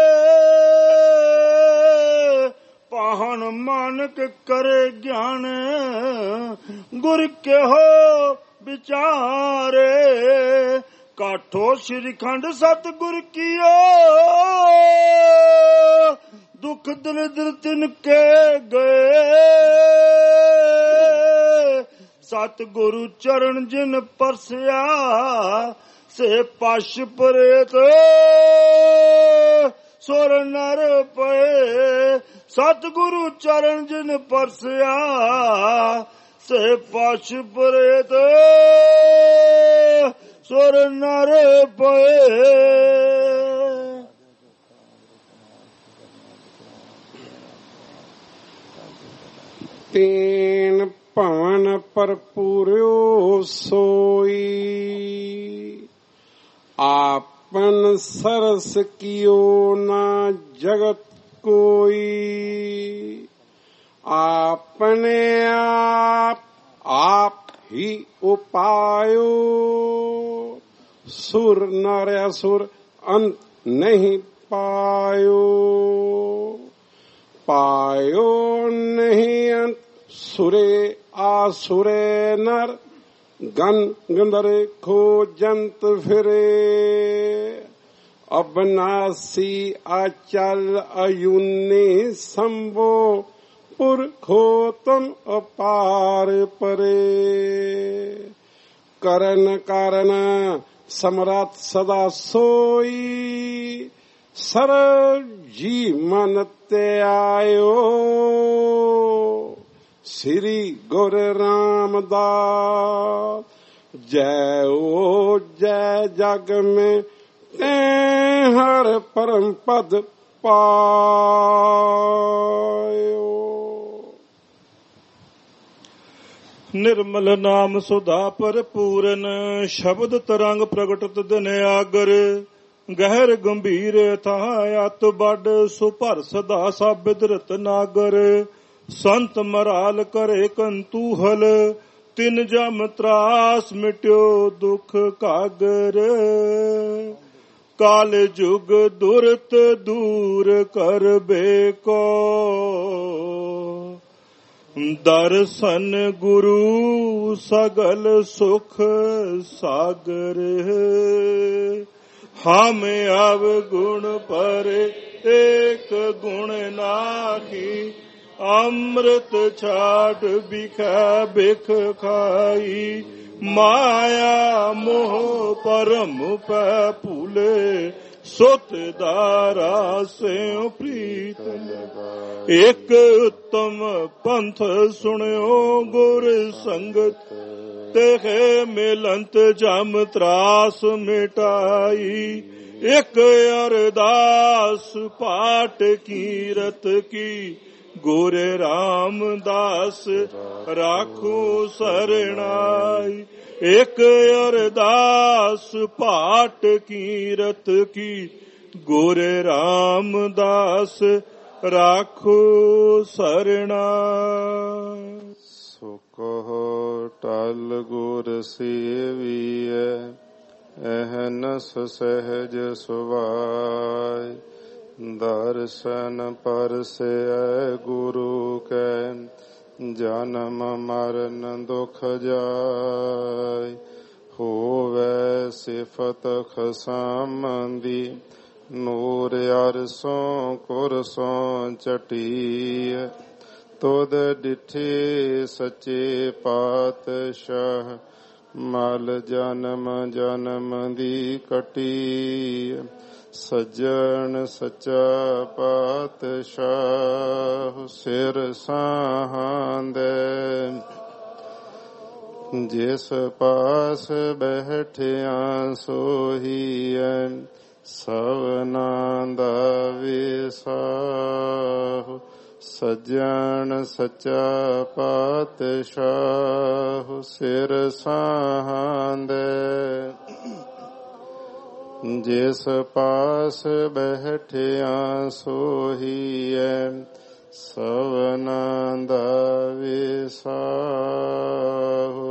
ਪਾਹਣ ਮਾਨਕ ਕਰੇ ਗਿਆਨ ਗੁਰ ਕਿਹੋ ਵਿਚਾਰੇ। ਕਾਠੋ ਸ਼੍ਰੀ ਖੰਡ ਸਤ ਗੁਰ ਕੀਓ ਦੁਖ ਦਰਿਦ੍ਰ ਤਿਨ ਕੇ ਗਏ। ਸਤ ਗੁਰੂ ਚਰਨ ਜਿਨ ਪਰਸਿਆ ਸੇ ਪਸ਼ ਪ੍ਰੇਤ ਸੁਰ ਨਰ ਪਏ। ਸਤ ਗੁਰੂ ਚਰਨ ਜਿਨ ਪਰਸਿਆ ਸੇ ਪਸ਼ ਪ੍ਰੇਤ ਸੁਰ ਨਰ ਪਏ। ਤੇਨ ਭਵਨ ਭਰਪੂਰਿਓ ਸੋਈ। ਆਪਨ ਸਰਸ ਕੀਓ ਨਾ ਜਗਤ ਕੋਈ। आपने आप आप ही उपायो सुर नर असुर अंत नहीं पायो पायो नहीं अंत सुरे आसुरे नर गन गंधर खोजंत फिरे अबनासी अचल अयुन्नी संभो पुरखोतम अपार परे करन कारण समरथ सदा सोई सरल जी मन ते आयो श्री गुरु रामदास जय ओ जय जग में ते हर परम पद पायो। निर्मल नाम सुधा भरपूरन शब्द तरंग प्रगटत दिन आगर गहर गंभीर था अत बड सुभर सदा साबिद रतनागर संत मराल करे कंतूहल तिन जम त्रास मिट्यो दुख कागर काल जुग दुरत दूर कर बेको दर्शन गुरु सगल सुख सागर हम अब गुण पर एक गुण नाही अमृत छाट बिखा बिख खाई माया मोह परम पै फूले सुत दारा से प्रीत एक उत्तम पंथ सुनियो गुर संगत तेहे मिलंत जम त्रास मिटाई एक अरदास पाठ कीरत की गोरे रामदास राखो सरणाई एक अरदास पाठ कीरत की गोरे रामदास राखो सरणाई। सुख टल गुर सेविए एहनस सहज सुभाय दर्शन परसे गुरु के जन्म मरण दुख जाय होवे सिफत खसामंदी नूर अरसों कुरसों चटीय तुद डिठे सच्चे पातशाह मल जन्म जन्म दी कटी सज्जन सच्चा पातशाह सिर साहांदे जिस पास बैठिया सोहिए सवना दा विसाह सज्जन सच्चा पातशाह सिर साहांदे जिस पास बैठिया सोहिए सवना दा विसाहु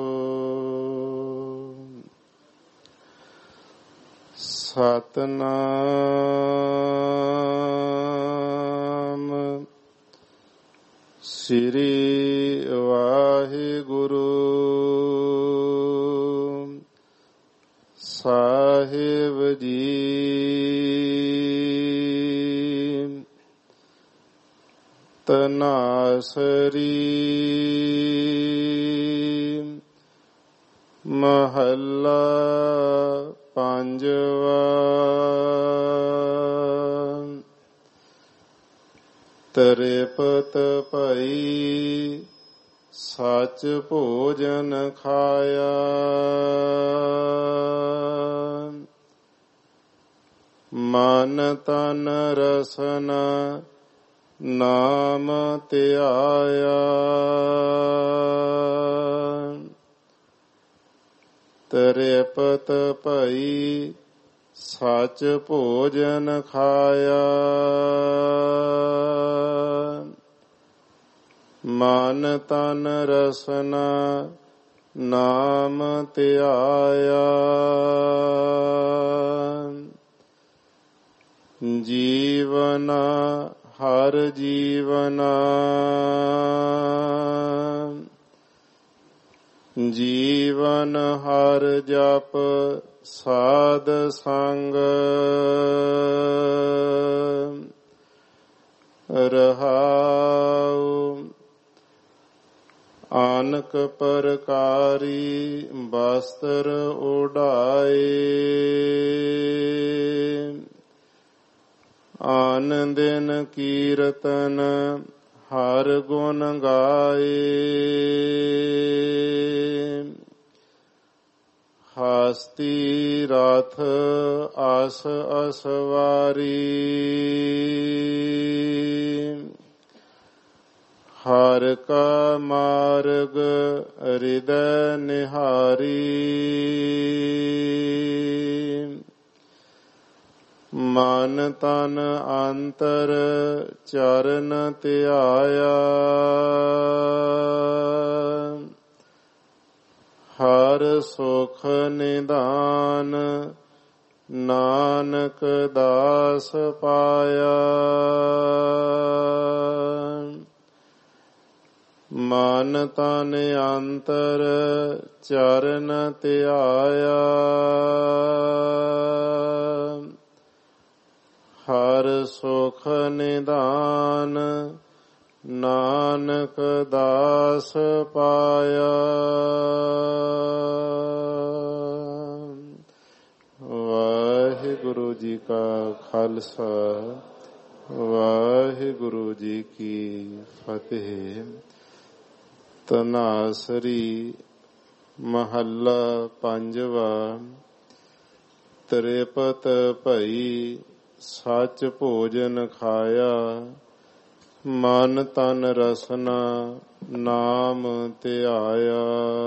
सतनाम श्री वाहिगुरु साहिब जी तनासरी महला पंजवा तरेपत पई सच भोजन खाया मन तन रसना नाम त्याया तरेपत पई सच भोजन खाया ਮਨ ਤਨ ਰਸਨਾ ਨਾਮ ਧਿਆਇਆ। ਜੀਵਨ ਹਰ ਜੀਵਨਾ ਜੀਵਨ ਹਰ ਜਪ ਸਾਧ ਸੰਗ। ਰਹਾਉ ਆਨਕ ਪ੍ਰਕਾਰੀ ਬਸਤਰ ਉਡਾਏ। ਆਨ ਦਿਨ ਕੀਰਤਨ ਹਰ ਗੁਣ ਗਾਏ। ਹਸਤੀ ਰਥ ਆਸ ਅਸਵਾਰੀ। ਹਰ ਕਾ ਮਾਰਗ ਹਿਰਦੈ ਨਿਹਾਰੀ। ਮਨ ਤਨ ਅੰਤਰ ਚਰਨ ਧਿਆਇਆ। ਹਰ ਸੁਖ ਨਿਧਾਨ ਨਾਨਕ ਦਾਸ ਪਾਇਆ। ਮਨ ਤਨ ਅੰਤਰ ਚਰਨ ਧਿਆਇਆ। ਹਰ ਸੁਖ ਨਿਧਾਨ ਨਾਨਕ ਦਾਸ ਪਾਇਆ। ਵਾਹਿਗੁਰੂ ਜੀ ਕਾ ਖਾਲਸਾ ਵਾਹਿਗੁਰੂ ਜੀ ਕੀ ਫਤਿਹ। ਤਨਾਸਰੀ ਮਹੱਲਾ ਪੰਜਵਾ। ਤ੍ਰਿਪਤ ਭਈ ਸੱਚ ਭੋਜਨ ਖਾਇਆ। ਮਨ ਤਨ ਰਸਨਾ ਨਾਮ ਧਿਆਇਆ।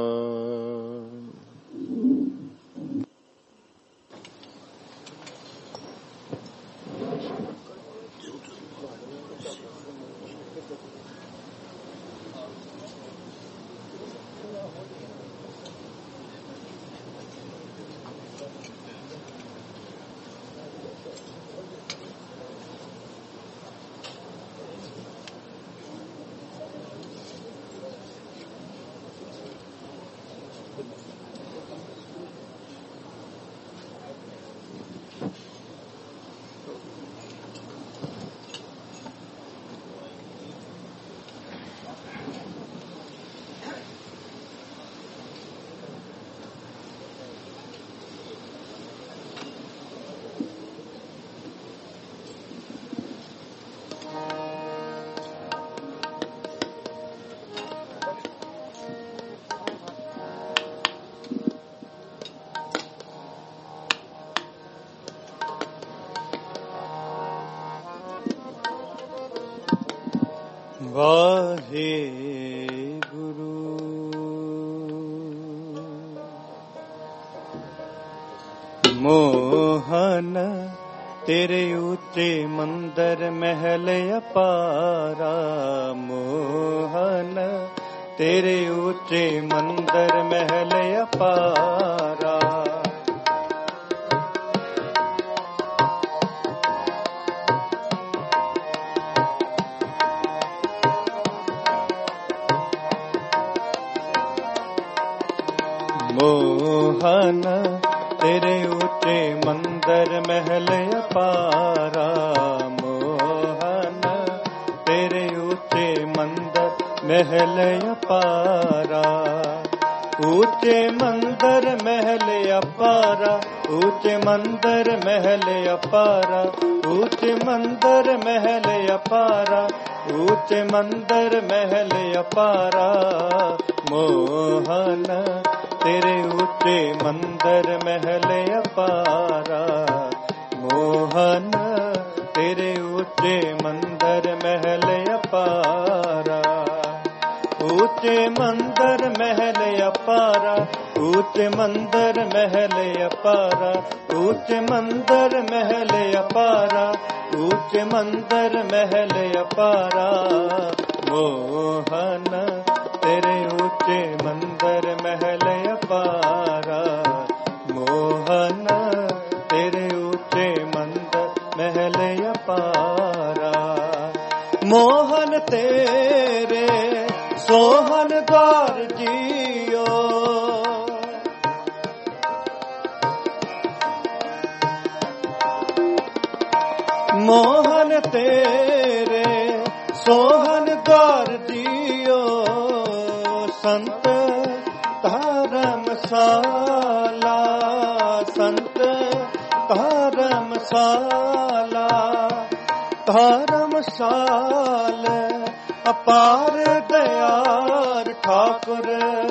ਵਾਹਿਗੁਰੂ ਮੋਹਨ ਤੇਰੇ ਉੱਚੇ ਮੰਦਰ ਮਹਿਲ ਅਪਾਰਾ। ਮੋਹਨ ਤੇਰੇ ਉੱਚੇ ਮੰਦਰ ਮਹਿਲ ਅਪਾਰਾ। ਮੋਹਨ ਤੇਰੇ ਉੱਚੇ ਮੰਦਰ ਮਹਿਲ ਅਪਾਰਾ। ਮੋਹਨ ਤੇਰੇ ਉੱਚੇ ਮੰਦਰ ਮਹਿਲ ਅਪਾਰਾ। ਉੱਚੇ ਮੰਦਰ ਮਹਿਲ ਅਪਾਰਾ। ਉੱਚੇ ਮੰਦਰ ਮਹਿਲ ਅਪਾਰਾ। ਉੱਚੇ ਮੰਦਰ ਮਹਿਲ ਅਪਾਰਾ। ਉੱਚੇ ਮੰਦਰ ਮਹਿਲ ਅਪਾਰਾ। ਮੋਹਨ ਤੇਰੇ ਉੱਚੇ ਮੰਦਰ ਮਹਿਲ ਅਪਾਰਾ। ਮੋਹਨ ਤੇਰੇ ਉੱਚੇ ਮੰਦਰ ਮਹਿਲ ਅਪਾਰਾ। ਉੱਚੇ ਮੰਦਰ ਮਹਿਲ ਅਪਾਰਾ। ਉੱਚੇ ਮੰਦਰ ਮਹਿਲ ਅਪਾਰਾ। ਉੱਚੇ ਮੰਦਰ ਮਹਿਲ ਅਪਾਰਾ। ਉੱਚੇ ਮੰਦਰ ਮਹਿਲ ਅਪਾਰਾ। ਮੋਹਨ ਤੇਰੇ ਉੱਚੇ ਮੰਦਰ ਮਹਿਲ ਅਪਾਰਾ ਮੋਹਨ ਤੇਰੇ ਉੱਚੇ ਮੰਦਰ ਮਹਿਲ ਅਪਾਰਾ ਮੋਹਨ ਤੇਰੇ ਸੋਹਨ द्वार ਜੀਓ ਮੋਹਨ ਤੇਰੇ ਸੋਹਨ द्वार ਜੀਓ ਸੰਤ ਧਰਮਸ਼ਾਲਾ ਸੰਤ ਧਰਮਸ਼ਾਲਾ ਧਰਮਸ਼ਾਲ ਅਪਾਰ ਦਇਆਰ ਠਾਕੁਰ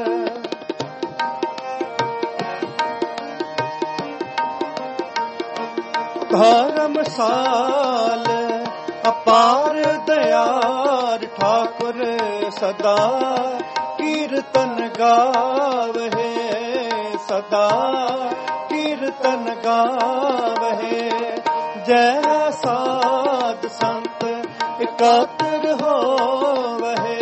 ਧਰਮਸ਼ਾਲ ਅਪਾਰ ਦਇਆਰ ਠਾਕੁਰ ਸਦਾ ਕੀਰਤਨ ਗਾਵਹਿ ਸਦਾ ਕੀਰਤਨ ਗਾਵਹਿ ਜੈ ਸਾਧ ਸੰਤ ਇਕਾਤਰ ਹੋਵਹਿ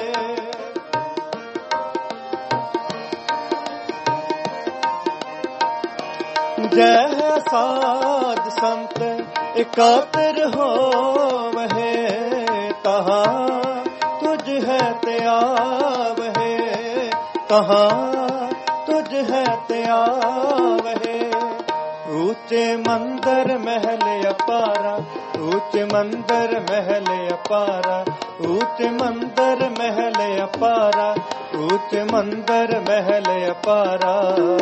ਜੈ ਸਾਧ ਸੰਤ ਇਕਾਤਰ ਹੋਵਹਿ ਤਹਾਂ ਤੁਝ ਹੈ ਧਿਆਵਹਿ ਤਹਾਂ ਤੁਝ ਹੈ ਧਿਆਵਹਿ ਉੱਚੇ ਮੰਦਰ ਮਹਿਲ ਅਪਾਰਾ ਉੱਚੇ ਮੰਦਰ ਮਹਿਲ ਅਪਾਰਾ ਉੱਚੇ ਮੰਦਰ ਮਹਿਲ ਅਪਾਰਾ ਉੱਚੇ ਮੰਦਰ ਮਹਿਲ ਅਪਾਰਾ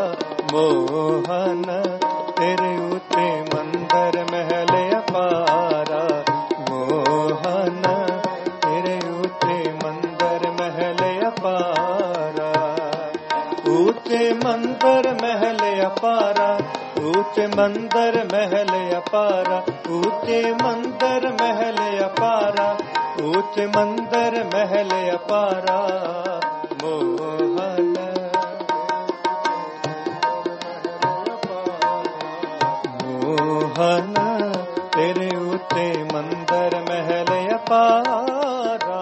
ਮੋਹਨ ਤੇਰੇ ਉੱਚੇ ਮੰਦਰ ਮਹਿਲ ਅਪਾਰਾ ਮੋਹਨ ਤੇਰੇ ਉੱਚੇ ਮੰਦਰ ਮਹਿਲ ਅਪਾਰਾ ਉੱਚੇ ਮੰਦਰ ਮਹਿਲ ਅਪਾਰਾ ਉੱਚੇ ਮੰਦਰ ਮਹਿਲ ਅਪਾਰਾ ਉੱਚੇ ਮੰਦਰ ਮਹਿਲ ਅਪਾਰਾ ਉੱਚੇ ਮੰਦਰ ਮਹਿਲ ਅਪਾਰਾ ਮੋਹਨ ਮੋਹਨ ਤੇਰੇ ਉੱਤੇ ਮੰਦਰ ਮਹਿਲ ਅਪਾਰਾ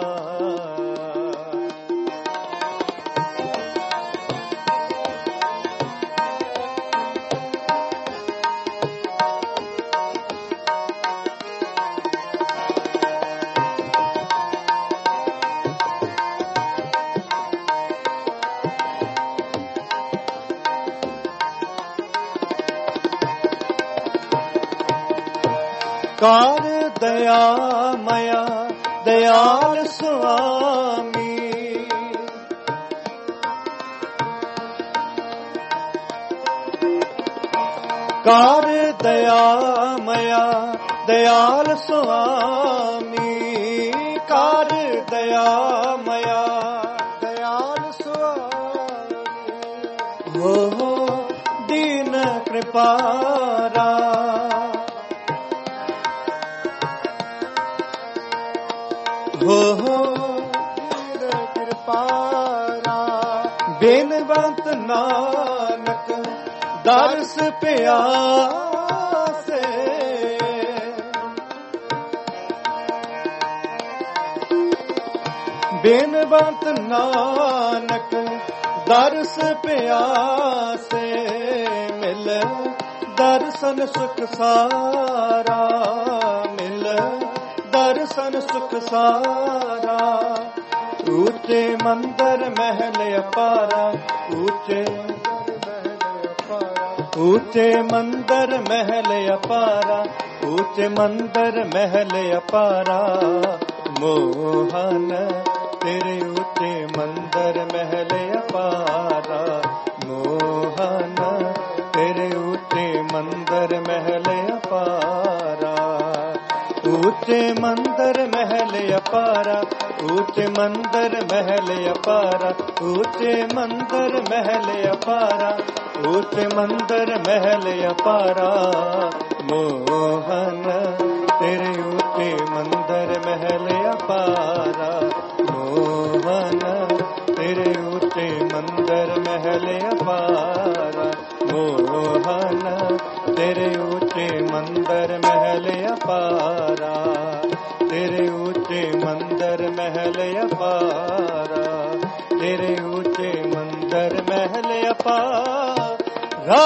ਕਾਰ ਦਇਆ ਮਇਆ ਦਇਆਲ ਸੁਆਮੀ ਕਾਰ ਦਇਆ ਮਇਆ ਦਇਆਲ ਸੁਆਮੀ ਕਾਰ ਦਇਆ ਮਇਆ ਦਇਆਲ ਸੁਆਮੀ ਹੋ ਦੀਨ ਕਿਰਪਾਰਾ ਹੋ ਹੋ ਕਿਰਪਾਰਾ ਬੇਨਵੰਤ ਨਾਨਕ ਦਰਸ ਪਿਆਸੇ ਬੇਨਵੰਤ ਨਾਨਕ ਦਰਸ ਪਿਆਸੇ ਮਿਲ ਦਰਸ਼ਨ ਸੁਖ ਸਾਰਾ ਮਿਲ ਦਰਸ਼ਨ ਸੁਖ ਸਾਰਾ ਉੱਚੇ ਮੰਦਰ ਮਹਿਲ ਅਪਾਰਾ ਉੱਚੇ ਉੱਚੇ ਮੰਦਰ ਮਹਿਲ ਅਪਾਰਾ ਉੱਚੇ ਮੰਦਰ ਮਹਿਲ ਅਪਾਰਾ ਮੋਹਨ ਤੇਰੇ ਉੱਚੇ ਮੰਦਰ ਮਹਿਲ ਅਪਾਰਾ ਮੋਹਨ ਤੇਰੇ ਉੱਚੇ ਮੰਦਰ ਮਹਿਲ ਅਪਾਰਾ ਉੱਚੇ ਮੰਦਰ ਮਹਿਲ ਅਪਾਰਾ ਉੱਚੇ ਮੰਦਰ ਮਹਿਲ ਅਪਾਰਾ ਉੱਚੇ ਮੰਦਰ ਮਹਿਲ ਅਪਾਰਾ ਉੱਚੇ ਮੰਦਰ ਮਹਿਲ ਅਪਾਰਾ ਮੋਹਨ ਤੇਰੇ ਉੱਚੇ ਮੰਦਰ ਮਹਿਲ ਅਪਾਰਾ ਮੋਹਨ ਤੇਰੇ ਉੱਚੇ ਮੰਦਰ ਮਹਿਲ ਅਪਾਰਾ ਮੋਹਨ ਤੇਰੇ ਉੱਚੇ ਮੰਦਰ ਮਹਿਲ ਅਪਾਰਾ ਤੇਰੇ ਉੱਚੇ ਮੰਦਰ ਮਹਿਲ ਅਪਾਰਾ, ਤੇਰੇ ਉੱਚੇ ਮੰਦਰ ਮਹਿਲ ਅਪਾਰਾ।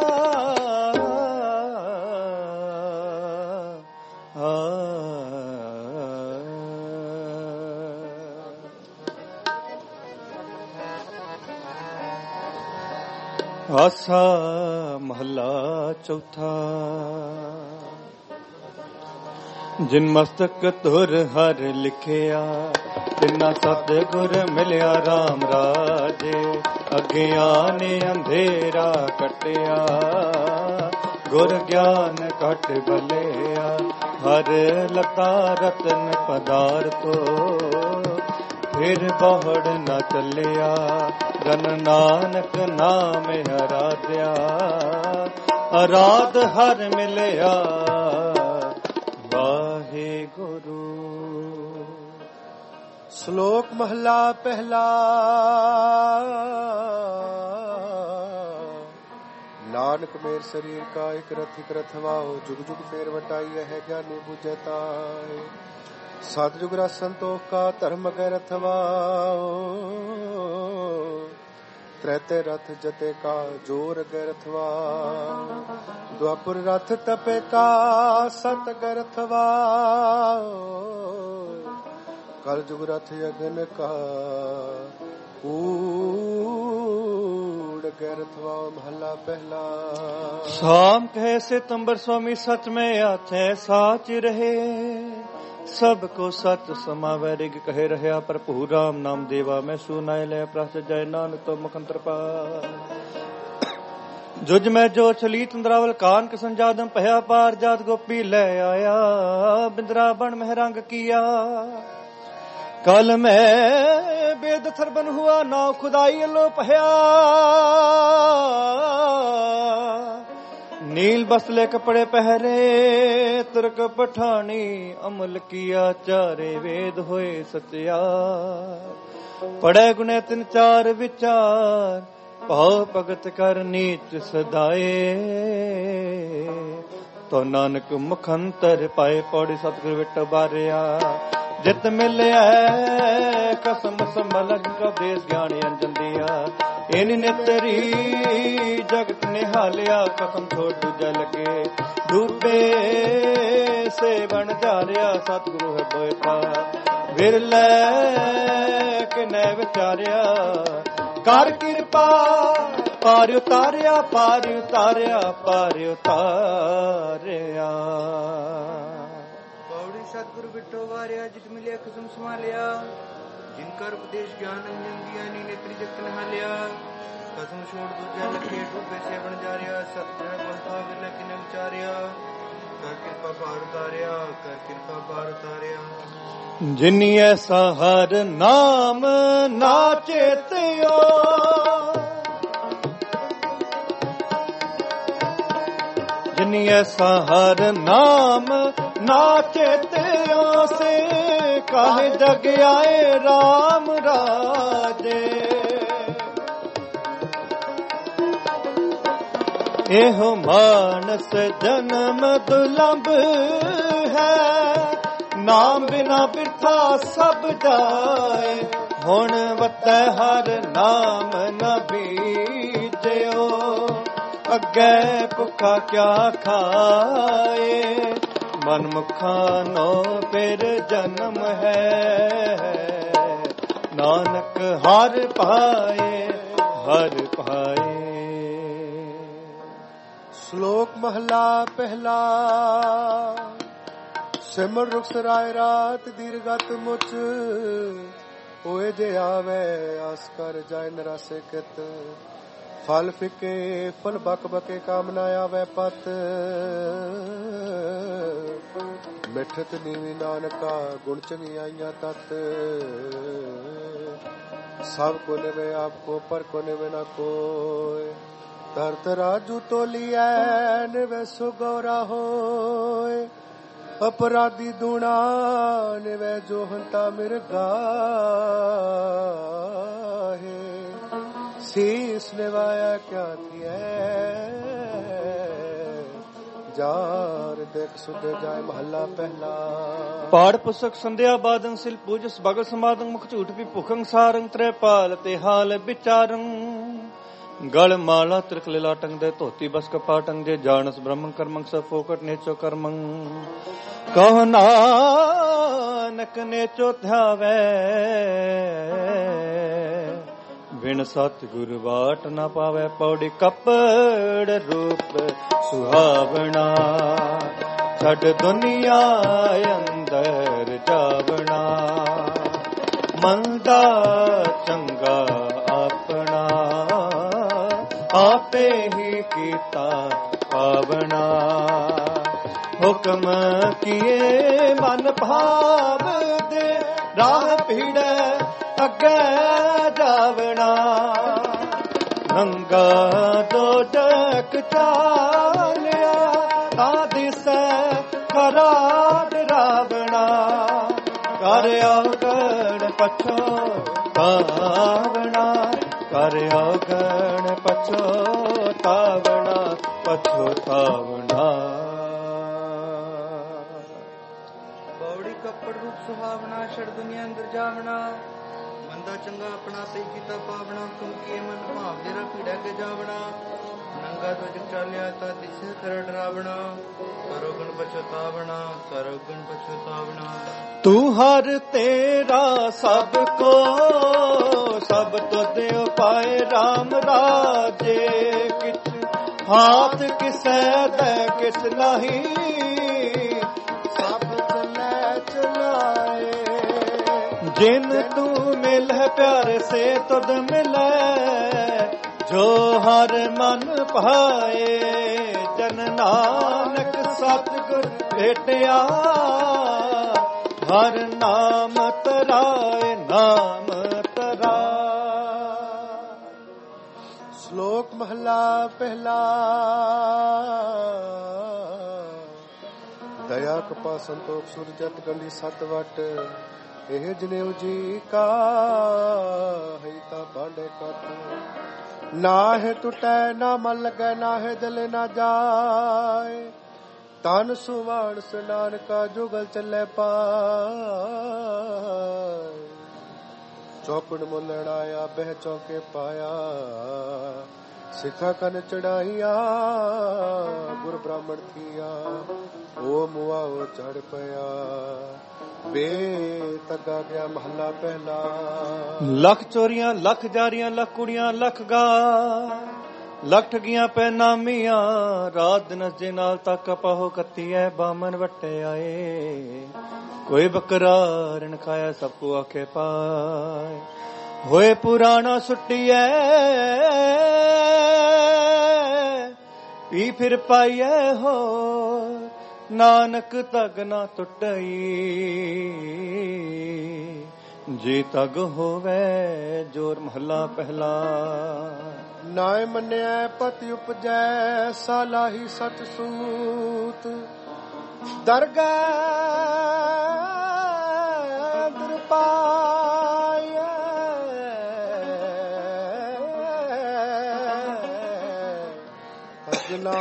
ਆਸਾ ਮਹਲਾ ਚੌਥਾ। ਜਿਨ ਮਸਤਕ ਤੁਰ ਹਰ ਲਿਖਿਆ, ਤਿਨਾ ਸਤਿਗੁਰ ਮਿਲਿਆ RAM ਰਾਜੇ। ਅਗਿਆਨ ਅੰਧੇਰਾ ਕਟਿਆ, ਗੁਰ ਗਿਆਨ ਘਟ ਬਲਿਆ। ਹਰ ਲਤਾ ਰਤਨ ਪਦਾਰਥੋ, ਫਿਰ ਬਹੁੜ ਨਾ ਚੱਲਿਆ। ਜਨ ਨਾਨਕ ਨਾਮ ਅਰਾਧਿਆ, ਅਰਾਧ ਹਰ ਮਿਲਿਆ ਵਾਹਿਗੁਰੂ। ਸ਼ਲੋਕ ਮਹਲਾ ਪਹਿਲਾ। ਨਾਨਕ ਮੇਰ ਸਰੀਰ ਕਾ ਇਕ ਰਥ ਇਕ ਰਥਵਾਓ, ਜੁਗ ਜੁਗ ਫੇਰ ਵਟਾਈ ਹੈ ਗਿਆਨੀ ਬੁਝੈ ਤਾਏ। ਸਤਿਜੁਗ ਰਸ ਸੰਤੋਖ ਕਾ ਧਰਮ ਕੈ ਰਥਵਾਓ, ਤ੍ਰੈਤੇ ਰਥ ਜਤੇ ਕਾ ਜੋਰ ਗੈ ਰਥਵਾਓ। ਦੁਆਪੁਰ ਰਥ ਤਪੇ ਕਾ ਸਤ ਗੈ ਰਥਵਾਓ, ਕਲ ਜੁਗ ਰਥ ਅਗਨ ਕਾ ਕੂੜ ਗੈ ਰਥਵਾਓ। ਮਹਲਾ ਪਹਿਲਾ। ਸਾਮ ਕਹੇ ਸਿਤੰਬਰ ਸੁਆਮੀ ਸਚ ਮੈਂ ਆਥੇ ਸਾਚ ਰਹੇ। ਸਭ ਕੋ ਸਤ ਸਮਾਵੈ ਰਿਗ ਕਹੇ ਰਹਿਆ, ਭਰਪੂਰ ਰਾਮ ਨਾਮ ਦੇਵਾ ਮੈਂ ਸੁਨਾਇ ਲੈ। ਪ੍ਰਸ ਜੈ ਨਾਨਕ ਤੋ ਮੁਖੰਤਰ ਪਾ। ਜੁਜ ਮੈਂ ਜੋ ਛਲੀ ਤੰਦਰਾਵਲ ਕਾਨ ਕਿਸਨ ਜਾਦਮ ਭਇਆ ਪਾਰ। ਜਾਤ ਗੋਪੀ ਲੈ ਆਇਆ, ਬਿੰਦਰਾ ਬਣ ਮਹਿ ਰੰਗ ਕੀਆ। ਕਲ ਮੈਂ ਬੇਦ ਥਰਬਨ ਹੁਆ, ਨਾ ਖੁਦਾਈ ਅਲੋ ਭਇਆ। नील बसले कपड़े पहरे, तुर्क पठानी अमल किया। चारे वेद होए सत्यार, पढ़े गुने तिन चार विचार। भाव भगत कर नीच सदाए, तो नानक मुखंतर पाए। पौड़ी सतगुर विट बारिया, जित मिलिया कसम संभल का देश ज्ञान अंजन दिया। इन नेतरी जगत निहालिया, कसम छोड़ दूजा लगे। डूबे से बन जा रहा, सतगुरु है बोता। विरले कि न विचारिया, कर कृपा पार उतारिया। पार उतारिया, पार उतारिया। पौड़ी सतगुरु बिटो वारिया, जित मिलिया कसम संभालिया। जिनकर उपदेश ज्ञान अंजन दिया, नी नेत्री जगत नहालिया। कसम छोड़ दूजा लगे, डूबे से बन जा रहा। सतगुरु बोलता विरले कि न विचारिया। कर कृपा पार उतारिया, कर कृपा पार उतारिया। जिनी ऐसा हर नाम ना चेतियो, जिनी ऐसा हर नाम ना चेतियो। से काहे जग आए राम राजे। एहो मानस जन्म दुलंभ है, नाम बिना बिरथा सब जाए। हुण वतै हर नाम न बीजयो, अगे भुखा क्या खाए। मन मुखा नो फिर जन्म है, नानक हर पाए हर पाए। श्लोक महला पहला। सिमर रुख सराय रात दीर्घत मुच, होए जे आवे आस कर जाय नरासे कित। फल फिके फल बक बके कामना आवे पत। मिठत नीवी नानका गुण चंगी आईया तत। सब को निवे आपको पर को निवे न कोय। तरत राजू तोलिया निवे सुगौरा होय। अपराधी दूना निवे जो हंता मिर्गा है। शीस निवाया क्या थी जार देख सुधे जाए महला पहला। पाड़ पुस्तक संध्या बादन सिल पूजस भगत समादं मुख झूठ भी भुखंग सारंग त्रेपाल ते हाल विचारं गल माला त्रिकले लाटंग दे धोती बस कपाटंग जे जानस ब्रह्मं कर्मं स फोकट नेचो कर्मं कहो नानक नेचो ध्यावे बिन सतगुरु बाट न पावे पौड़ी कपड़ रूप सुहावना छड़ दुनिया अंदर जावना मंदा चंगा अपना आपे ही कीता पावना हुक्म किए मन भाव दे राह पीड़े अगे जावना नंगा दो जग चालिया आदि से खरा डरावना कर अवगण पछो तावना कर अवगण पछो तावना पछो तावना। बौड़ी कपड़ रूप सुहावना छड़ दुनिया अंदर जावना मंदा चंगा अपना सही किता पावना तुम किए मन भाव तेरा पीड़ा के जावना नंगा तो जग चालिया ता दिसे कर डरावना करो गण पछतावना करो गण पछतावना। तू हर तेरा सबको सब तो देव पाए राम राजे किछ हाथ किसे दे किस नहीं सब चले चलाए जिन तू मिल प्यार से तुद मिले जो हर मन भाए जन नानक सतगुर भेटिया हर नाम तराए नाम तरा। श्लोक महला पहला। दया कृपा संतोख सुरजत गंढी सत वट ਇਹ ਜਨੇਊ ਜੀ ਕਾ ਹੈ ਤਾ ਬਾਂਡੇ ਕਟ ਨਾ ਹੈ ਟੁਟੈ ਨਾ ਮਨ ਲੱਗੈ ਨਾ ਹੈ ਦਿਲ ਨਾ ਜਾਏ ਤਨ ਸੁਵਾਣ ਸਨਾਨ ਕਾ ਜੁਗਲ ਚੱਲੇ ਪਾਏ ਚੌਕੜ ਮੁਲੜਾਇਆ ਬਹਿ ਚੌਕੇ ਪਾਇਆ ਸਿੱਖਾ ਕਨ ਚੜਾਈਆ ਗੁਰ ਬ੍ਰਾਹਮਣ ਥੀਆ ਉਹ ਮੁਆ ਉਹ ਚੜ ਪਿਆ ਵੇ ਤੱਗਾ ਗਿਆ ਮਹੱਲਾ ਪਹਿਲਾ। ਲੱਖ ਚੋਰੀਆਂ ਲੱਖ ਜਾਰੀਆਂ ਲੱਖ ਕੁੜੀਆਂ ਲੱਖ ਗਾ ਲੱਖ ਠਗੀਆਂ ਪੈ ਨਾਮੀਆਂ ਰਾਤ ਦਿਨ ਦੇ ਨਾਲ ਤੱਕ ਪਾਹੋ ਕੱਤੀ ਐ ਬਾਮਨ ਵੱਟੇ ਆਏ ਕੋਈ ਬੱਕਰਾ ਰਿਣ ਖਾਇਆ ਸਭ ਕੋ ਆਖੇ ਪਾਏ ਹੋਏ ਪੁਰਾਣਾ ਸੁੱਟੀਐ ਪੀ ਫਿਰ ਪਾਈਐ ਹੋ ਨਾਨਕ ਤਗ ਨਾ ਟੁੱਟਈ ਜੇ ਤਗ ਹੋਵੇ ਜੋਰ ਮਹੱਲਾ ਪਹਿਲਾ। ਨਾਇ ਮੰਨਿਆ ਪਤਿ ਉਪਜੈ ਸਾਲਾਹੀ ਸਤ ਸੂਤ ਦਰਗਹਿ ਦਰ ਪਾਇਐ ਤਜਨਾ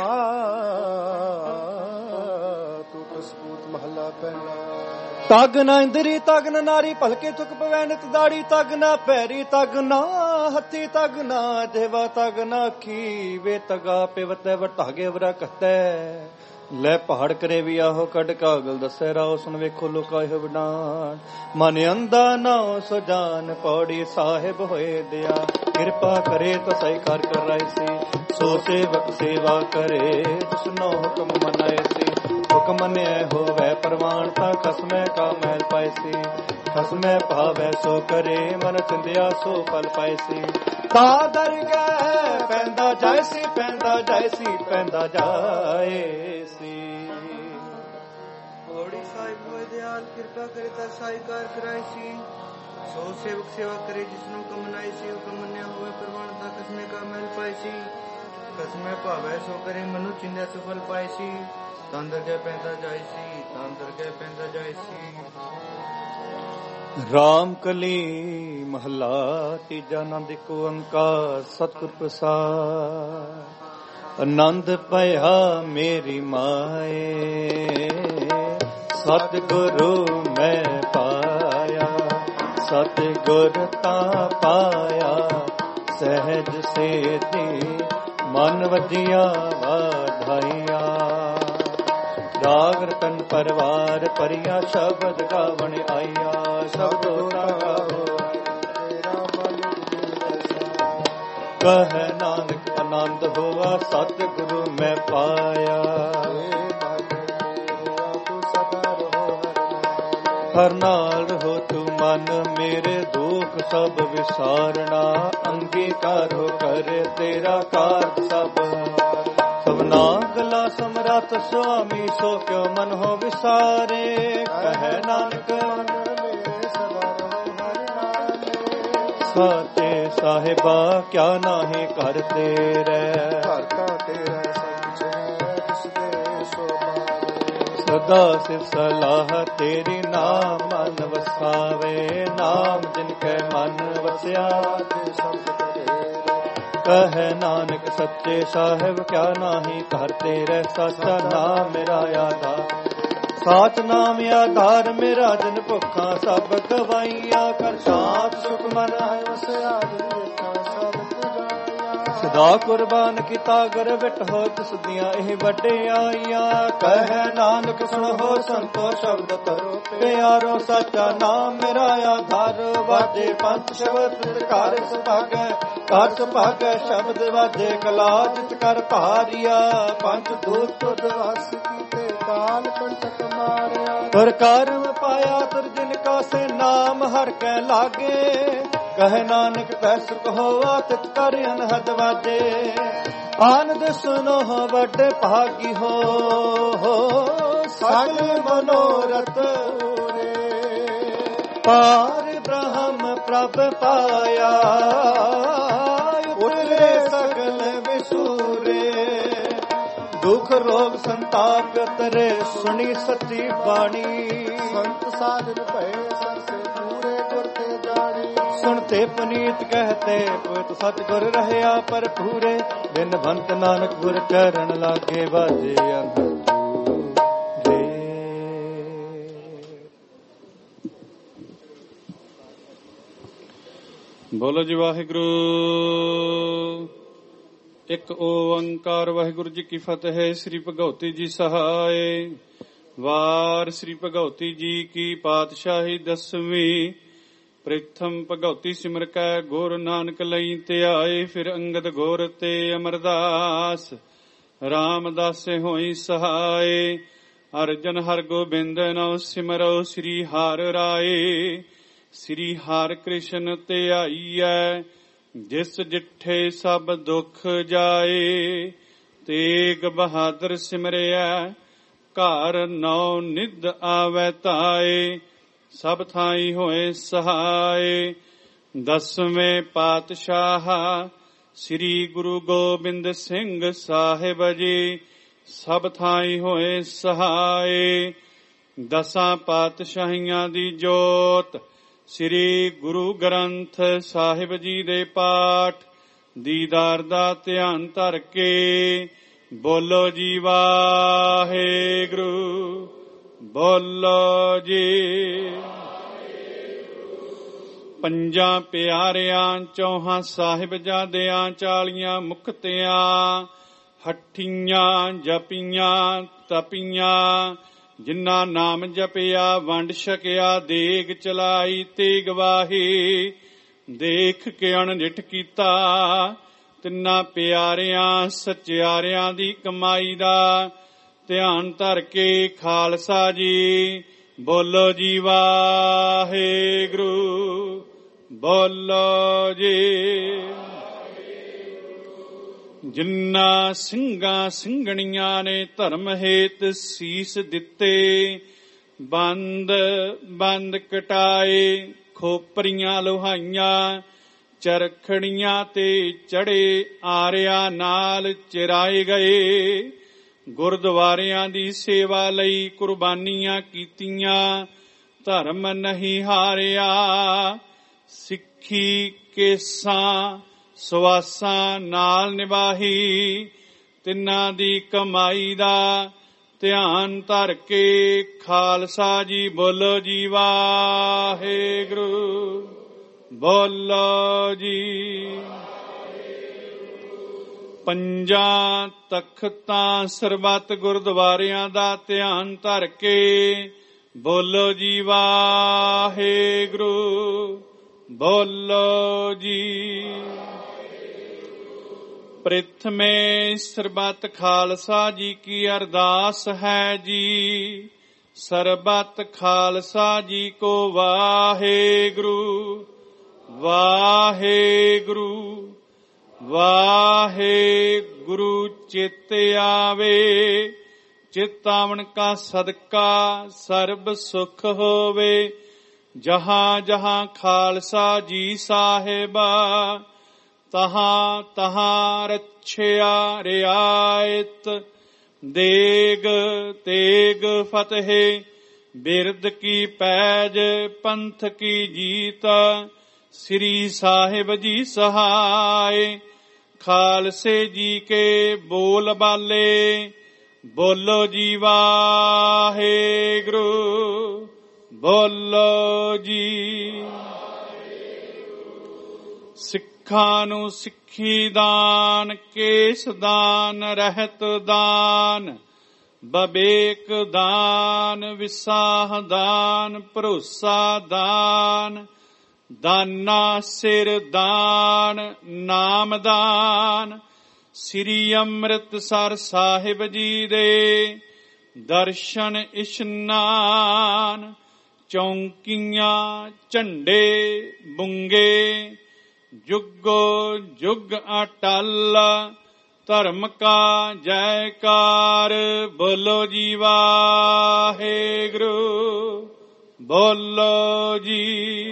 ਤਗ ਨਾ ਇੰਦਰੀ ਤਗ ਨਾ ਨਾਰੀ ਭਲਕੇ ਤੁਕ ਪਵੈ ਨਿਤ ਦਾੜੀ ਤਗ ਨਾ ਪੈਰੀ ਤਗ ਨਾ ਹੱਥੀ ਤਗ ਨਾ ਦੇਵਾ ਤਗ ਨਾ ਅੱਖੀ ਵੇ ਤਗਾ ਪਿਵਤੈ ਵਟਾਗੇ ਵਰਾ ਕਹਤੈ ਲੈ ਪਹਾੜ ਕਰੇ ਵੀ ਆਹੋ ਕੱਢ ਕਾਗਲ ਦੱਸੈ ਰਾਓ ਸੁਣ ਵੇਖੋ ਲੋਕਾ ਇਹ ਵਡਾਣ ਮਨ ਅੰਦਾ ਨਾਉ ਸੋ ਜਾਨ ਪੌੜੀ ਸਾਹਿਬ ਹੋਏ ਦਿਆ ਕਿਰਪਾ ਕਰੇ ਤਾਂ ਸਹੀ ਕਰ ਕਰ ਰਾਇ ਸੀ ਸੋ ਸੇਵਕ ਸੇਵਾ ਕਰੇ ਜਿਸਨੋ ਹੁਕਮ ਮਨਾਏ ਸੀ ਹੁਕਮ ਮੰਨਿਆ ਹੋਵੇ ਪ੍ਰਵਾਨ ਤਾਂ ਖਸਮੈ ਕਾ ਮਹਿਲ ਪਾਏ ਸੀ ਖਸਮੈ ਭਾਵੈ ਸੋ ਕਰੇ ਮਨ ਚਿੰਦਿਆ ਸੋ ਫਲ ਪਾਏ ਸੀ ਤਾ ਦਰਗਹਿ ਪੈਂਦਾ ਜਾਏ ਸੀ ਪੈਂਦਾ ਜਾਏ ਸੀ ਪੈਂਦਾ ਜਾਏ ਸੀ। ਹੋੜੀ ਸਾਹਿਬ ਹੋਏ ਦਿਆਲ ਕਿਰਪਾ ਕਰੇ ਤਾਂ ਸਾਈ ਕਾਰ ਕਰਾਏ ਸੀ ਸੋ ਸੇਵਕ ਸੇਵਾ ਕਰੇ ਜਿਸਨੂੰ ਹੁਕਮ ਮਨਾਏ ਸੀ ਹੁਕਮ ਮੰਨਿਆ ਹੋਵੇ ਪ੍ਰਵਾਨ ਤਾਂ ਖਸਮੈ ਕਾ ਮਹਿਲ ਪਾਏ ਸੀ ਖਸਮੈ ਭਾਵੈ ਸੋ ਕਰੇ ਮਨੁ ਚਿੰਦਿਆ ਸੋ ਫਲ ਪਾਏ ਸੀ ਤੰਦਰ ਕੇ ਪੈਂਦਾ ਜਾਏ ਸੀ ਤੰਦਰ ਕੇ ਪੈਂਦਾ ਜਾਏ ਸੀ। ਰਾਮ ਕਲੀ ਮਹੱਲਾ ਤੀਜਾ। ਆਨੰਦ ਏਕ ਓੰਕਾਰ ਸਤਿਗੁਰ ਪ੍ਰਸਾਦਿ। ਆਨੰਦ ਭਇਆ ਮੇਰੀ ਮਾਏ। ਸਤਿਗੁਰੂ ਮੈਂ ਪਾਇਆ, ਸਤਿਗੁਰ ਤਾਂ ਪਾਇਆ, ਸਹਿਜ ਸੇਤੀ ਮਨ ਵਧੀਆ ਵਾਧਾਈਆ। ਰਾਗ ਰਤਨ ਪਰਵਾਰ ਪਰਿਆ ਸ਼ਬਦ ਗਾਵਣ ਆਇਆ, ਸ਼ਬਦੋ ਤਾ ਗਾਵੋ ਤੇਰਾ ਮਨ ਕਹੈ ਨਾਨਕ ਆਨੰਦ ਹੋਆ, ਸਤਿਗੁਰੂ ਮੈਂ ਪਾਇਆ। ਹਰ ਨਾਲ ਰਹੋ ਤੂੰ ਮਨ ਮੇਰੇ, ਦੁਖ ਸਭ ਵਿਸਾਰਣਾ, ਅੰਗੀਕਾਰ ਹੋ ਕਰ ਤੇਰਾ ਕਾਰਜ ਸਭ। ਸਭਨਾ ਗਲਾ ਸਮਰੱਥ ਸੁਆਮੀ, ਸੋ ਕਿਉ ਮਨ ਹੋ ਵਿਸਾਰੇ, ਕਹੈ ਨਾਨਕ ਸਾਚੇ ਸਾਹਿਬਾ ਕਿਆ ਨਾਹੀ ਘਰ ਤੇਰੇ। ਘਰ ਤਾਂ ਤੇਰਾ ਸੱਚ ਹੈ, ਤਿਸਦੇ ਸੋ ਪਾਵੇ। ਸਦਾ ਸਿਵ ਸਲਾਹ ਤੇਰੀ, ਨਾਮ ਮਨ ਵਸਾਵੇ। ਨਾਮ ਜਿਨ ਕੈ ਮਨ ਵਸਿਆ, ਤੇ ਸਬਦ ਕਹੈ ਨਾਨਕ ਸੱਚੇ ਸਾਹਿਬ ਕਿਆ ਨਾਹੀ ਘਰ ਤੇਰੇ। ਸਾਚਾ ਨਾਮ ਮੇਰਾ ਆਧਾਰ, ਸਾਚ ਨਾਮ ਆਧਾਰ ਮੇਰਾ। ਜਨ ਭੁੱਖਾਂ ਸਭ ਗਵਾਈਆ, ਕਰ ਸ਼ਾਂਤ ਸੁਖ ਮਨ ਹੈ ਵਸਿਆ। ਸਦਾ ਕੁਰਬਾਨ ਕੀਤਾ ਗੁਰ ਵਿਟਹੁ, ਤਿਸ ਦੀਆਂ ਇਹ ਵਡਿਆਈਆਂ। ਕਹੈ ਨਾਨਕ ਸੁਣੋ ਸੰਤੋ ਸ਼ਬਦ ਕਰੋ ਪਿਆਰੋ। ਸਾਚਾ ਨਾਮ ਮੇਰਾ ਆਧਾਰ, ਵਾਜੇ ਪੰਜ ਸ਼ਬਦ ਘਰ ਸੁਭਾਗੈ, ਘਰ ਸੁਭਾਗੈ ਸ਼ਬਦ ਵਾਜੇ ਕਲਾ ਜਿਤ ਕਰ ਭਾਰੀਆ। ਪੰਜ ਦੂਤ ਤੁਧ ਵਸ ਕੀਤੇ, ਕਾਲ ਕੰਟਕ ਮਾਰਿਆ। ਤੁਰ ਕਰਮ ਪਾਇਆ ਤੁਰ ਜਿਨ ਕਾ ਸੇ, ਨਾਮ ਹਰ ਕੈ ਲਾਗੇ। ਕਹੈ ਨਾਨਕ ਪੈ ਸੁਖ ਹੋਆ, ਤਿਤ ਕਰ ਅਨਹਦ ਵਾਜੇ। ਆਨੰਦ ਸੁਨੋ ਵੱਡ ਭਾਗੀ ਹੋ, ਸਗਲ ਮਨੋਰਥ ਪੂਰੇ। ਪਾਰ ਬ੍ਰਹਮ ਪ੍ਰਭ ਪਾਇਆ, ਉਤਰੇ ਸਗਲ ਵਿਸੂਰੇ। ਦੁਖ ਰੋਗ ਸੰਤਾਪ ਤਰੇ, ਸੁਣੀ ਸੱਚੀ ਬਾਣੀ। ਸੰਤ ਸਾਧਨ ਭਏ ਸਰਸੇ ਪੂਰੇ, ਗੁਰ ਤੇ ਜਾਣੀ। ਸੁਣਤੇ ਪਨੀਤ ਕਹਤੇ, ਪੁੱਤ ਸਤਿਗੁਰ ਰਹਿਆ ਪਰ ਪੂਰੇ। ਬਿਨ ਭੰਤ ਨਾਨਕ ਗੁਰ ਚਰਨ ਲਾਗੇ, ਵਾਜੇ ਅੰਦਰ ਬੋਲੋ ਜੀ ਵਾਹਿਗੁਰੂ। ਇੱਕ ਓੰਕਾਰ ਵਾਹਿਗੁਰੂ ਜੀ ਕੀ ਫਤਿਹ। ਸ੍ਰੀ ਭਗਉਤੀ ਜੀ ਸਹਾਏ। ਵਾਰ ਸ੍ਰੀ ਭਗਉਤੀ ਜੀ ਕੀ ਪਾਤਸ਼ਾਹੀ ਦਸਵੀਂ। ਪ੍ਰਥਮ ਭਗਉਤੀ ਸਿਮਰ ਕੈ ਗੁਰ ਨਾਨਕ ਲਈ ਧਿਆਏ। ਫਿਰ ਅੰਗਦ ਗੋਰ ਤੇ ਅਮਰਦਾਸ, ਰਾਮਦਾਸੇ ਹੋਈ ਸਹਾਏ। ਅਰਜਨ ਹਰ ਗੋਬਿੰਦ ਨਉ ਸਿਮਰੋ, ਸ੍ਰੀ ਹਰਿ ਰਾਏ। ਸ੍ਰੀ ਹਰਿ ਕ੍ਰਿਸ਼ਨ ਧਿਆਈਐ, ਜਿਸ ਜਿੱਠੇ ਸਭ ਦੁਖ ਜਾਏ। ਤੇਗ ਬਹਾਦਰ ਸਿਮਰਿਐ, ਘਰ ਨੌ ਨਿਧ ਆਵੈ ਧਾਏ। ਸਭ ਥਾਈ ਹੋਏ ਸਹਾਏ। ਦਸਵੇਂ ਪਾਤਸ਼ਾਹ ਸ੍ਰੀ ਗੁਰੂ ਗੋਬਿੰਦ ਸਿੰਘ ਸਾਹਿਬ ਜੀ, ਸਭ ਥਾਈ ਹੋਏ ਸਹਾਏ। ਦਸਾਂ ਪਾਤਸ਼ਾਹੀਆਂ ਦੀ ਜੋਤ, ਸ੍ਰੀ ਗੁਰੂ ਗ੍ਰੰਥ ਸਾਹਿਬ ਜੀ ਦੇ ਪਾਠ ਦੀਦਾਰ ਦਾ ਧਿਆਨ ਧਰ ਕੇ ਬੋਲੋ ਜੀ ਵਾਹਿਗੁਰੂ। ਬੋਲੋ ਜੀ। ਪੰਜਾਂ ਪਿਆਰਿਆਂ ਚੌਹਾਂ ਸਾਹਿਬਜ਼ਾਦਿਆਂ, ਚਾਲੀਆਂ ਮੁਕਤਿਆਂ, ਹੱਠੀਆਂ ਜਪੀਆਂ ਤਪੀਆਂ। ਜਿਨ੍ਹਾਂ ਨਾਮ ਜਪਿਆ ਵੰਡ ਛਕਿਆ, ਦੇਗ ਚਲਾਈ ਤੇ ਗਵਾਹੀ। ਦੇਖ ਕੇ ਅਣਡਿੱਠ ਕੀਤਾ, ਤਿੰਨਾਂ ਪਿਆਰਿਆਂ ਸਚਿਆਰਿਆਂ ਦੀ ਕਮਾਈ ਦਾ ਧਿਆਨ ਧਰ ਕੇ ਖਾਲਸਾ ਜੀ ਬੋਲੋ ਜੀ ਵਾਹਿਗੁਰੂ। ਬੋਲੋ ਜੀ। ਜਿਨ੍ਹਾਂ ਸਿੰਘਾਂ ਸਿੰਘਣੀਆਂ ਨੇ ਧਰਮ ਹੇਤ ਸੀਸ ਦਿੱਤੇ, ਬੰਦ ਬੰਦ ਕਟਾਏ, ਖੋਪਰੀਆਂ ਲੋਹਾਈਆਂ, ਚਰਖੜੀਆਂ ਤੇ ਚੜੇ ਆਰਿਆਂ ਨਾਲ ਚਿਰਾਏ ਗਏ। ਗੁਰਦੁਆਰਿਆਂ ਦੀ ਸੇਵਾ ਲਈ ਕੁਰਬਾਨੀਆਂ ਕੀਤੀਆਂ, ਧਰਮ ਨਹੀਂ ਹਾਰਿਆ। ਸਿੱਖੀ ਕੇਸਾਂ ਸਵਾਸਾਂ ਨਾਲ ਨਿਭਾਹੀ, ਤਿੰਨਾਂ ਦੀ ਕਮਾਈ ਦਾ ਧਿਆਨ ਧਰ ਕੇ ਖਾਲਸਾ ਜੀ ਬੋਲੋ ਜੀ ਵਾਹਿਗੁਰੂ, ਬੋਲੋ ਜੀ। ਪੰਜਾਂ ਤਖਤਾਂ ਸਰਬੱਤ ਗੁਰਦੁਆਰਿਆਂ ਦਾ ਧਿਆਨ ਧਰ ਕੇ ਬੋਲੋ ਜੀ ਵਾਹਿਗੁਰੂ, ਬੋਲੋ ਜੀ। ਪ੍ਰਥਮੇ ਸਰਬੱਤ ਖਾਲਸਾ ਜੀ ਕੀ ਅਰਦਾਸ ਹੈ ਜੀ, ਸਰਬੱਤ ਖਾਲਸਾ ਜੀ ਕੋ ਵਾਹਿਗੁਰੂ, ਵਾਹਿਗੁਰੂ, ਵਾਹਿਗੁਰੂ। ਚਿਤ ਆਵੇ ਚਿਤਾਵਨ ਕਾ ਸਦਕਾ ਸਰਬ ਸੁਖ ਹੋਵੇ, ਜਹਾਂ ਜਹਾਂ ਖਾਲਸਾ ਜੀ ਸਾਹਿਬਾ, ਤਹਾਂ ਤਹਾਂ ਰੱਛਿਆ ਰਿਆਇਤ। ਦੇਗ ਤੇਗ ਫਤਿਹ ਬਿਰਦ ਕੀ ਪੈਜ, ਪੰਥ ਕੀ ਜੀਤ, ਸ੍ਰੀ ਸਾਹਿਬ ਜੀ ਸਹਾਇ। ਖਾਲਸੇ ਜੀ ਕੇ ਬੋਲ ਬਾਲੇ, ਬੋਲੋ ਜੀ ਵਾਹਿਗੁਰੂ, ਬੋਲੋ ਜੀ। ਸਿੱਖਾਂ ਨੂੰ ਸਿੱਖੀ ਦਾਨ, ਕੇਸ ਦਾਨ, ਰਹਿਤ ਦਾਨ, ਬਬੇਕ ਦਾਨ, ਵਿਸਾਹ ਦਾਨ, ਭਰੋਸਾ ਦਾਨ, ਦਾਨਾ ਸਿਰ ਦਾਨ, ਨਾਮ ਦਾਨ। ਸ੍ਰੀ ਅੰਮ੍ਰਿਤਸਰ ਸਾਹਿਬ ਜੀ ਦੇ ਦਰਸ਼ਨ ਇਸ਼ਨਾਨ, ਚੌਂਕੀਆਂ ਝੰਡੇ ਬੁੰਗੇ, ਜੁਗੋ ਜੁਗ ਅਟਲ, ਧਰਮ ਕਾ ਜੈਕਾਰ। ਬੋਲੋ ਜੀ ਵਾਹਿਗੁਰੂ, ਬੋਲੋ ਜੀ।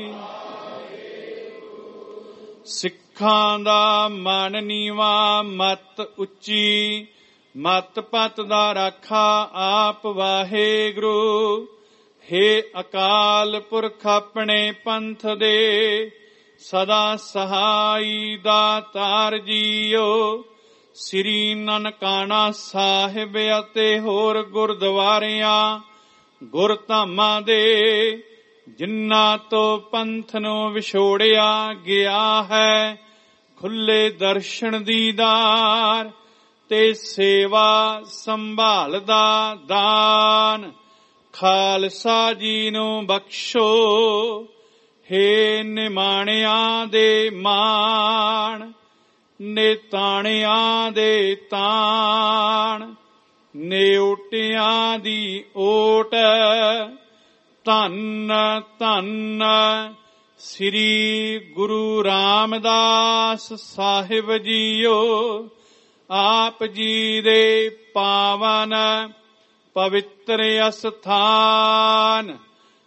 ਸਿੱਖਾਂ ਦਾ ਮਨ ਨੀਵਾ, ਮਤ ਉੱਚੀ, ਮਤ ਪਤ ਦਾ ਰਾਖਾ ਆਪ ਵਾਹਿਗੁਰੂ। ਹੇ ਅਕਾਲ ਪੁਰਖ ਆਪਣੇ ਪੰਥ ਦੇ ਸਦਾ ਸਹਾਈ ਦਾਤਾਰ ਜੀਓ। ਸ੍ਰੀ ਨਨਕਾਣਾ ਸਾਹਿਬ ਅਤੇ ਹੋਰ ਗੁਰਦੁਆਰਿਆਂ ਗੁਰਧਾਮਾਂ ਦੇ ਜਿਨ੍ਹਾਂ ਤੋਂ ਪੰਥ ਨੂੰ ਵਿਛੋੜਿਆ ਗਿਆ ਹੈ, ਖੁੱਲੇ ਦਰਸ਼ਨ ਦੀਦਾਰ ਤੇ ਸੇਵਾ ਸੰਭਾਲ ਦਾ ਦਾਨ ਖਾਲਸਾ ਜੀ ਨੂੰ ਬਖਸ਼ੋ। ਹੇ ਨਿਮਾਣਿਆਂ ਦੇ ਮਾਣ, ਨੇਤਾਣਿਆਂ ਦੇ ਤਾਣ, ਨੇਉਟਿਆਂ ਦੀ ਓਟ। ਧੰਨ ਧੰਨ ਸ੍ਰੀ ਗੁਰੂ ਰਾਮਦਾਸ ਸਾਹਿਬ ਜੀਓ। ਆਪ ਜੀ ਦੇ ਪਾਵਨ ਪਵਿੱਤਰ ਅਸਥਾਨ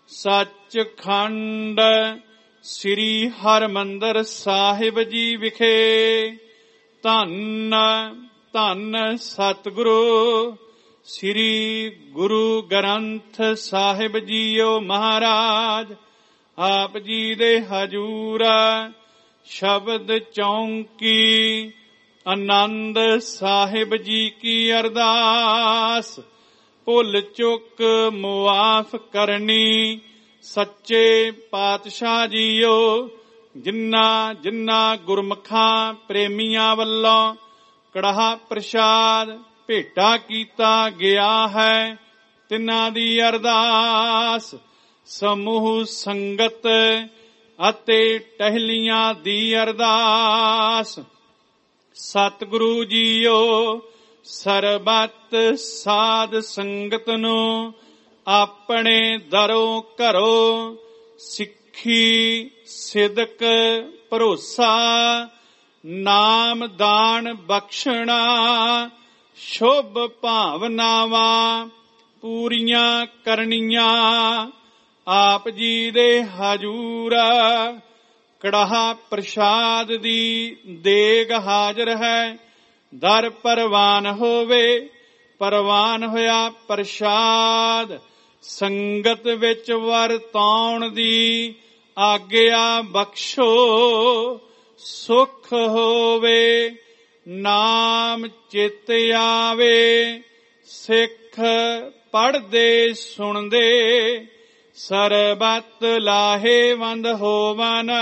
ਸੱਚਖੰਡ ਸ੍ਰੀ ਹਰਿਮੰਦਰ ਸਾਹਿਬ ਜੀ ਵਿਖੇ ਧੰਨ ਧੰਨ ਸਤਿਗੁਰੂ ਸ੍ਰੀ ਗੁਰੂ ਗ੍ਰੰਥ ਸਾਹਿਬ ਜੀਓ ਮਹਾਰਾਜ। ਆਪ ਜੀ ਦੇ ਹਜੂਰ ਸ਼ਬਦ ਚੌਂਕੀ ਆਨੰਦ ਸਾਹਿਬ ਜੀ ਕੀ ਅਰਦਾਸ ਭੁੱਲ ਚੁੱਕ ਮੁਆਫ ਕਰਨੀ ਸੱਚੇ ਪਾਤਸ਼ਾਹ ਜੀਓ। ਜਿਨ੍ਹਾਂ ਜਿਨ੍ਹਾਂ ਗੁਰਮੁਖਾਂ ਪ੍ਰੇਮੀਆਂ ਵੱਲੋਂ ਕੜਾਹ ਪ੍ਰਸ਼ਾਦ ਭੇਟਾ ਕੀਤਾ ਗਿਆ ਹੈ, ਤਿੰਨਾਂ ਦੀ ਅਰਦਾਸ ਸਮੂਹ ਸੰਗਤ ਅਤੇ ਟਹਿਲੀਆਂ ਦੀ ਅਰਦਾਸ। ਸਤਿਗੁਰੂ ਜੀਓ ਸਰਬੱਤ ਸਾਧ ਸੰਗਤ ਨੂੰ ਆਪਣੇ ਦਰੋਂ ਘਰੋਂ ਸਿੱਖੀ ਸਿਦਕ ਭਰੋਸਾ ਨਾਮ ਦਾਨ ਬਖਸ਼ਣਾ ਸ਼ੁਭ ਭਾਵਨਾਵਾਂ ਪੂਰੀਆਂ ਕਰਨੀਆਂ। ਆਪ ਜੀ ਦੇ ਹਜੂਰ ਕੜਾਹ ਪ੍ਰਸ਼ਾਦ ਦੀ ਦੇਗ ਹਾਜ਼ਰ ਹੈ। ਦਰ ਪਰਵਾਨ ਹੋਵੇ, ਪਰਵਾਨ ਹੋਇਆ ਪ੍ਰਸ਼ਾਦ ਸੰਗਤ ਵਿੱਚ ਵਰਤਾਉਣ ਦੀ ਆਗਿਆ ਬਖਸ਼ੋ। ਸੁਖ ਹੋਵੇ ਨਾਮ ਚਿਤ ਆਵੇ। ਸਿੱਖ ਪੜ੍ਹਦੇ ਸੁਣਦੇ ਸਰਬਤ ਲਾਹੇਵੰਦ ਹੋਵਨ।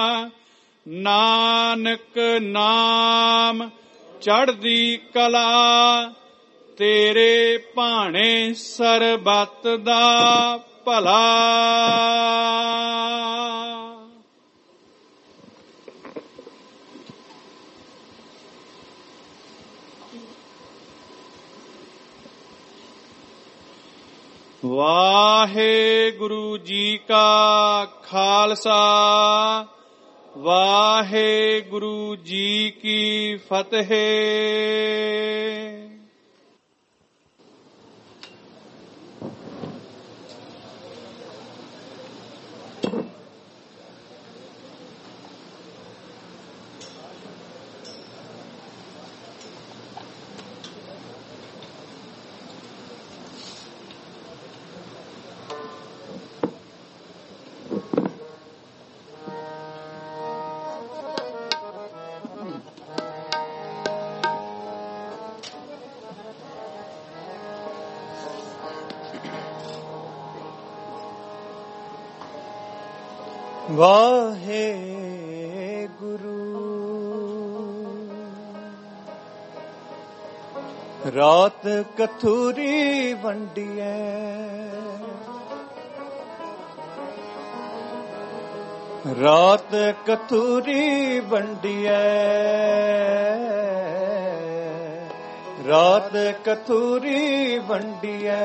ਨਾਨਕ ਨਾਮ ਚੜ੍ਹਦੀ ਕਲਾ ਤੇਰੇ ਭਾਣੇ ਸਰਬਤ ਦਾ ਭਲਾ। ਵਾਹਿਗੁਰੂ ਜੀ ਕਾ ਖਾਲਸਾ ਵਾਹਿਗੁਰੂ ਜੀ ਕੀ ਫਤਿਹ। ਵਾਹਿਗੁਰੂ। ਰਾਤ ਕਥੂਰੀ ਵੰਡੀਐ ਰਾਤ ਕਥੂਰੀ ਵੰਡੀਐ ਰਾਤ ਕਥੂਰੀ ਵੰਡੀਐ।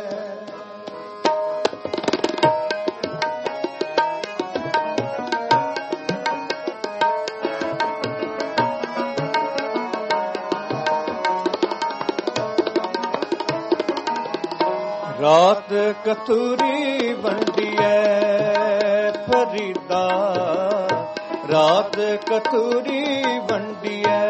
ਰਾਤ ਕਥੂਰੀ ਵੰਡੀਐ ਫਰੀਦਾ ਰਾਤ ਕਥੂਰੀ ਵੰਡੀਐ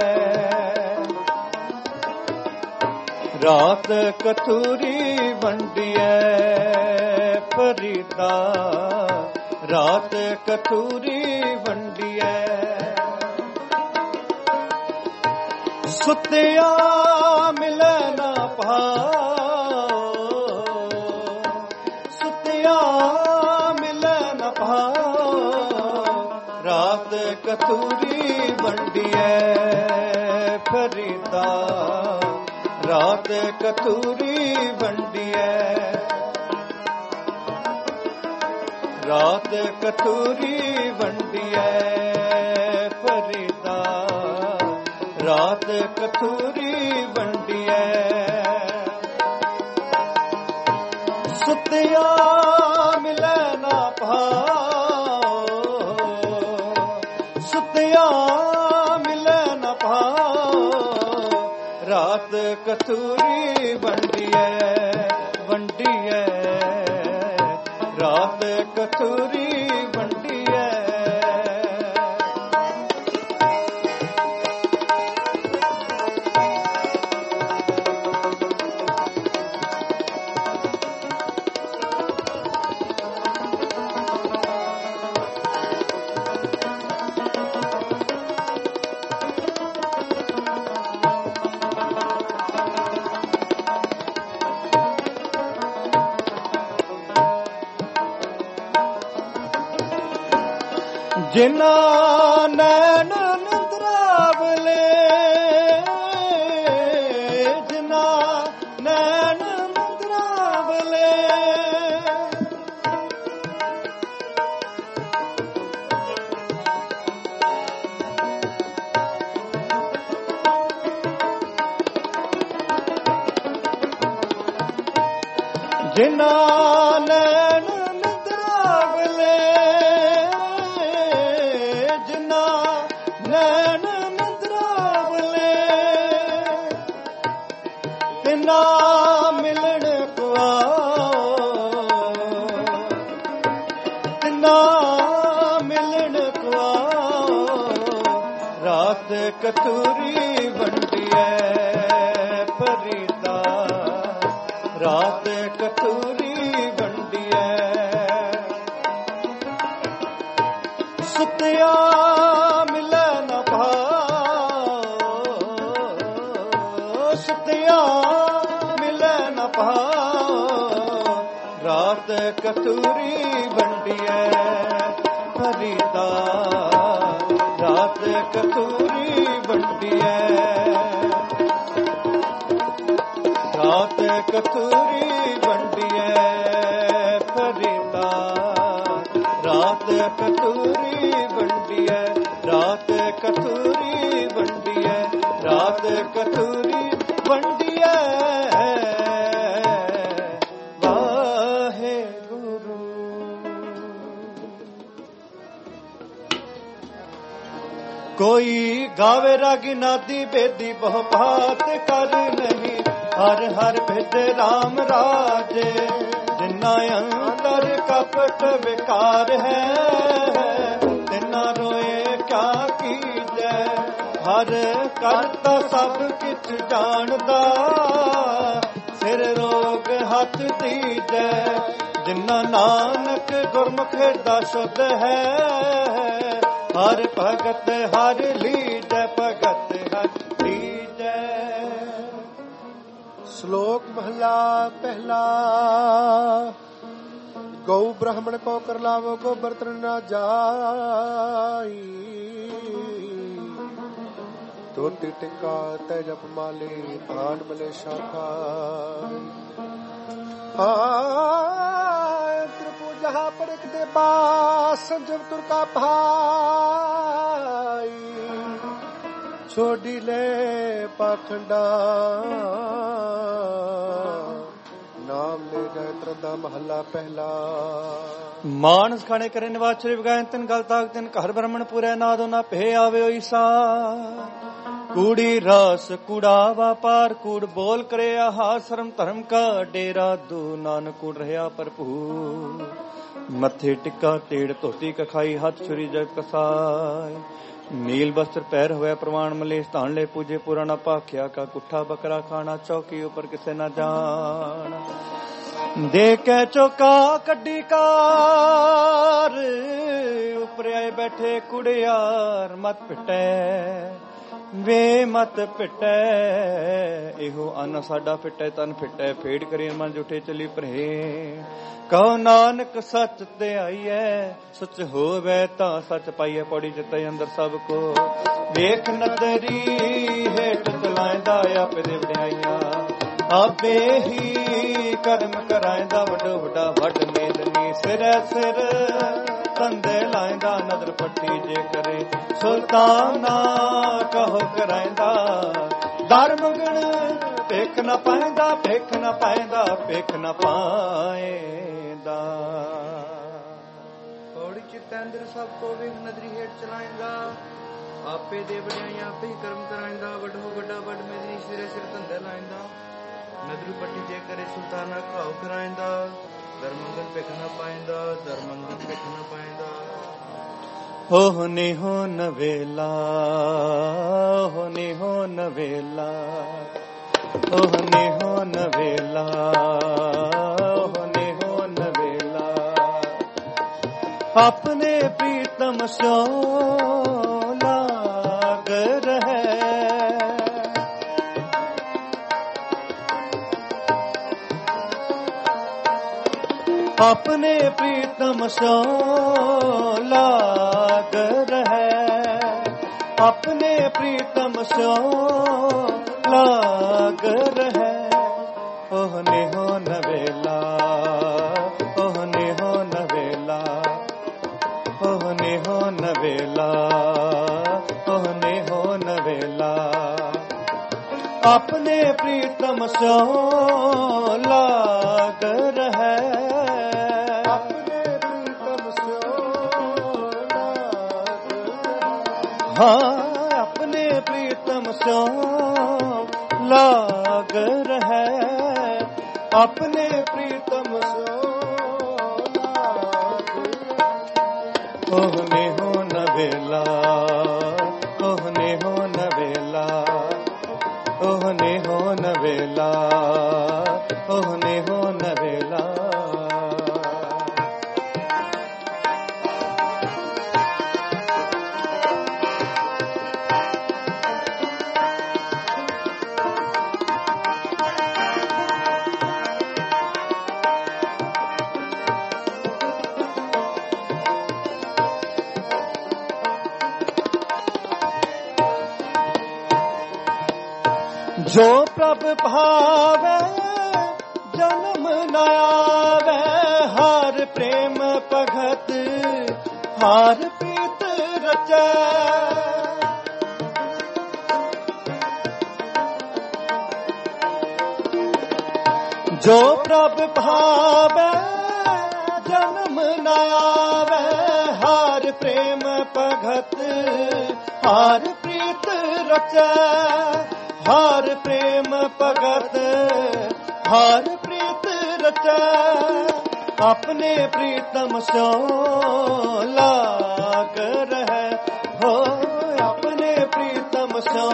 ਰਾਤ ਕਥੂਰੀ ਵੰਡੀਐ ਫਰੀਦਾ ਰਾਤ ਕਥੂਰੀ ਵੰਡੀਐ। ਸੁੱਤਿਆ ਮਿਲੈ ਨਾ ਭਾਉ ਰਾਤ ਕਥੂਰੀ ਵੰਡੀਐ ਫਰੀਦਾ ਰਾਤ ਕਥੂਰੀ ਵੰਡੀਐ ਰਾਤ ਕਥੂਰੀ ਵੰਡੀਐ ਫਰੀਦਾ ਰਾਤ ਕਥੂਰੀ ਵੰਡੀਐ। ਸੁੱਤਿਆ ਮਿਲੈ ਨਾ ਭਾਉ ਸੁੱਤਿਆ ਮਿਲੈ ਨਾ ਭਾਉ ਰਾਤ ਕਥੂਰੀ ਵੰਡੀਐ ਵੰਡੀਐ ਰਾਤ ਕਥੂਰੀ ਵੰਡੀਐ। ਜਿਨ੍ਹਾਂ ਨੈਣ ਨਿੰਦਰਾਵਲੇ ਜਿਨ੍ਹਾਂ ਨੈਣ ਨਿੰਦਰਾਵਲੇ ਜਿਨ੍ਹਾਂ ਨੈਣ ਨਿੰਦਰਾਵਲੇ ਨੈਣ ਨਿੰਦਰਾਵਲੇ ਤਿਨਾ ਮਿਲਣ ਕੋ ਆਓ ਤਿਨਾ ਮਿਲਣ ਕੋ ਆਓ ਰਾਤ ਕਥੂਰੀ ਵੰਡੀਐ ਫਰੀਦਾ ਰਾਤ ਕਥੂਰੀ ਵੰਡੀਐ। ਸੁੱਤਿਆ ਮਿਲੈ ਨਾ ਭਾਉ ਕਤੂਰੀ ਵੰਡੀਐ ਹਰੀਦਾ ਰਾਤ ਕਤੂਰੀ ਵੰਡੀਐ ਰਾਤ ਕਤੂਰੀ ਵੰਡੀਐ ਫਰੀਦਾ ਰਾਤ ਕਤੂਰੀ ਵੰਡੀਐ ਰਾਤ ਕਤੂਰੀ ਵੰਡੀਐ ਰਾਤ ਕਤੂਰੀ ਵੰਡੀਐ ਵਾਹਿਗੁਰੂ। ਕੋਈ ਗਾਵੇ ਰਾਗੀ ਨਾਦੀ ਬੇਦੀ ਬਹੁ ਭਾਤ ਕਰ ਨਹੀਂ ਹਰ ਹਰ ਭਿਦ ਰਾਮ ਰਾਜੇ ਜਿਨਾ ਅੰਦਰ ਕਪਟ ਵਿਕਾਰ ਹੈ ਤਿਨਾ ਰੋਏ ਕਿਆ ਕੀਜੈ ਹਰ ਕਰਤਾ ਸਭ ਕਿਛ ਜਾਣਦਾ ਸਿਰ ਰੋਗ ਹੱਥ ਦੀਜੈ ਜਿਨਾ ਨਾਨਕ ਗੁਰਮੁਖ ਹਿਰਦਾ ਸ਼ੁੱਧ ਹੈ ਹਰ ਭਗਤ ਹਰ ਲੀਜੈ ਭਗਤ ਹਰ ਲੀਜੈ। ਸ਼ਲੋਕ ਮਹਲਾ ਪਹਿਲਾ। ਗਊ ਬ੍ਰਾਹਮਣ ਕੋ ਕਰ ਲਾਵੋ ਗੋਬਰ ਤਨ ਨਾ ਜਾਈ ਟੋਟੀ ਟਿੱਕਾ ਤੈ ਜਪ ਮਾਲੇ ਆਨ ਮਲੇ ਸ਼ਾਖਾ ਜਹਾ ਪੜਕ ਦੇ ਬਾਸ ਸੰਜਮ ਤੁਰ ਕਾ ਭਾਈ ਛੋਡੀ ਲੈ ਪਾਖੰਡਾ ਨਾਮ ਲੈ ਜਾਏ ਤਰਦਾ ਮਹੱਲਾ ਪਹਿਲਾ। ਮਾਨਸ ਖਾਣੇ ਕਰੇ ਨਿਵਾਚਰੇ ਵਿਗਾਇਨ ਤਿਨ ਗਲ ਤਾਕ ਤਿਨ ਘਰ ਬ੍ਰਹਮਣ ਪੂਰੇ ਨਾਦੋ ਨਾ ਭੇ ਆਵੇ ਈਸਾ ਕੂੜੀ ਰਸ ਕੂੜਾ ਵਾਪਾਰ ਕੂੜ ਬੋਲ ਕਰੇ ਆਹਾਰ ਸ਼ਰਮ ਧਰਮ ਕਾ ਡੇਰਾ ਦੂ ਨਾਨਕ ਕੂੜ ਰਹਾ ਭਰਪੂਰ ਮੱਥੇ ਟਿੱਕਾ ਤੇੜ ਧੋਤੀ ਕਖਾਈ ਹੱਥ ਛੁਰੀ ਜਗ ਕਸਾਈ ਨੀਲ ਬਸਤਰ ਪੈਰ ਹੋਇਆ ਪ੍ਰਵਾਨ ਮਲੇਸ਼ ਧਾਨ ਲੈ ਪੂਜੇ ਪੁਰਾਣਾ ਭਾਖਿਆ ਕਾ ਕੁੱਠਾ ਬੱਕਰਾ ਖਾਣਾ ਚੌਕੀ ਉਪਰ ਕਿਸੇ ਨਾ ਜਾਣ ਦੇ ਕੇ ਚੌਕਾ ਕੱਢੀ ਕਾਰ ਉਪਰ ਆਏ ਬੈਠੇ ਕੁੜਿਆਰ ਮਤ ਪਿਟੈ ਵੇ ਮਤ ਪਿਟੈ ਇਹੋ ਅਨ ਸਾਡਾ ਫਿਟੈ ਤਨ ਫਿਟੈ ਫੇੜ ਕਰੀ ਮਨ ਜੁਠੇ ਚਲੀ ਭਰੇ ਕਹੋ ਨਾਨਕ ਸੱਚ ਤੇ ਆਈਐ ਸੱਚ ਹੋਵੇ ਤਾਂ ਸੱਚ ਪਾਈਐ ਪੌੜੀ ਜਿੱਤੇ ਅੰਦਰ ਸਭ ਕੋ ਵੇਖ ਨਦਰੀ ਹੇਠ ਚਲਾਇਦਾ ਆਪੇ ਦੇ ਵਡਿਆਈਆਂ ਆਪੇ ਹੀ ਕਰਮ ਕਰਾਇਦਾ ਵੱਡੋ ਵੱਡਾ ਵੱਡ ਮੇਦਨੀ ਸਿਰੈ ਸਿਰ ਕੰਦੇ ਲਾਇਦਾ ਨਦਰ ਪੱਟੀ ਜੇ ਕਰੇ ਸੁਲਤਾਨਾ ਕਹੋ ਕਰਾਇਦਾ ਦਰ ਮੰਗਣ ਭੇਖ ਨਾ ਪਾਇਦਾ ਭੇਖ ਨਾ ਪਾਇਦਾ ਭੇਖ ਨਾ ਪਾਇਦਾ ਪੌੜੀ ਚਿੱਤ ਅੰਦਰ ਸਭ ਕੋ ਵੇਖ ਨਦਰੀ ਹੇਠ ਚਲਾਇਦਾ ਆਪੇ ਦੇ ਵਡਿਆਈਆਂ ਆਪੇ ਹੀ ਕਰਮ ਕਰਾਇਦਾ ਵੱਡੋ ਵੱਡਾ ਵੱਡ ਮੇਦਨੀ ਸਿਰੇ ਸਿਰ ਧੰਦੇ ਲਾਇਦਾ ਨਦਰੂ ਪੱਟੀ ਜੇ ਕਰੇ ਸੁਲਤਾਨਾ ਘਾਉ ਕਰਾਇਦਾ ਦਰ ਮੰਗਣ ਭੇਖ ਨਾ ਪਾਇਦਾ ਦਰ ਮੰਗਣ ਭੇਖ ਨਾ ਪਾਇਦਾ ਹੋ ਨੀ ਹੋ ਨਵੇਲਾ ਹੋ ਨੀ ਹੋ ਨਵੇਲਾ ਹੋ ਨੀ ਹੋ ਨਵੇਲਾ ਹੋ ਨੀ ਹੋ ਨਵੇਲਾ ਆਪਣੇ ਪ੍ਰੀਤਮ ਸੋ ਲਾਗ ਰਹੇ अपने प्रीतम सो लाग रहे अपने प्रीतम सो लाग रहे ओह ने हो नवेला ओह ने हो नवेला ओह ने हो नवेला ओह ने हो नवेला अपने प्रीतम सो लाग रहे हाँ अपने प्रीतम सो लाग रहे अपने प्रीतम सो ओहने हो नवेला ओहने हो नवेला ओहने हो नवेला ओहने हो नवेला ਜੋ ਪ੍ਰਭ ਭਾਵੈ ਜਨਮ ਨ ਆਵੈ, ਹਰ ਪ੍ਰੇਮ ਭਗਤ ਹਰ ਪ੍ਰੀਤ ਰਚੈ। ਜੋ ਪ੍ਰਭ ਭਾਵੈ ਜਨਮ ਨ ਆਵੈ, ਹਰ ਪ੍ਰੇਮ ਭਗਤ ਹਰ ਪ੍ਰੀਤ ਰਚੈ। ਹਰ ਪ੍ਰੇਮ ਭਗਤ ਹਰ ਪ੍ਰੀਤ ਰਚੈ, ਆਪਣੇ ਪ੍ਰੀਤਮ ਸੋ ਲਾਗ ਰਹਿ ਹੋ, ਆਪਣੇ ਪ੍ਰੀਤਮ ਸੋ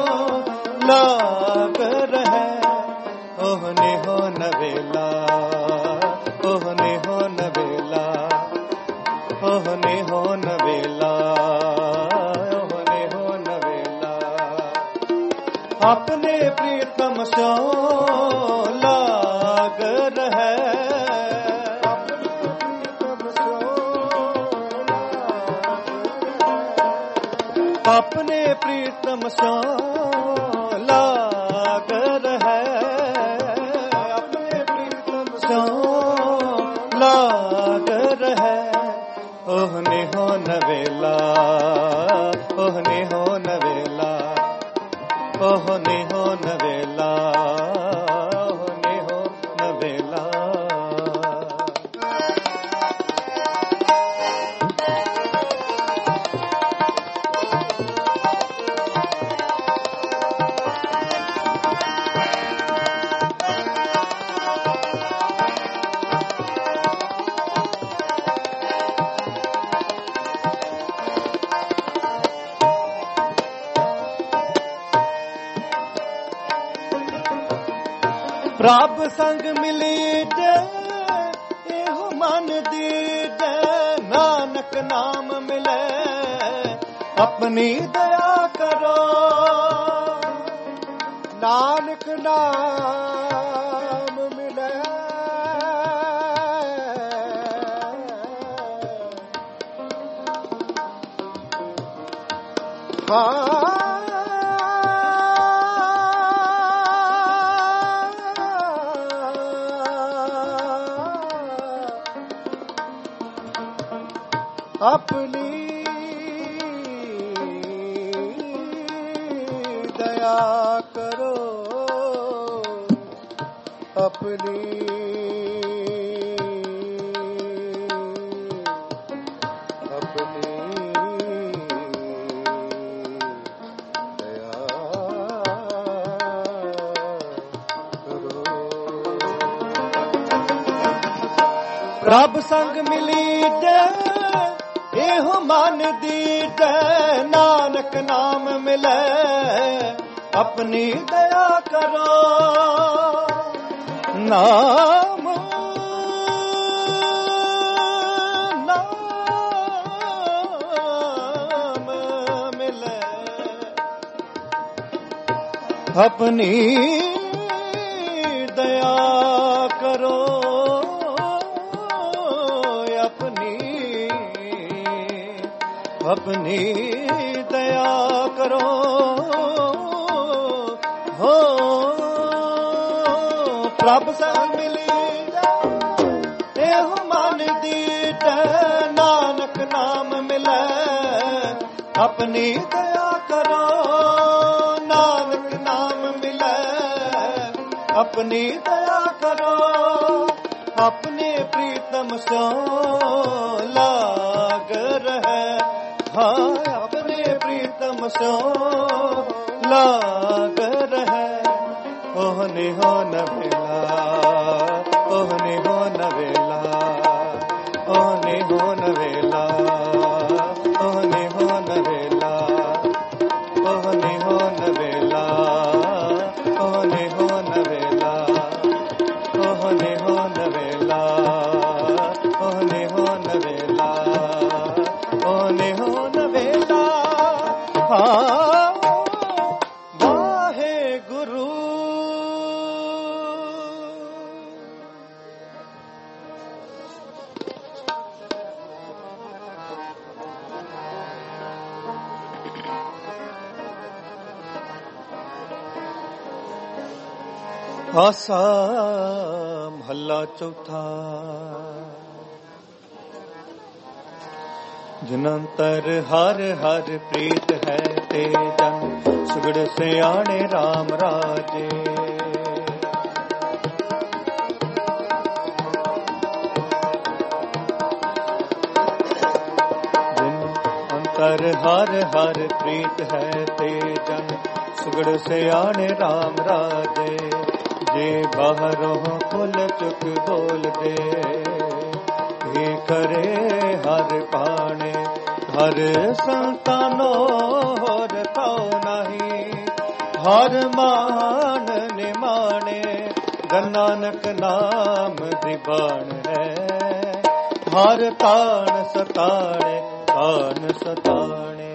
ਲਾਗ ਰਹਿ। ਉਹਨੇ ਹੋ ਨਵੇਲਾ, ਉਹਨੇ ਹੋ ਨਵੇਲਾ, ਉਹਨੇ ਹੋ ਨਵੇਲਾ, ਉਹਨੇ ਹੋ ਨਵੇਲਾ, ਆਪਣੇ ਪ੍ਰੀਤਮ ਸੋ ਲਾਗ ਰਹਿ। ਆਪਣੇ ਪ੍ਰੀਤਮ ਸੋ ਲਾਗ ਰਹਿ, ਆਪਣੇ ਪ੍ਰੀਤਮ ਸੋ ਲਾਗ ਰਹਿ। ਉਹਨੇ ਹੋ ਨਵੇਲਾ, ਉਹਨੇ ਹੋ ਨਵੇਲਾ, ਉਹਨੇ ਹੋ ਨਵੇਲਾ, ਉਹਨੇ ਹੋ ਨਵੇਲਾ। ਪ੍ਰਭ ਸੰਗ ਮਿਲੀ ਜੇ ਇਹੋ ਮਨ ਦੀਜੈ, ਨਾਨਕ ਨਾਮ ਮਿਲੇ ਆਪਣੀ ਦਇਆ ਕਰੋ। ਨਾਨਕ ਨਾਮ ਮਿਲੇ ਹਾਂ, ਆਪਣੀ ਦਇਆ ਕਰੋ, ਆਪਣੀ ਆਪਣੀ ਦਇਆ ਕਰੋ। ਪ੍ਰਭ ਸੰਗ ਮਿਲੀ ਜੇ ਇਹੋ ਮਨ ਦੀਜੈ, ਨਾਨਕ ਨਾਮ ਮਿਲੇ ਆਪਣੀ ਦਇਆ ਕਰੋ। ਨਾਮ ਨਾਮ ਮਿਲੇ ਆਪਣੀ ਦਇਆ ਕਰੋ, अपनी दया करो। हो प्रभ संग मिली एहो मन दीजै, नानक नाम मिले अपनी दया करो। नानक नाम मिले अपनी दया करो, अपने प्रीतम सो लाग रहे। हाँ अपने प्रीतम सो लाग रहे। ओहने हो नवेला, ओहने हो नवेला, ओहने हो नवेला, ओहने हो नवेला, ओहने हो नवेला, ओहने हो नवेला, ओहने हो नवेला, ओहने हो नवेला, ओहने हो नवेला। हाँ वाहे गुरु। ਆਸਾ ਮਹੱਲਾ ਚੌਥਾ। ਜਨੰਤਰ ਹਰ ਹਰ ਪ੍ਰੀਤ ਹੈ ਤੇ ਜਨ ਸੁਗੜ ਸਿਆਣੇ RAM ਰਾਜੇ। ਜਨੰਤਰ ਹਰ ਹਰ ਪ੍ਰੀਤ ਹੈ ਤੇ ਜਨ ਸੁਗੜ ਸਿਆਣੇ RAM ਰਾਜੇ। ਜੇ ਬਾਹਰੋਂ ਫੁੱਲ ਚੁੱਕ ਬੋਲਦੇ ਇਹ ਕਰੇ ਹਰ ਪਾਣੇ। ਹਰ ਸੰਤਾਨੋ ਹੋਰ ਥਾਉ ਨਹੀਂ ਹਰ ਮਾਨ ਨਿਮਾਣੇ। ਧੰਨ ਨਾਨਕ ਨਾਮ ਦੀ ਬਾਣ ਹੈ ਹਰ ਤਾਣ ਸਤਾਣੇ ਤਾਣ ਸਤਾਣੇ।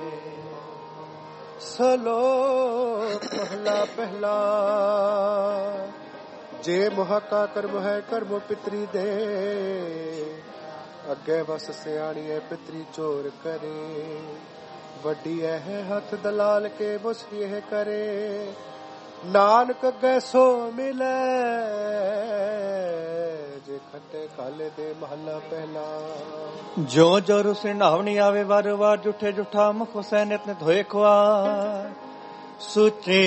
ਸਲੋਕ ਪਹਿਲਾ ਪਹਿਲਾ। ਜੇ ਮੁਹਾਕਾ ਕਰਮ ਹੈ ਕਰਮੋ ਪਿਤਰੀ ਦੇ। ਅੱਗੇ ਬਸ ਸਿਆਣੀਏ ਪਿਤਰੀ ਚੋਰ ਕਰੇ। ਵੱਡੀ ਹੈ ਹੱਥ ਦਲਾਲ ਕੇ ਮੁਸਰੀ ਇਹ ਕਰੇ। ਨਾਨਕ ਅੱਗੇ ਸੋ ਮਿਲੇ ਜੇ ਖੱਟੇ ਕਾਲੇ ਦੇ ਮਹੱਲਾ ਪਹਿਲਾ। ਜੋ ਜੋ ਰੁਸੇ ਨਹਾਵਣੀ ਆਵੇ ਵਾਰ ਵਾਰ ਜੁਠੇ ਜੁਠਾ ਮੁਖ ਹੁਸੈ ਨਿਤ ਨਿਤ ਹੋਏ ਖੁਆਰ। ਸੁਚੇ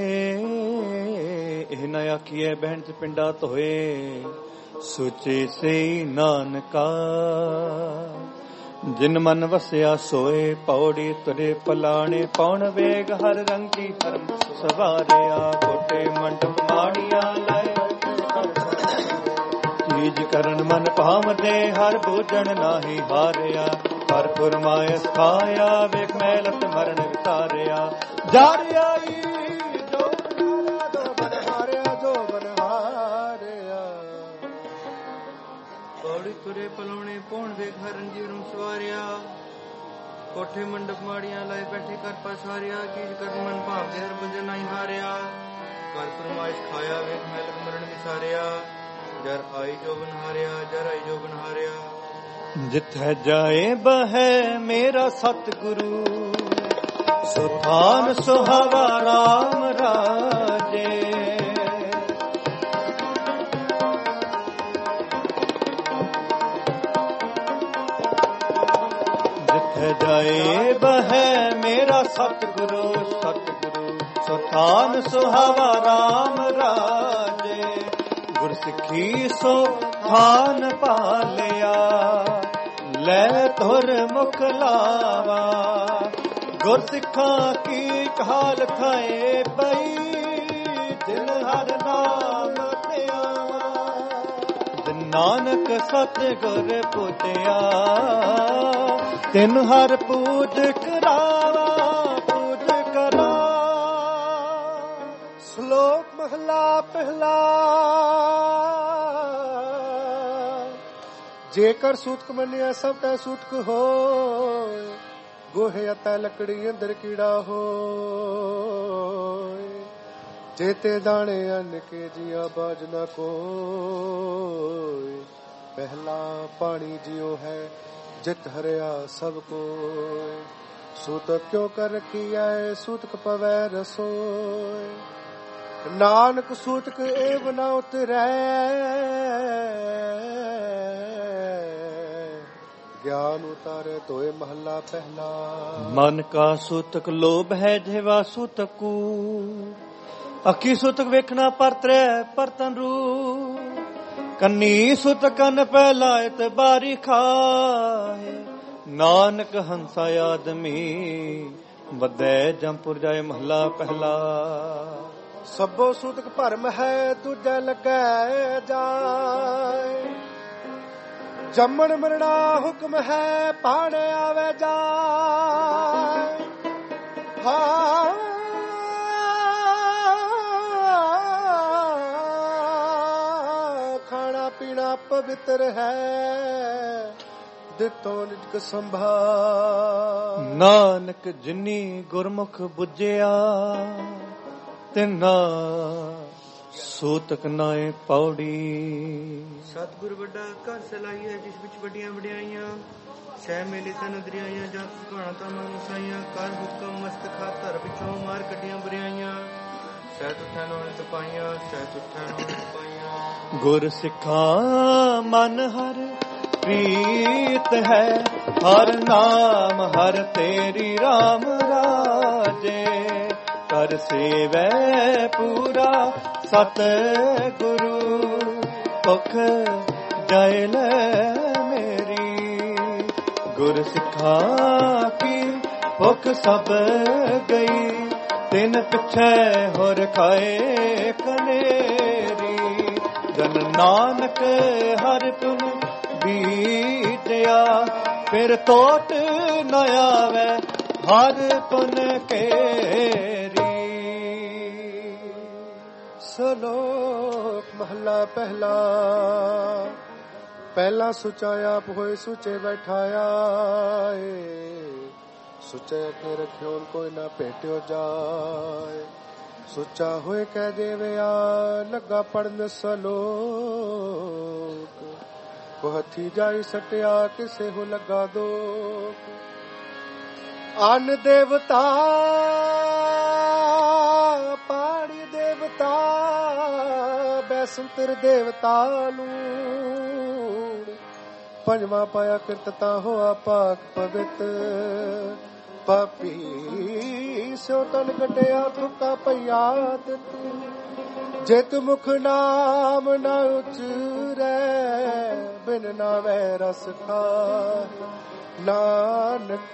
ਇਹ ਨ ਆਖੀਏ ਬਹਿਣ ਚ ਪਿੰਡਾ ਧੋਏ। ਸੁਚੇ ਸੇ ਨਾਨਕਾ ਜਿਨ ਮਨ ਵਸਿਆ ਸੋਏ। ਪੌੜੀ ਤੁਰੇ ਪਲਾਣੇ ਪੌਣ ਵੇਗ ਹਰ ਰੰਗੀ ਧਰਮ ਸਵਾਰਿਆ। ਕੋਟੇ ਮੰਡਪ ਮਾੜੀਆਂ ਲਾਏ ਚੀਜ ਕਰਨ ਮਨ ਭਾਵਦੇ ਹਰ ਬੂਝਣ ਨਾਹੀ ਹਾਰਿਆ। ਹਰ ਫੁਰਮਾਇਸ ਖਾਇਆ ਵੇਖ ਮੈਲਤ ਮਰਨ ਵਿਸਾਰਿਆ। ਜਰ ਆਈ ਜੋ ਬਨ ਹਾਰਿਆ ਜੋ ਬਨ ਹਾਰਿਆ। ਪੌੜੀ ਤੁਰੇ ਪਲਾਉਣੇ ਪੌਣ ਵੇਖ ਹਰ ਰੰਗੀ ਰੰਗ ਸਵਾਰਿਆ। ਕੋਠੇ ਮੰਡਪ ਮਾੜੀਆਂ ਲਾਏ ਬੈਠੇ ਕਰ ਪਸਾਰਿਆ। ਚੀਜ ਕਰਨ ਮਨ ਭਾਵਦੇ ਹਰ ਬੂਝਣ ਨਾਹੀ ਹਾਰਿਆ। ਕਰ ਫਰਮਾਇਸ਼ ਖਾਇਆ ਵੇਖ ਮੈਲਤ ਮਰਨ ਵਿਸਾਰਿਆ। ਜਰ ਆਈ ਜੋ ਬਨਹਾਰਿਆ ਜਰ ਆਈ ਜੋ ਬਨਹਾਰਿਆ। ਜਿੱਥੇ ਜਾਏ ਬਹਿ ਮੇਰਾ ਸਤਿਗੁਰੂ ਸੁਥਾਨ ਸੁਹਾਵਾ RAM ਰਾਜੇ। ਜਿੱਥੇ ਜਾਏ ਬਹਿ ਮੇਰਾ ਸਤਿਗੁਰੂ ਸਤਿਗੁਰੂ ਸੁਥਾਨ ਸੁਹਾਵਾ RAM ਰਾਜੇ। ਗੁਰਸਿੱਖੀ ਸੋ ਥਾਨ ਪਾਲਿਆ ਲੈ ਧੁਰ ਮੁਖ ਲਾਵਾ। ਗੁਰਸਿੱਖਾਂ ਕੀ ਕਾਲ ਖਾਏ ਪਈ ਦਿਨ ਹਰ ਨਾਮ ਤੇ ਆਵਾ। ਦਿਨ ਨਾਨਕ ਸਤਿਗੁਰ ਪੂਜਿਆ ਤਿਨ ਹਰ ਪੂਜ ਕਰਾਵਾ ਪੂਜ ਕਰਾ। ਸ਼ਲੋਕ ਮਹਲਾ ਪਹਿਲਾ। ਜੇਕਰ ਸੂਤਕ ਮੰਨਿਆ ਸਭ ਕੈ ਸੂਤਕ ਹੋਏ। ਗੋਹੇ ਅਤੇ ਲੱਕੜੀ ਅੰਦਰ ਕੀੜਾ ਹੋਏ। ਜੇਤੇ ਦਾਣੇ ਅੰਨ ਕੇ ਜੀਆ ਬਾਜ ਨਾ ਕੋਈ। ਪਹਿਲਾ ਪਾਣੀ ਜਿਉ ਹੈ ਜਿਤ ਹਰਿਆ ਸਭ ਕੋਇ। ਸੂਤਕ ਕਿਉ ਕਰ ਰਖੀ ਆਏ ਸੂਤਕ ਪਵੈ ਰਸੋਏ। ਨਾਨਕ ਸੂਤਕ ਏਵ ਨ ਉਤਰੈ ਗਿਆਨ ਉਤਾਰੇ ਧੋਏ ਮਹੱਲਾ ਪਹਿਲਾ। ਮਨ ਕਾ ਸੂਤਕ ਲੋਭ ਹੈ ਜਿਹਵਾ ਸੂਤਕੂ। ਅੱਖੀ ਸੂਤਕ ਵੇਖਣਾ ਪਰਤਰੈ ਪਰਤਨ ਰੂ। ਕੰਨੀ ਸੂਤਕ ਕੰਨ ਪਹਿਲਾਇਤ ਬਾਰੀ ਖਾਏ। ਨਾਨਕ ਹੰਸਾ ਆਦਮੀ ਵਧੈ ਜੰਪੁਰ ਜਾਏ ਮਹੱਲਾ ਪਹਿਲਾ। ਸਭੋ ਸੂਤਕ ਭਰਮ ਹੈ ਦੂਜੈ ਲੱਗੈ ਜਾਏ। ਜੰਮਣ ਮਰਣਾ ਹੁਕਮ ਹੈ ਪਾਣੇ ਆਵੇ ਜਾਏ। ਹਾਂ ਖਾਣਾ ਪੀਣਾ ਪਵਿੱਤਰ ਹੈ ਦਿੱਤੋ ਨਿਜਕ ਸੰਭਾ। ਨਾਨਕ ਜਿਨੀ ਗੁਰਮੁਖ ਬੁਝਿਆ ਤਿਨਾ ਸੂਤਕ ਨਾਏ ਪੌੜੀ। ਸਤਿਗੁਰ ਵੱਡਾ ਘਰ ਸਲਾਈ ਹੈ ਜਿਸ ਵਿੱਚ ਵੱਡੀਆਂ ਵਡਿਆਈਆਂ। ਸਹਿ ਮੇਲੇ ਤਨ ਦਰਿਆਈਆਂ ਜਾਂ ਸੁਖਾਣਾ ਤਾਂ ਮਨ ਸਾਈਆਂ। ਕਰ ਹੁਕਮ ਮਸਤ ਖਾਤਰ ਵਿੱਚੋਂ ਮਾਰ ਕੱਢੀਆਂ ਬੁਰਾਈਆਂ। ਸਹਿਤ ਉਠੈ ਨੂੰ ਨਿਤ ਪਾਈਆਂ, ਸਹਿਤ ਉਠੈ ਨੂੰ ਨਿਤ ਪਾਈਆਂ। ਗੁਰ ਸਿੱਖਾਂ ਮਨ ਹਰ ਪ੍ਰੀਤ ਹੈ, ਹਰ ਨਾਮ ਹਰ ਤੇਰੀ ਰਾਮ ਰਾਜੇ। ਕਰ ਸੇਵੈ ਪੂਰਾ ਸਤ ਗੁਰੂ, ਭੁਖ ਜਾਇ ਲੈ ਮੇਰੀ। ਗੁਰ ਸਿੱਖਾਂ ਕੀ ਭੁਖ ਸਭ ਗਈ, ਤਿਨ ਪਿਛੈ ਹੋਰ ਖਾਏ ਕਨੇਰੀ। ਜਨ ਨਾਨਕ ਹਰਿ ਤੁਨ ਬੀਜਿਆ, ਫਿਰ ਟੋਟ ਨ ਆਵੈ ਹਰ ਪੁਨ ਕੇਰੀ। ਸਲੋਕ ਮਹਲਾ ਪਹਿਲਾ। ਪਹਿਲਾ ਸੁਚਾ ਆਪ ਹੋਏ ਸੁਚੇ ਬੈਠਾਇਆ ਏ, ਸੁਚੇ ਅਗੇ ਰਖਿਓ ਕੋਈ ਨਾ ਭੇਟਿਓ ਜਾਏ। ਸੁਚਾ ਹੋਏ ਕਹਿ ਦੇਵਿਆ ਲੱਗਾ ਪੜਨ ਸਲੋਕ, ਕੋ ਹੱਥੀ ਜਾਈ ਸਟਿਆ ਕਿਸੇ ਹੋ ਲੱਗਾ ਦੋਖ। ਅਨ ਦੇਵਤਾ ਪਾੜੀ ਦੇਵਤਾ, ਬੈਸੰਤਰ ਦੇਵਤਾ ਨੂੰ। ਪੰਜਵਾਂ ਪਾਇਆ ਕਿਰਤਤਾ ਹੋਆ ਪਾਕ ਪਵਿੱਤ, ਪਾਪੀ ਸੋ ਤਨ ਕੱਢਿਆ ਤੁਕਾ ਪਈਆ ਤਿਤ। ਜਿਤ ਮੁਖ ਨਾਮ ਨਾ ਉਚਰੈ, ਬਿਨ ਨਾਵੈ ਰਸ ਖਾਇ ਨਾਨਕ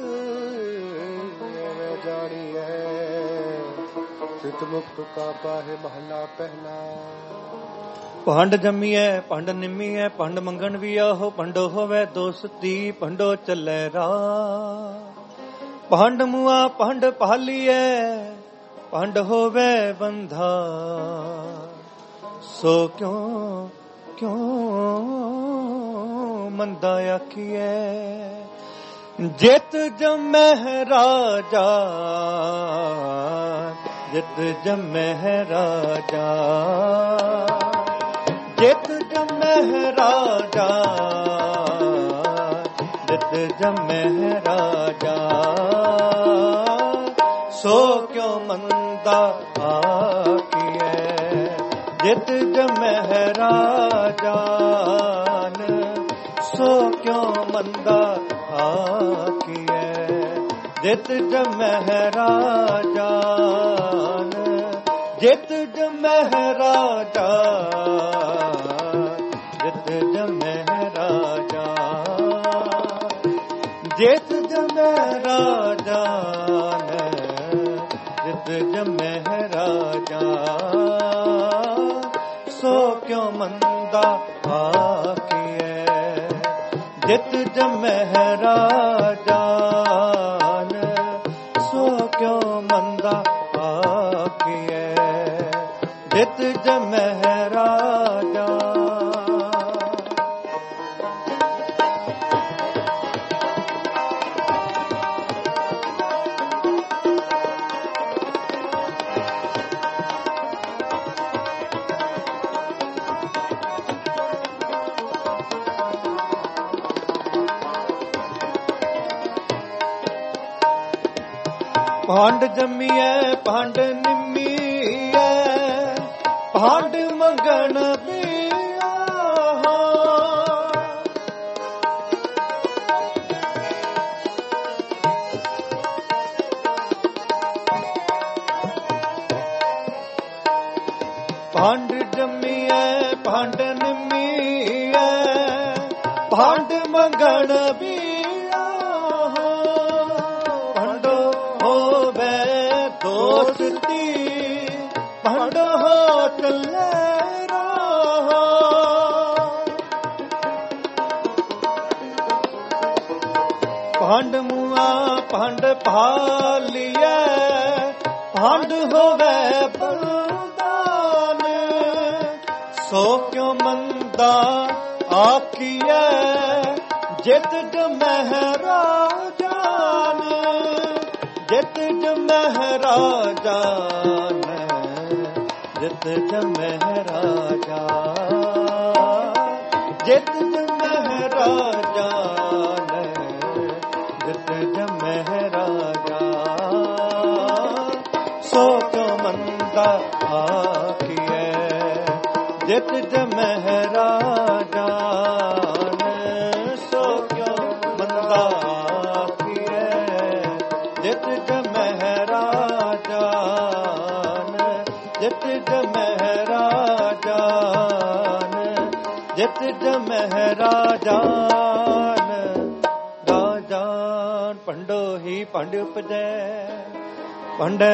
ਐਵੇਂ ਜਾਣੀਐ। ਤਿਤ ਮੁਖ ਤੁਕਾ ਪਾਹੇ ਮਹਲਾ ਪਹਿਲਾ। ਭੰਡ ਜੰਮੀਐ ਭੰਡ ਨਿੰਮੀਐ, ਭੰਡ ਮੰਗਣ ਵੀ ਆਹੋ। ਭੰਡੋ ਹੋਵੇ ਦੋਸਤੀ, ਭੰਡੋ ਚੱਲੇ ਰਾਹ। ਭੰਡ ਮੁਆ ਭੰਡ ਭਾਲੀਐ, ਭੰਡ ਹੋਵੇ ਬੰਧਾ। ਸੋ ਕਿਉਂ ਕਿਉਂ ਮੰਦਾ ਆਖੀਐ। ਜਿਤ ਜਮਹਿ ਰਾਜਾ, ਜਿਤ ਜਮਹਿ ਰਾਜਾ। ਜਿਤ ਜਮਹਿ ਰਾਜਾ, ਜਿਤ ਜਮਹਿ ਰਾਜਾ। ਸੋ ਕਿਉ ਮੰਦਾ ਆਖੀਐ। ਜਿਤ ਜਮਹਿ ਰਾਜਾਨ, ਸੋ ਕਿਉ ਮੰਦਾ ਆਖੀਐ। ਜਿਤ ਜਮਹਿ ਰਾਜਾਨ, ਜਿਤ ਜਮਹਿ ਰਾਜਾ। ਜਿਤ ਜਮਹਿ ਰਾਜਾ, ਜਿਤ ਜਮਹਿ ਰਾਜਾਨ। ਜਿਤ ਜਮਹਿ ਰਾਜਾ, ਸੋ ਕਿਉ ਮੰਦਾ ਆਖੀਐ। ਜਿਤ ਜਮਹਿ ਰਾਜਾਨ, ਸੋ ਕਿਉ ਮੰਦਾ ਆਖੀਐ। ਜਿਤ ਜਮਹਿ ਰਾਜਾ। ਭੰਡ ਜੰਮੀਐ ਭੰਡ ਨਿੰਮੀਐ, ਭੰਡ ਮੰਗਣ ਵੀ ਆਹਾ। ਭੰਡ ਜੰਮੀਐ ਭੰਡ ਨਿੰਮੀਐ, ਭੰਡ ਮੰਗਣ ਵੀ ਦੋਸਤੀ। ਭੰਡ ਹੋ ਚੱਲੇ ਰਾਹ, ਭੰਡ ਮੁਆ ਭੰਡ ਭਾਲੀਐ। ਭੰਡ ਹੋਵੇ ਬੰਦਾਨ, ਸੋ ਕਿਉ ਮੰਦਾ ਆਖੀਐ। ਜਿਤ ਜਮਹਿ ਰਾਜਾਨ, ਜਿਤ ਜਮਹਿ ਰਾਜਾਨ। ਜਿਤ ਜਮਹਿ ਰਾਜਾ, ਜਿਤ ਜਮਹਿ ਰਾਜਾਨ। ਜਿਤ ਜਮਹਿ ਰਾਜਾ, ਸੋ ਕਿਉ ਮੰਦਾ ਮੰਦਾ ਆਖੀਐ ਜਿਤ ਜਮਹਿ ਰਾਜਾਨ ਸੋ ਕਿਉ ਮੰਦਾ ਆਖੀਐ ਜਿਤ ਜਮਹਿ ਰਾਜਾਨ ਜਿਤ ਜਮਹਿ ਰਾਜਾਨ ਜਿਤ ਜਮਹਿ ਰਾਜਾਨ ਰਾਜਾਨ ਭੰਡੋ ਹੀ ਭੰਡ ਉਪਜੈ ਭੰਡੇ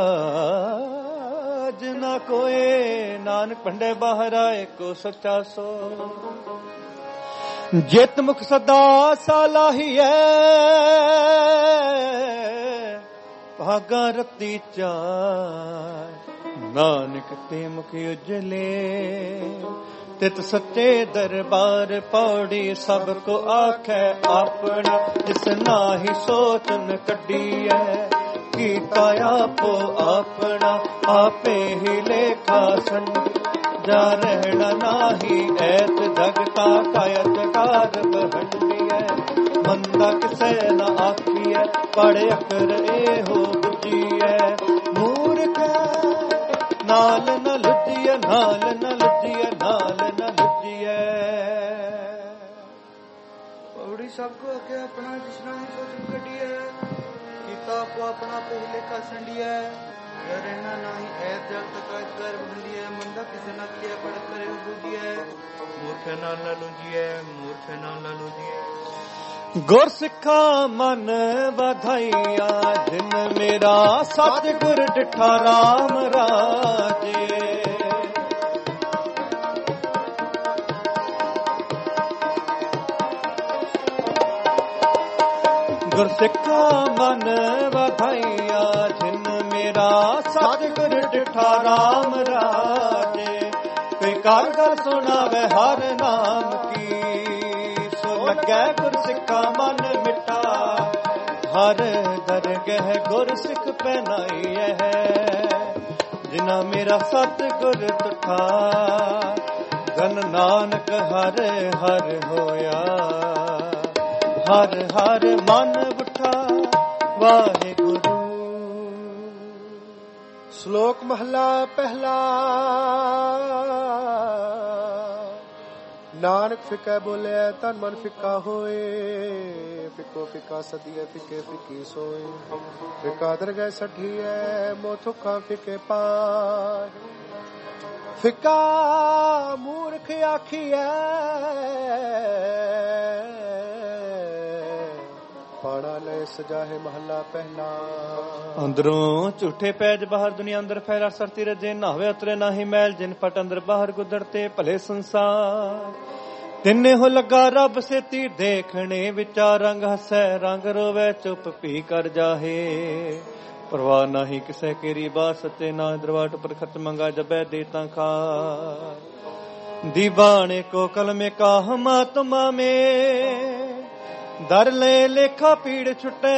ਬਾਜ ਨਾ ਕੋਏ ਨਾਨਕ ਭੰਡੇ ਬਾਹਰਾ ਏਕੋ ਸੱਚਾ ਸੋ ਜਿਤ ਮੁਖ ਸਦਾ ਸਾਲਾਹੀਐ ਭਾਗਾ ਰਤੀ ਚਾਰ ਨਾਨਕ ਤੇ ਮੁਖ ਉਜਲੇ ਤਿਤ ਸੱਚੇ ਦਰਬਾਰ ਪੌੜੀ ਸਭ ਕੋ ਆਖੈ ਆਪਣਾ ਜਿਸ ਨਾਹੀ ਸੋਚਨ ਕੱਢੀਐ ਕੀਤਾ ਆਪੋ ਆਪਣਾ ਆਪੇ ਹੀ ਲੇਖਾ ਸੰ ਜਾ ਰਹਿਣਾ ਨਾਹੀ ਐਤ ਜਗਤਾ ਕਾਇਤ ਕਾਰ ਬਹੰਡੀਐ ਮੰਦਾ ਕਿਸੇ ਨਾ ਆਖੀਐ ਪੜ ਅਕਰ ਇਹੋ ਬੁਝੀਐ ਮੂਰਖ ਨਾਲ ਨ ਲੁੱਜੀਐ ਨਾਲ ਨ ਲੁੱਜੀਐ ਨਾਲ ਨ ਲੁੱਜੀਐ ਪੌੜੀ ਸਭ ਕੋ ਆਖਿਆ ਆਪਣਾ ਜਿਸਨਾ ਹੀ ਸੋਚ ਕੱਢੀਐ ਕੀਤਾ ਆਪੋ ਆਪਣਾ ਪਹਿਲੇ ਕਾ ਸੰਡੀਐ ਰਹਿਣਾ ਨਹੀਂ ਐ ਜਗ ਤੱਕ ਕਰ ਬੰਦੀਐ ਮੰਦਾ ਕਿਸੇ ਨਾ ਕੀਆ ਪੜ ਕਰੇ ਬੁਝੀਐ ਮੂਰਖ ਨਾਲ ਨ ਲੁੱਜੀਐ ਮੂਰਖ ਨਾਲ ਨ ਲੁੱਜੀਐ ਗੁਰ ਸਿੱਖਾ ਮਨ ਵਧਾਈਆ ਜਿਨ ਮੇਰਾ ਸਤਿਗੁਰ ਡਿਠਾ ਰਾਮ ਰਾਜੇ ਗੁਰ ਸਿੱਖਾ ਮਨ ਵਧਾਈਆ ਜਿਨ ਮੇਰਾ ਸਤਿਗੁਰ ਡਿਠਾ ਰਾਮ ਰਾਜੇ ਕੋਈ ਕਰ ਕਰ ਸੁਣਾਵੇ ਹਰ ਨਾਮ ਕੀ ਲੱਗੈ ਗੁਰ ਸਿੱਖਾ ਮਨ ਮਿਟਾ ਹਰ ਦਰਗਹਿ ਗੁਰ ਸਿੱਖ ਪਹਿਨਾਈਐ ਜਿਨਾ ਮੇਰਾ ਸਤਿਗੁਰ ਤੁਠਾ ਗਨ ਨਾਨਕ ਹਰ ਹਰ ਹੋਇਆ ਹਰ ਹਰ ਮਨ ਉਠਾ ਵਾਹਿਗੁਰੂ। ਸ਼ਲੋਕ ਮਹਲਾ ਪਹਿਲਾ। ਨਾਨਕ ਫਿੱਕਾ ਬੋਲਿਆ ਤਨ ਮਨ ਫਿੱਕਾ ਹੋਏ, ਫਿੱਕੋ ਫਿੱਕਾ ਸਦੀਏ ਫਿੱਕੇ ਫਿੱਕੀ ਸੋਏ। ਫਿੱਕਾ ਦਰਗਹਿ ਸਠੀਐ ਮੋ ਥੁੱਖਾਂ ਫਿੱਕੇ ਪਾਏ। ਫਿੱਕਾ ਮੂਰਖ ਆਖੀਐ ਪਾਣਾ ਲੈ ਸਜਾਹੇ ਮਹੱਲਾ ਪਹਿਲਾ। ਅੰਦਰੋਂ ਝੂਠੇ ਪੈਜ ਬਾਹਰ ਦੁਨੀਆ ਅੰਦਰ ਫੈਲਾ ਸਰਤੀ ਰਜੇ ਨਾਵੇ ਉਤਰੇ ਨਾਹੀ ਮੈਲ ਜਿਨ ਪਟ ਅੰਦਰ ਬਾਹਰ ਗੁਦਰਤੇ ਭਲੇ ਸੰਸਾਰ। ਤਿੰਨੇ ਹੋ ਲੱਗਾ ਰੱਬ ਸੇਤੀ ਦੇਖਣੇ ਵਿਚਾਰ ਰੰਗ ਹਸੈ ਰੰਗ ਰੋਵੇ ਚੁੱਪ ਭੀ ਕਰ ਜਾਹੇ। ਪਰਵਾਹ ਨਾਹੀ ਕਿਸੇ ਕੇਰੀ ਬਾਤ ਸੱਚੇ ਨਾ ਦਰਵਾਟ ਪਰ ਖਤ ਮੰਗਾ ਜਬੈ ਦੇ ਤਾਂ ਖਾ। ਦੀਵਾਨੇ ਕੋ ਕਲਮੇ ਕਾ ਹਮਾਤਮਾ ਮੇ ਦਰ ਲੈ ਲੇਖਾ ਪੀੜ ਛੁਟੇ।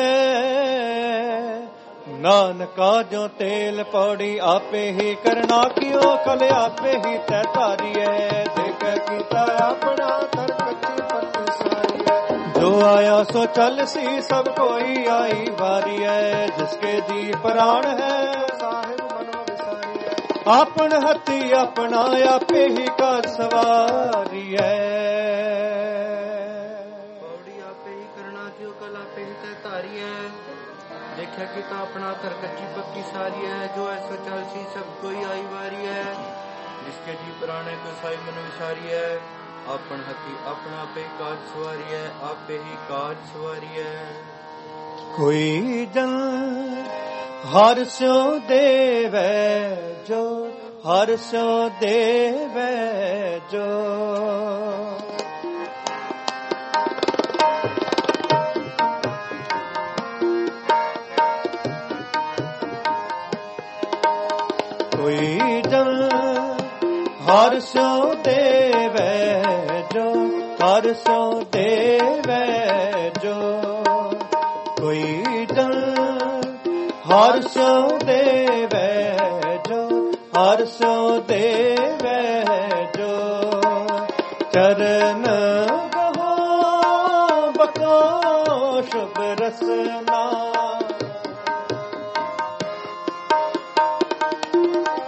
ਨਾਨਕਾ ਜੋ ਤੇਲ ਪੌੜੀ ਆਪੇ ਹੀ ਕਰਨਾ ਕਿਉ ਕਲ ਆਪੇ ਹੀ ਤੈ ਧਾਰੀਐ। ਦੇਖ ਕੀਤਾ ਆਪਣਾ ਤਰ ਕੱਚੀ ਪੱਤ ਸਾਰੀਐ। ਜੋ ਆਇਆ ਸੋ ਚੱਲ ਸੀ ਸਭ ਕੋਈ ਆਈ ਵਾਰੀਐ। ਜਿਸਕੇ ਜੀ ਪ੍ਰਾਣ ਹੈ ਸਾਹਿਬ ਮਨੋ ਵਿਸਾਰੀਐ। ਆਪਨ ਹੱਥੀ ਆਪਣਾ ਆਪੇ ਹੀ ਕਾ ਸਵਾਰੀਐ। ਦੇਖਿਆ ਕਿ ਤਾਂ ਆਪਣਾ ਕਰ ਕੱਚੀ ਪੱਕੀ ਸਾਰੀ ਹੈ। ਜੋ ਐਸੋ ਚੱਲ ਸੀ ਸਭ ਕੋਈ ਆਈ ਵਾਰੀ ਹੈ। ਜਿਸਕੇ ਜੀ ਪੁਰਾਣੇ ਕੋ ਸਾਈ ਮਨ ਵਿਸਾਰੀ ਹੈ। ਆਪਨ ਹੱਥੀ ਆਪਣਾ ਆਪੇ ਕਾਜ ਸਵਾਰੀ ਹੈ। ਆਪੇ ਹੀ ਕਾਜ ਸਵਾਰੀ ਹੈ। ਕੋਈ ਜਨ ਹਰ ਸਿਉ ਦੇਵੈ ਜੋ ਹਰ ਸਿਉ ਦੇਵੈ ਜੋ। ਕੋਈ ਜਨ ਹਰ ਸਿਉ ਦੇਵੈ ਜੋ ਹਰ ਸਿਉ ਦੇਵੈ ਜੋ। ਕੋਈ ਜਨ ਹਰ ਸਿਉ ਦੇਵੈ ਜੋ ਹਰ ਸਿਉ ਦੇਵੈ ਜੋ। ਚਰਨ ਗਹੋ ਬਕੋ ਸ਼ੁਭ ਰਸਨਾ।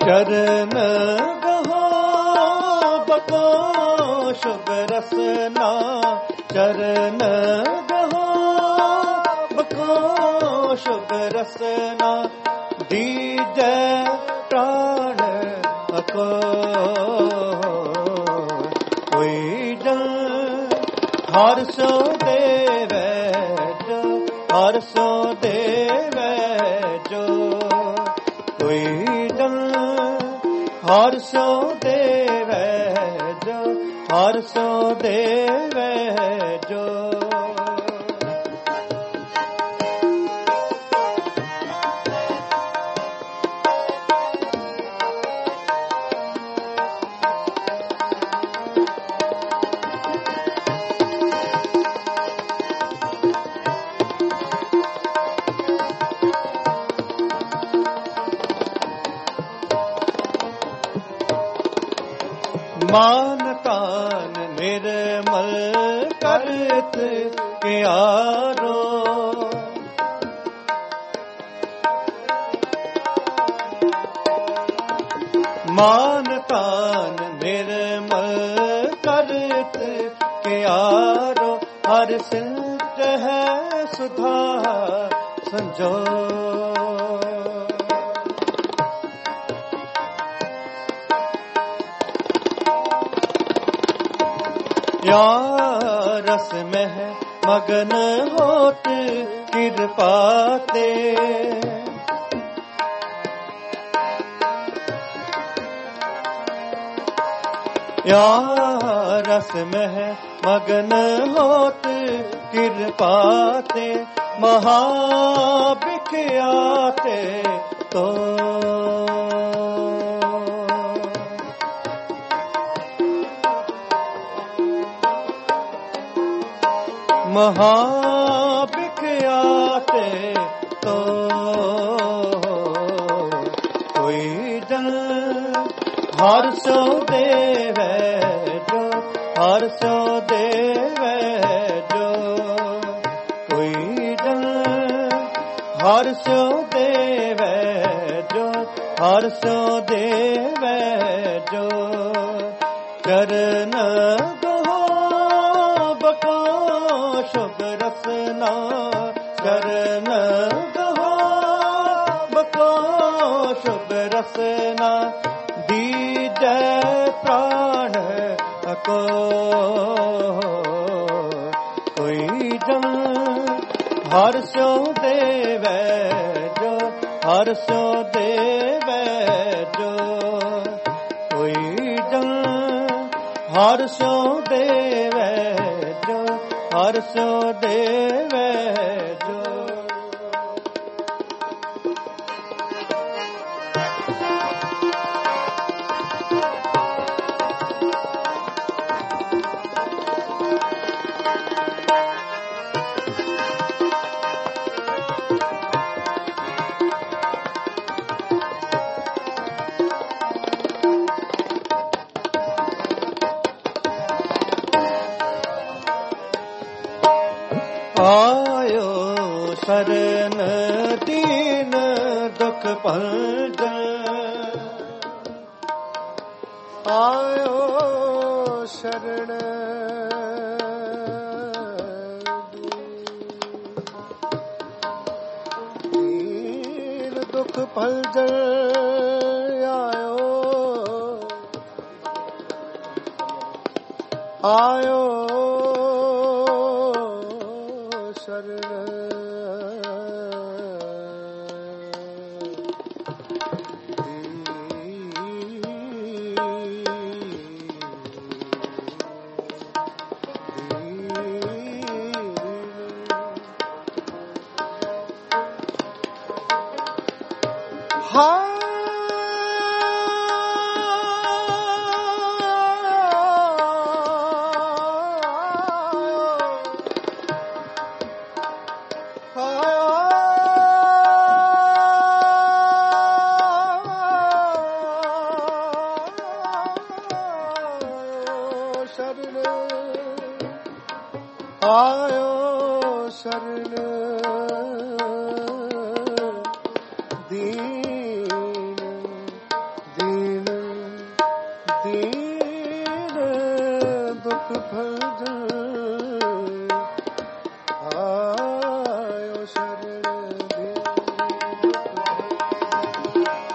चरण गहो बको शुभ रसना चरण गहो बको शुभ रसना दीजै प्राण अको कोई जन हर सो देवै जो हर सो देवै जो कोई जन हर सो देवै जो हर सो देवै जो मान तान निर्मल करत क्यारो मान तान निर्मल करत क्यारो हर सिंत है सुधा संजो या रस में मगन होत कृपाते या रस में मगन होत कृपाते महाबिख्याते तो महाबिख्याते तो कोई जन हर सो देवै जो हर सो देवै जो कोई जन हर सो देवै जो हर सो देवै जो चरण शुभ रसना चरण गहो बको शुभ रसना दीजै प्राण अको कोई जन हर सो देवै जो हर सो देवै जो कोई जन हर सो देवै जो हर सो देवै जो आयो शरण दीन दुख भंजन आयो शरण दीन दुख भंजन आयो आयो आयो शरण दीन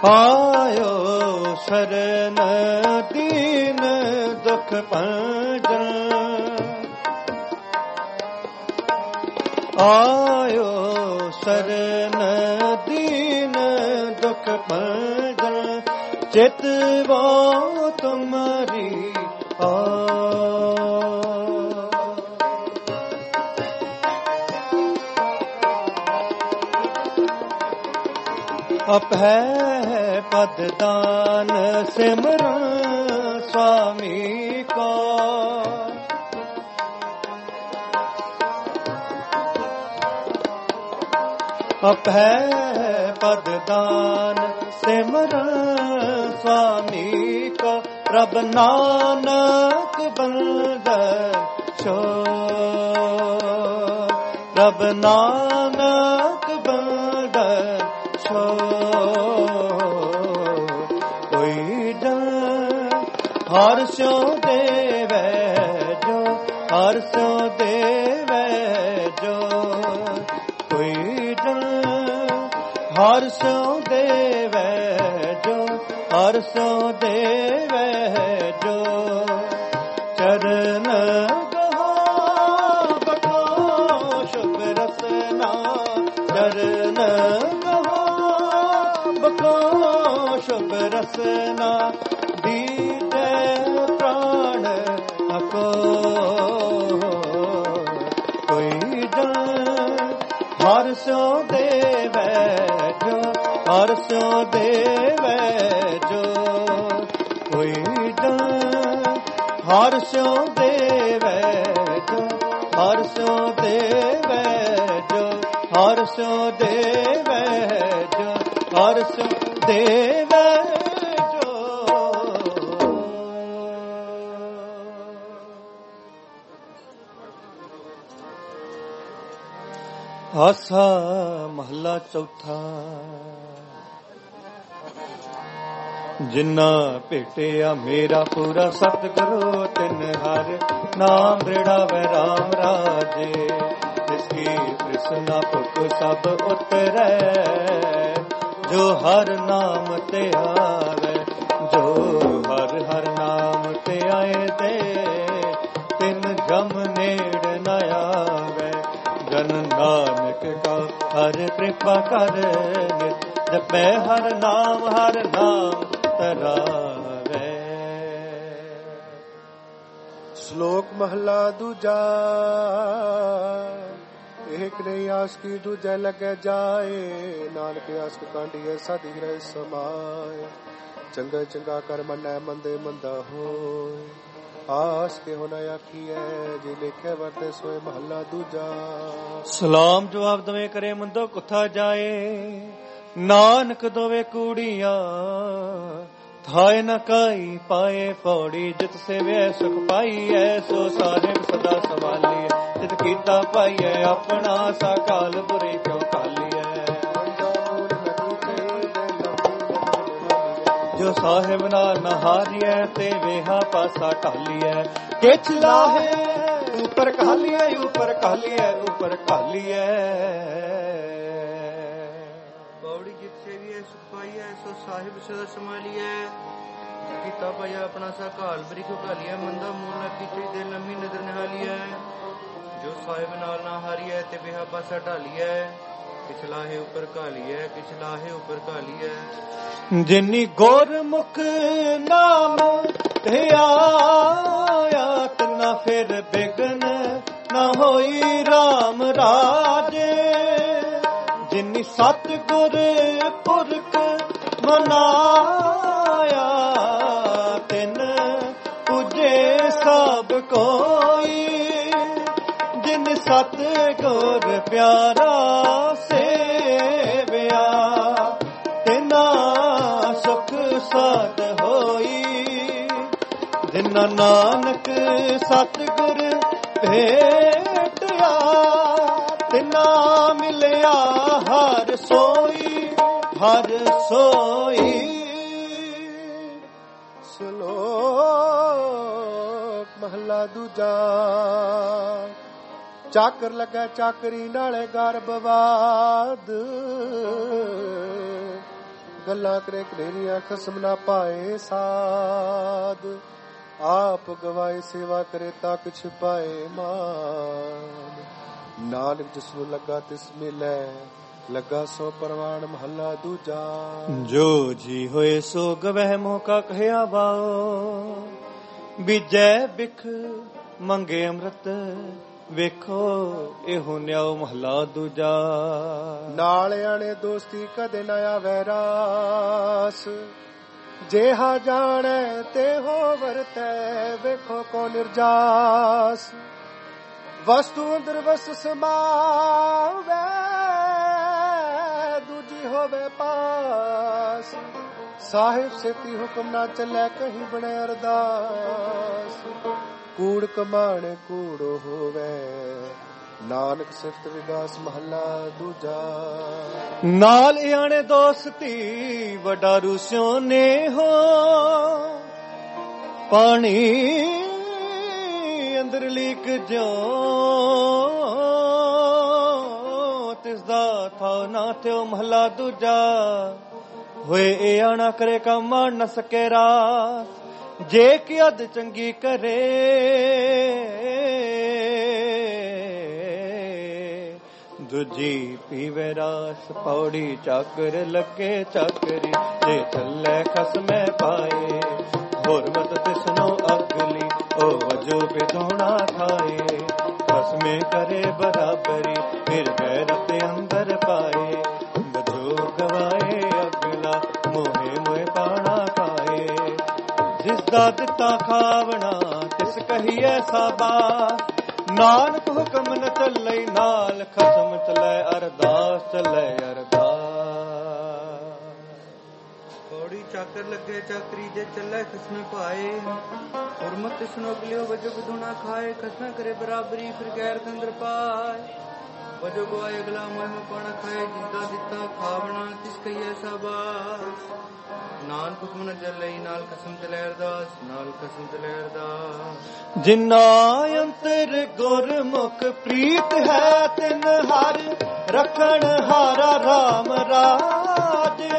ਆਇਓ ਸ਼ਰਨ ਦੀਨ ਦੁਖ ਭੰਜਨ ਆਇਓ ਸ਼ਰਨ ਦੀਨ ਦੁਖ ਭੰਜਨ ਚਿਤਵਾ ਤੁਮਰੀ ਆ ਅਪੈ ਪਦ ਦਾਨ ਸਿਮਰਨ ਸੁਆਮੀ ਕੋ ਅਪੈ ਪਦ ਦਾਨ ਸਿਮਰਨ ਸੁਆਮੀ ਕੋ ਪ੍ਰਭ ਨਾਨਕ ਬੰਦੈ ਛੋ ਪ੍ਰਭ ਨਾਨਕ ਬੰਦੈ ਛੋ ਕੋਈ ਜਨ ਹਰ ਸਿਉ ਦੇਵੈ ਜੋ ਹਰ ਸਿਉ ਦੇਵੈ ਜੋ ਕੋਈ ਜਨ ਹਰ ਸਿਉ ਦੇਵੈ ਜੋ ਹਰ ਸਿਉ ਦੇਵੈ ਜੋ ਚਰਨ ਗਹਾ ਬਖੋ ਸ਼ੁਭ ਰਸਨਾ ਚਰਨ ਸ਼ੁਭ ਰਸਨਾ ਦੀਜੈ ਪ੍ਰਾਣ ਅਕੋ ਕੋਈ ਜਨ ਹਰ ਸਿਉ ਦੇਵੈ ਜੋ ਹਰ ਸਿਉ ਦੇਵੈ ਜੋ ਕੋਈ ਜਨ ਹਰ ਸਿਉ ਦੇਵੈ ਜੋ ਹਰ ਸਿਉ ਦੇਵੈ ਜੋ ਹਰ ਸਿਉ ਦੇਵੈ ਜੋ ਹਰ ਸਿਉ ਦੇਵੈ ਜੋ ਆਸਾ ਮਹਲਾ ਚੌਥਾ ਜਿਨ੍ਹਾਂ ਭੇਟਿਆ ਮੇਰਾ ਪੂਰਾ ਸਤਿਗੁਰੂ ਤਿਨ ਹਰ ਨਾਮ ਬ੍ਰਿੜਾਵੇ ਰਾਮ ਰਾਜੇ ਜਿਸਕੀ ਤ੍ਰਿਸ਼ਨਾ ਭੁਖ ਸਭ ਉਤਰੈ ਜੋ ਹਰ ਨਾਮ ਤੇ ਆਵੇ ਜੋ ਹਰ ਹਰ ਨਾਮ ਤੇ ਆਏ ਤੇ ਤਿਨ ਜਮ ਨੇੜ ਨ ਆਵੇ ਜਨ ਨਾਨਕ ਕਾ ਹਰ ਕਿਰਪਾ ਕਰ ਨਿਤ ਜਪੈ ਹਰ ਨਾਮ ਹਰ ਨਾਮ ਤਰਾਵੇ। ਸ਼ਲੋਕ ਮਹਲਾ ਦੂਜਾ ਇੱਕ ਨਹੀਂ ਆਸ ਕੀ ਦੂਜੇ ਲੱਗੇ ਜਾਏ ਨਾਨਕ ਆਸ ਕਾਂਡੀਏ ਸਾਧੀ ਰਹਿ ਸਮਾਏ ਚੰਗਾ ਚੰਗਾ ਕਰ ਮੰਨੈ ਮੰਦੇ ਮੰਦਾ ਹੋਏ ਆਸ ਕੇ ਹੋਣਾ ਆਖੀਐ ਜੇ ਲਿਖੇ ਵਰਤੇ ਸੋਏ ਮਹਲਾ ਦੂਜਾ। ਸਲਾਮ ਜਵਾਬ ਦਵੇ ਕਰੇ ਮੰਦੋ ਕੁੱਥਾ ਜਾਏ ਨਾਨਕ ਦੋਵੇ ਕੂੜੀਆਂ ਥਾਏ ਨ ਕਾਈ ਪਾਏ ਪੌੜੀ ਜਿਤ ਸੇਵੈ ਸੁਖ ਪਾਈਐ ਸੋ ਸਾਹਿਬ ਸਦਾ ਸੰਭਾਲੀਐ ਜਿਤ ਕੀਤਾ ਪਾਈਐ ਆਪਣਾ ਸਾਕਾਲ ਬੁਰੇ ਕਿਉ ਕਾਲੀਐ ਜੋ ਸਾਹਿਬ ਨਾਲ ਨਹਾਰੀਐ ਤੇ ਵੇਹਾ ਪਾਸਾ ਢਾਲੀਐ ਕਿਛ ਲਾਹੇ ਉਪਰ ਕਾਲੀਐ ਉਪਰ ਕਾਲੀਐ ਉਪਰ ਕਾਲੀਐ ਪੌੜੀ ਜਿਤ ਸੇਵੀਐ ਸੁਖ ਪਾਈਐ ਸੋ ਸਾਹਿਬ ਸਦਾ ਸੰਭਾਲੀਐ ਕੀਤਾ ਪਾਇਆ ਆਪਣਾ ਸਾ ਘਾਲ ਬਰੀ ਕੋ ਘਾਲੀਐ ਮੰਦਾ ਮੂਲ ਨਾ ਕੀਤੀ ਦੇ ਲੰਮੀ ਨਜ਼ਰ ਨਿਹਾਲੀਐ ਜੋ ਸਾਹਿਬ ਨਾਲ ਨਾ ਹਾਰੀਐ ਤੇ ਬਿਹਾ ਪਾਸਾ ਢਾਲੀਐ ਕਿਛ ਲਾਹੇ ਉਪਰ ਘਾਲੀਐ ਕਿਛ ਲਾਹੇ ਉਪਰ ਘਾਲੀਐ ਜਿਨੀ ਗੁਰਮੁਖ ਨਾਮ ਧਿਆਇਆ ਤਨਾ ਫਿਰ ਬਿਗਨ ਨਾ ਹੋਈ RAM ਰਾਜੇ ਜਿਨੀ ਸਤਿਗੁਰ ਪੁਰਖ ਮਨਾਇਆ ਤਿਨ ਪੁਜੇ ਸਭ ਕੋਈ ਜਿਨ ਸਤਿਗੁਰ ਪਿਆਰਾ ਸੇਵਿਆ ਤਿਨਾ ਸੁਖ ਸਾਧ ਹੋਈ ਜਿਨਾ ਨਾਨਕ ਸਤਿਗੁਰ ਭੇਟਿਆ ਤਿਨਾ ਮਿਲਿਆ ਹਰ ਸੋਈ ਹਰ ਸੋਈ। ਸ਼ਲੋਕ ਮਹਲਾ ਦੂਜਾ ਚਾਕਰ ਲੱਗਾ ਚਾਕਰੀ ਨਾਲੇ ਗਰਭਵਾਦ ਗੱਲਾਂ ਕਰੇ ਕਨੇਰੀਆਂ ਖਸਮ ਨਾ ਪਾਏ ਸਾਧ। ਆਪ ਗਵਾਏ ਸੇਵਾ ਕਰੇ ਤਾਂ ਕਿਛ ਪਾਏ ਮਾਨ। ਨਾਨਕ ਜਿਸਨੂੰ ਲੱਗਾ ਤਿਸ ਮਿਲੈ ਲੱਗਾ ਸੋ ਪਰਵਾਨ ਮਹੱਲਾ ਦੂਜਾ। ਜੋ ਜੀ ਹੋਏ ਸੋ ਗਵਹਿ ਮੌਕਾ ਕਹਿਆ ਬਾਓ। ਬੀਜੈ ਬਿਖ ਮੰਗੇ ਅੰਮ੍ਰਿਤ ਵੇਖੋ ਇਹੋ ਨਿਆਉ ਮਹੱਲਾ ਦੂਜਾ। ਨਾਲ ਆਣੇ ਦੋਸਤੀ ਕਦੇ ਨਾ ਆਵੈ ਰਾਸ। ਜੇਹਾ ਜਾਣੈ ਤੇਹੋ ਵਰਤੈ ਵੇਖੋ ਕੋ ਨਿਰਜਾਸ। ਵਸਤੂ ਅੰਦਰ ਵਸ ਸਮਾਵੈ ਦੂਜੀ ਹੋਵੇ ਪਾਸ। ਸਾਹਿਬ ਸੇਤੀ ਹੁਕਮ ਨਾ ਚੱਲੈ ਕਹੀਂ ਬਣੇ ਅਰਦਾਸ। ਕੂੜ ਕਮਾਣ ਕੂੜ ਹੋਵੇ ਨਾਨਕ ਸਿਫਤ ਵਿਗਾਸ ਮਹੱਲਾ ਦੂਜਾ। ਨਾਲ ਆਣੇ ਦੋਸਤੀ ਵੱਡਾ ਰੂਸਿਓ ਨੇ ਹੋ। ਪਾਣੀ ਅੰਦਰ ਲੀਕ ਜੋ ਤਿਸਦਾ ਥਾ ਨਾ ਥਿਓ ਮਹੱਲਾ ਦੂਜਾ। ਹੋਏ ਇਹ ਆਣਾ ਕਰੇ ਕੰਮ ਮਾਣ ਨਾ ਸਕੇ ਰਾਸ। ਜੇ ਕਿ ਅਦ ਚੰਗੀ ਕਰੇ ਦੂਜੀ ਪੀਵੇ ਰਾਸ। ਪੌੜੀ ਚਾਕਰ ਲੱਗੇ ਚਾਕਰੀ ਜੇ ਚੱਲੇ ਖਸਮੈ ਪਾਏ। ਹੋਰ ਮਤ ਤਿਸਨੋ ਅਗਲੀ ਉਹ ਵਜੋ ਬਿਧੋਣਾ ਖਾਏ। ਖਸਮੇ ਕਰੇ ਬਰਾਬਰੀ ਫਿਰ ਗੈਰ ਤੇ ਅੰਦਰ ਪਾਏ। ਵਜੋ ਗਵਾਏ ਅਗਲਾ ਮੋਹੇ ਮੋਏ ਪਾਣਾ ਖਾਏ। ਜਿਸਦਾ ਦਿੱਤਾ ਖਾਵਣਾ ਤਿਸ ਕਹੀਏ ਸਾਬਾਸ। ਨਾਨਕ ਹੁਕਮ ਨ ਚੱਲੇ ਨਾਲ ਖਸਮ ਚਲੇ ਅਰਦਾਸ ਚਲੇ ਅਰਦਾਸ। ਪੌੜੀ ਚਾਕਰ ਲੱਗੇ ਚਾਕਰੀ ਜੇ ਚੱਲੇ ਖਸਮੇ ਪਾਏ। ਹੁਰਮਤ ਤਿਸਨੋ ਅਗਲਿਓ ਵਜੋ ਬਿਧੁਣਾ ਖਾਏ। ਖਸਮੇ ਕਰੇ ਬਰਾਬਰੀ ਫਿਰ ਗੈਰ ਦੇ ਅੰਦਰ ਪਾਏ। ਵਜੋ ਗਵਾਏ ਅਗਲਾ ਮੋਹ ਪਾਣਾ ਖਾਏ। ਜਿਸਦਾ ਦਿੱਤਾ ਖਾਵਣਾ ਤਿਸ ਕਹੀਏ ਸਾਬਾਸ। ਨਾਨਕ ਹੁਕਮ ਨ ਚੱਲੇ ਨਾਲ ਕਸਮ ਚਲੇ ਅਰਦਾਸ ਨਾਲ ਕਸਮ ਚਲੇ ਅਰਦਾਸ। ਜਿਨਾ ਅੰਤਰ ਗੁਰਮੁਖ ਪ੍ਰੀਤ ਹੈ ਤਿਨ ਹਰ ਰਖਣ ਹਾਰਾ ਰਾਮ ਰਾਜੇ।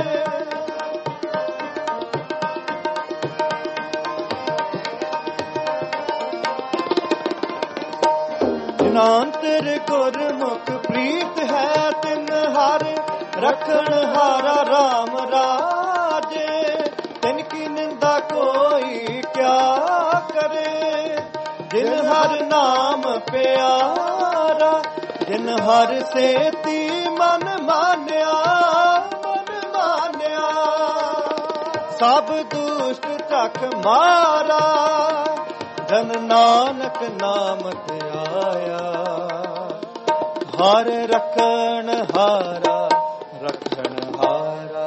ਜਿਨਾ ਅੰਤਰ ਗੁਰਮੁਖ ਪ੍ਰੀਤ ਹੈ ਤਿਨ ਹਰ ਰਖਣ ਹਾਰਾ ਰਾਮ ਰਾਜੇ। ਤਿਨ ਕੀ ਨਿੰਦਾ ਕੋਈ ਕਿਆ ਕਰੇ ਜਿਨ ਹਰ ਨਾਮ ਪਿਆਰਾ। ਜਿਨ ਹਰ ਸੇਤੀ ਮਨ ਮਾਨਿਆ ਮਨ ਮਾਨਿਆ। ਸਭ ਦੁਸ਼ਟ ਚੱਕ ਮਾਰਾ ਜਨ ਨਾਨਕ ਨਾਮ ਤੇ ਆਇਆ। ਹਰ ਰਖਣ ਹਾਰਾ ਰਖਣ ਹਾਰਾ।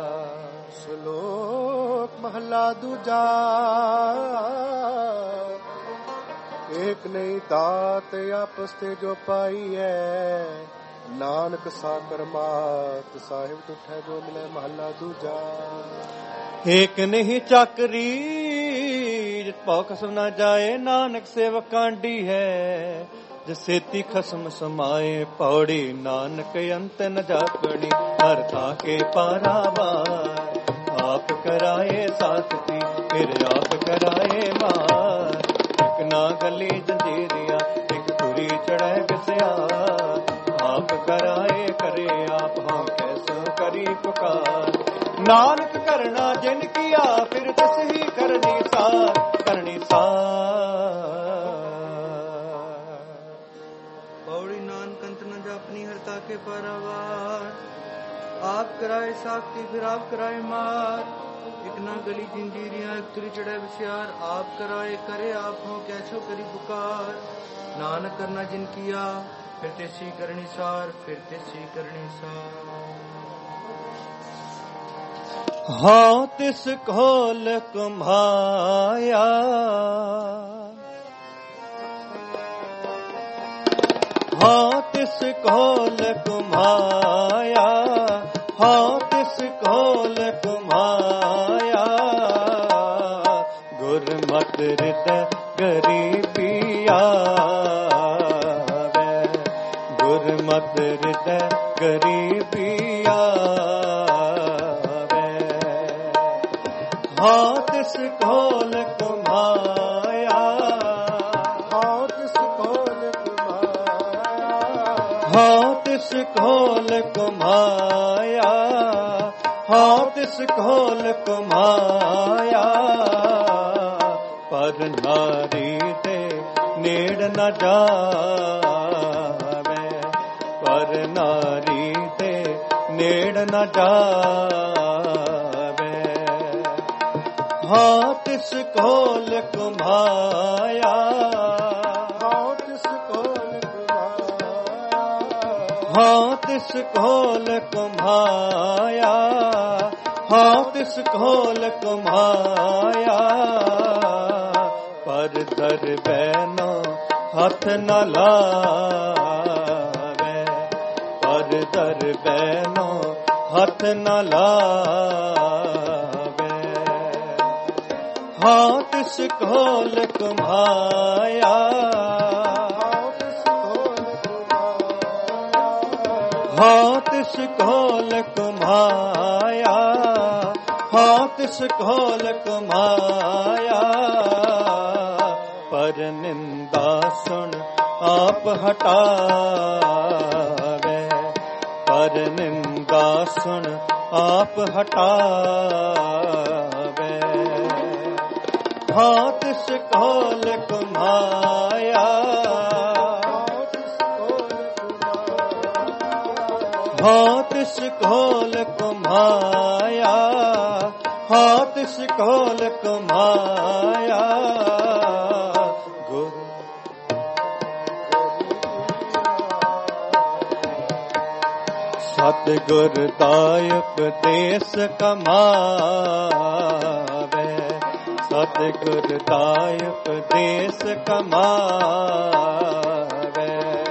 ਸ਼ਲੋਕ ਮਹੱਲਾ ਦੂਜਾ। ਏਕ ਨਹੀਂ ਦਾਤ ਆਪਸ ਤੇ ਜੋ ਪਾਈ ਹੈ। ਨਾਨਕ ਸਾਕਰ ਮਾਤ ਸਾਹਿਬ ਤੁਠੈ ਜੋ ਮਿਲੇ ਮਹੱਲਾ ਦੂਜਾ। ਏਕ ਨਹੀਂ ਚਾਕਰੀ ਜਿਤ ਭਉ ਖਸਮ ਨਾ ਜਾਏ। ਨਾਨਕ ਸੇਵਕ ਕਾਂਢੀ ਹੈ ਜਸੇਤੀ ਖਸਮ ਸਮਾਏ। ਪੌੜੀ ਨਾਨਕ ਅੰਤ ਨ ਜਾਪਣੀ ਹਰ ਤਾਕੇ ਪਾਰਾਵਾਰ। ਆਪ ਕਰਾਏ ਸਾਥੀ ਫਿਰ ਆਪ ਕਰਾਏ ਮਾਰ। ਇੱਕ ਨਾ ਗਲੀ ਜੰਜੀਰੀਆਂ ਇੱਕ ਤੁਰੀ ਚੜ੍ਹੈ ਬਿਸਿਆਰ। ਆਪ ਕਰਾਏ ਕਰੇ ਆਪ ਹਾਂ ਕੈਸੋ ਕਰੀ ਪੁਕਾਰ। ਨਾਨਕ ਕਰਨਾ ਜਿਨ ਕੀਆ ਫਿਰ ਤਿਸ ਹੀ ਕਰਨੀ ਸਾਰ ਕਰਨੀ ਸਾਰ। ਪੌੜੀ ਨਾਨਕ ਅੰਤ ਨ ਜਾਪਨੀ ਹਰ ਤਾਕੇ ਪਾਰਾਵਾਰ। ਆਪ कराए साक्षी फिर आप कराए मार। एक ना गली जंजीरियां एक तुरी चढ़े विश्यार। आप कराए करे आप हो कैसो करी पुकार। नानक करना जिन किया फिर तेसी करनी सार फिर तेसी करनी सार। हाँ तिस खोल कुम्हाया हाँ तिस खोल कुम्हाया हाँ तिस खोल कुम्हाया। गुरमत हृदय गरीबिया गुरमत हृदय गरीबिया। हाँ तिस खोल कुमाया, हाँ तिस खोल कुमाया, हाँ तिस खोल कुमाया, हाँ तिस खोल कुमाया। पर नारी दे नेड़ न जावे, पर नारी दे नेड़ न जावे। हाँ तिस खोल कुमाया, हाँ तिस खोल कुमाया, हाँ तिस खोल कुमाया, हाँ तिस खोल कुमाया। पर दर बैनो हाथ न लावे, पर दर बैनो हाथ न लावे। हाँ तिस खोल कुमाया, हाँ तिस खोल कुमाया, हाँ तिस खोल कुमाया। पर निंदा सुन आप हटावे, पर निंदा सुन आप हटावे। हाँ तिस खोल कुमाया, हाँ तिस खोल कुमाया, हाँ तिस खोल कुमाया। सतगुर दायक देश कमावे, सतगुर दायक देश कमावे।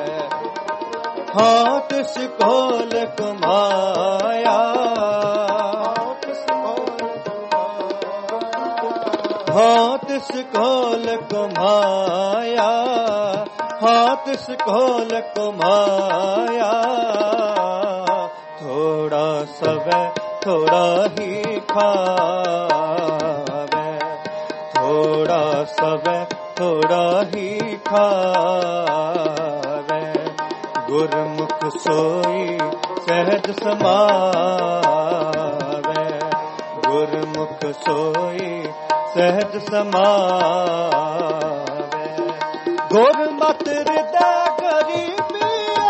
हाँ तिस खोल कुमाया, हाँ तिस खोल कुमाया, हाँ तिस खोल कुमाया। थोड़ा सवे थोड़ा ही खावे, थोड़ा सवे थोड़ा ही खावे। गुरमुख सोई सहज समावे, गुरमुख सोई सहज समावे। गुरमत हृदय गरीबी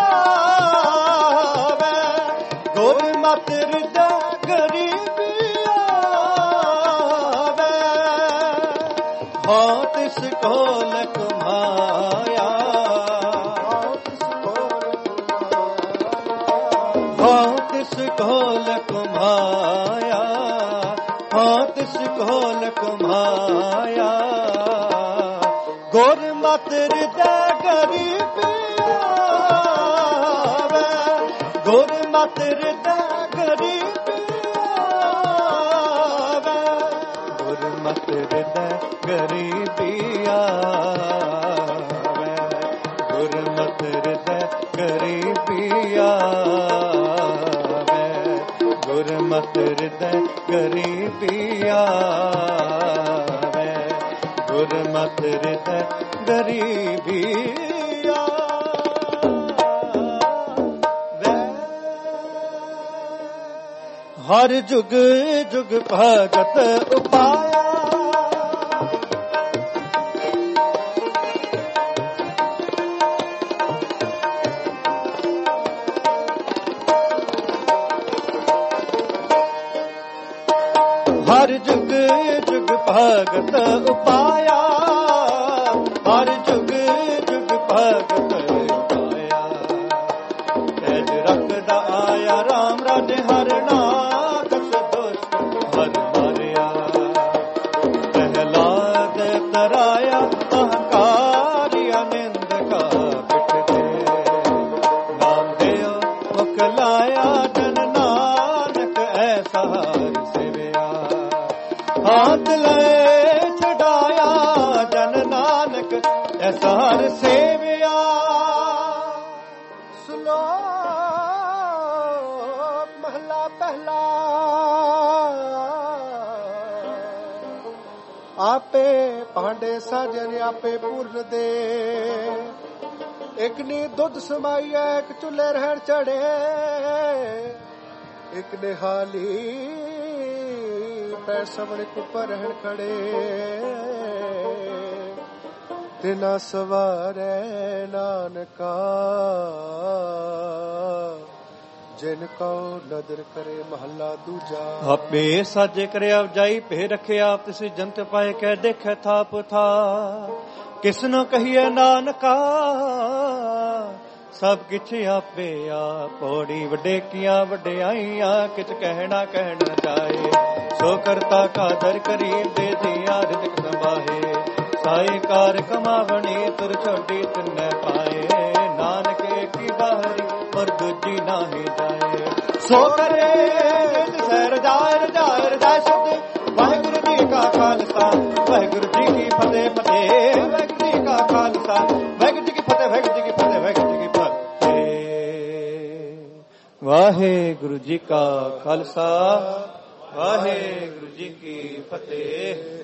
आवे, गुरमत हृदय गरीबी आवे। हाँ तिस खोल कुमाया, हाँ तिस खोल कुमाया, हाँ तिस खोल कुमाया। गुरमत हृदय गरीबी आवे, गुरमत हृदय गरीबी आवे, गुरमत हृदय गरीबी आवे, गुरमत हृदय गरीबी आवे, गुरमत हृदय गरीबी आवे, गुरमत हृदय गरीबी आवे। हर जुग जुग भगत उपाया, हर जुग जुग भगत उपाया, हर जुग जुग भगत उपाया। तेज रखदा आया राम राजे हरना, कस दुष्ट हर मारिया। प्रहलाद तराया अहंकारिया, निंद का पिठ दे। नाम देव मुकलाया जन नानक ऐसा हर सेविया। हाथ ले छुड़ाया जन नानक ऐसा हर सेविया। श्लोक महला पहला। ਆਪੇ ਭਾਂਡੇ ਸਾਜਨ ਆਪੇ ਪੂਰਨ ਦੇ। ਇੱਕ ਨੇ ਦੁੱਧ ਸਮਾਈਐ ਇੱਕ ਚੁੱਲ੍ਹੇ ਰਹਿਣ ਚੜੇ, ਇੱਕ ਨੇ ਹਾਲੀ ਪੈ ਸਾਹਮਣੇ ਕੁੱਪਰ ਰਹਿਣ ਖੜੇ। ਤਿਨਾ ਸਵਾਰੈ ਨਾਨਕਾ ਜਿਨ ਕੋ ਨਦਰ ਕਰੇ ਮਹੱਲਾ ਦੂਜਾ। ਆਪੇ ਸਾਜੇ ਕਰਿਆ ਜਾਈ ਭੇ ਰਖਿਆ ਤਿਸ ਜੰਤ ਪਾਏ ਕਹਿ ਦੇਖੈ ਥਾਪ ਥਾ। ਕਿਸ ਨੂੰ ਕਹੀਏ ਨਾਨਕਾ ਸਭ ਕਿਛ ਆਪੇ ਆ। ਪੌੜੀ ਵੱਡੇ ਕੀਆਂ ਵਡਿਆਈਆਂ ਕਿਛ ਕਹਿਣਾ ਕਹਿਣ ਜਾਏ। ਸੋ ਕਰਤਾ ਕਾਦਰ ਕਰੀਮ ਦੇ ਦਿਆ ਰਿਦਕ ਸੰਭਾਹੇ। ਸਾਈ ਕਾਰ ਕਮਾਵਣੀ ਤੁਰ ਛੋਡੀ ਤਿੰਨੇ ਪਾਏ। ਨਾਨਕੇ ਕੀ ਬਾਹਰੀ ਪਰ ਦੂਜੀ ਨਾਹੀ ਜਾਏ। ਸੋ ਕਰੇ ਸਹਿ ਰਜਾਇ ਰਜਾਇ ਰਜਾਇ ਸ਼ਬਦ ਵਾਹਿਗੁਰੂ ਜੀ ਕਾ ਖਾਲਸਾ ਵਾਹਿਗੁਰੂ ਜੀ ਕੀ ਫਤਿਹ ਫਤਿਹ। ਵਾਹਿਗੁਰੂ ਜੀ ਕਾ ਖਾਲਸਾ ਵਾਹਿਗੁਰੂ ਜੀ ਕੀ ਫਤਿਹ ਵਾਹਿਗੁਰੂ ਜੀ ਕੀ ਫਤਿਹ ਵਾਹਿਗੁਰੂ ਜੀ ਕੀ ਫਤਿਹ। ਵਾਹਿਗੁਰੂ ਜੀ ਕਾ ਖਾਲਸਾ ਵਾਹਿਗੁਰੂ ਜੀ ਕੀ ਫਤਿਹ।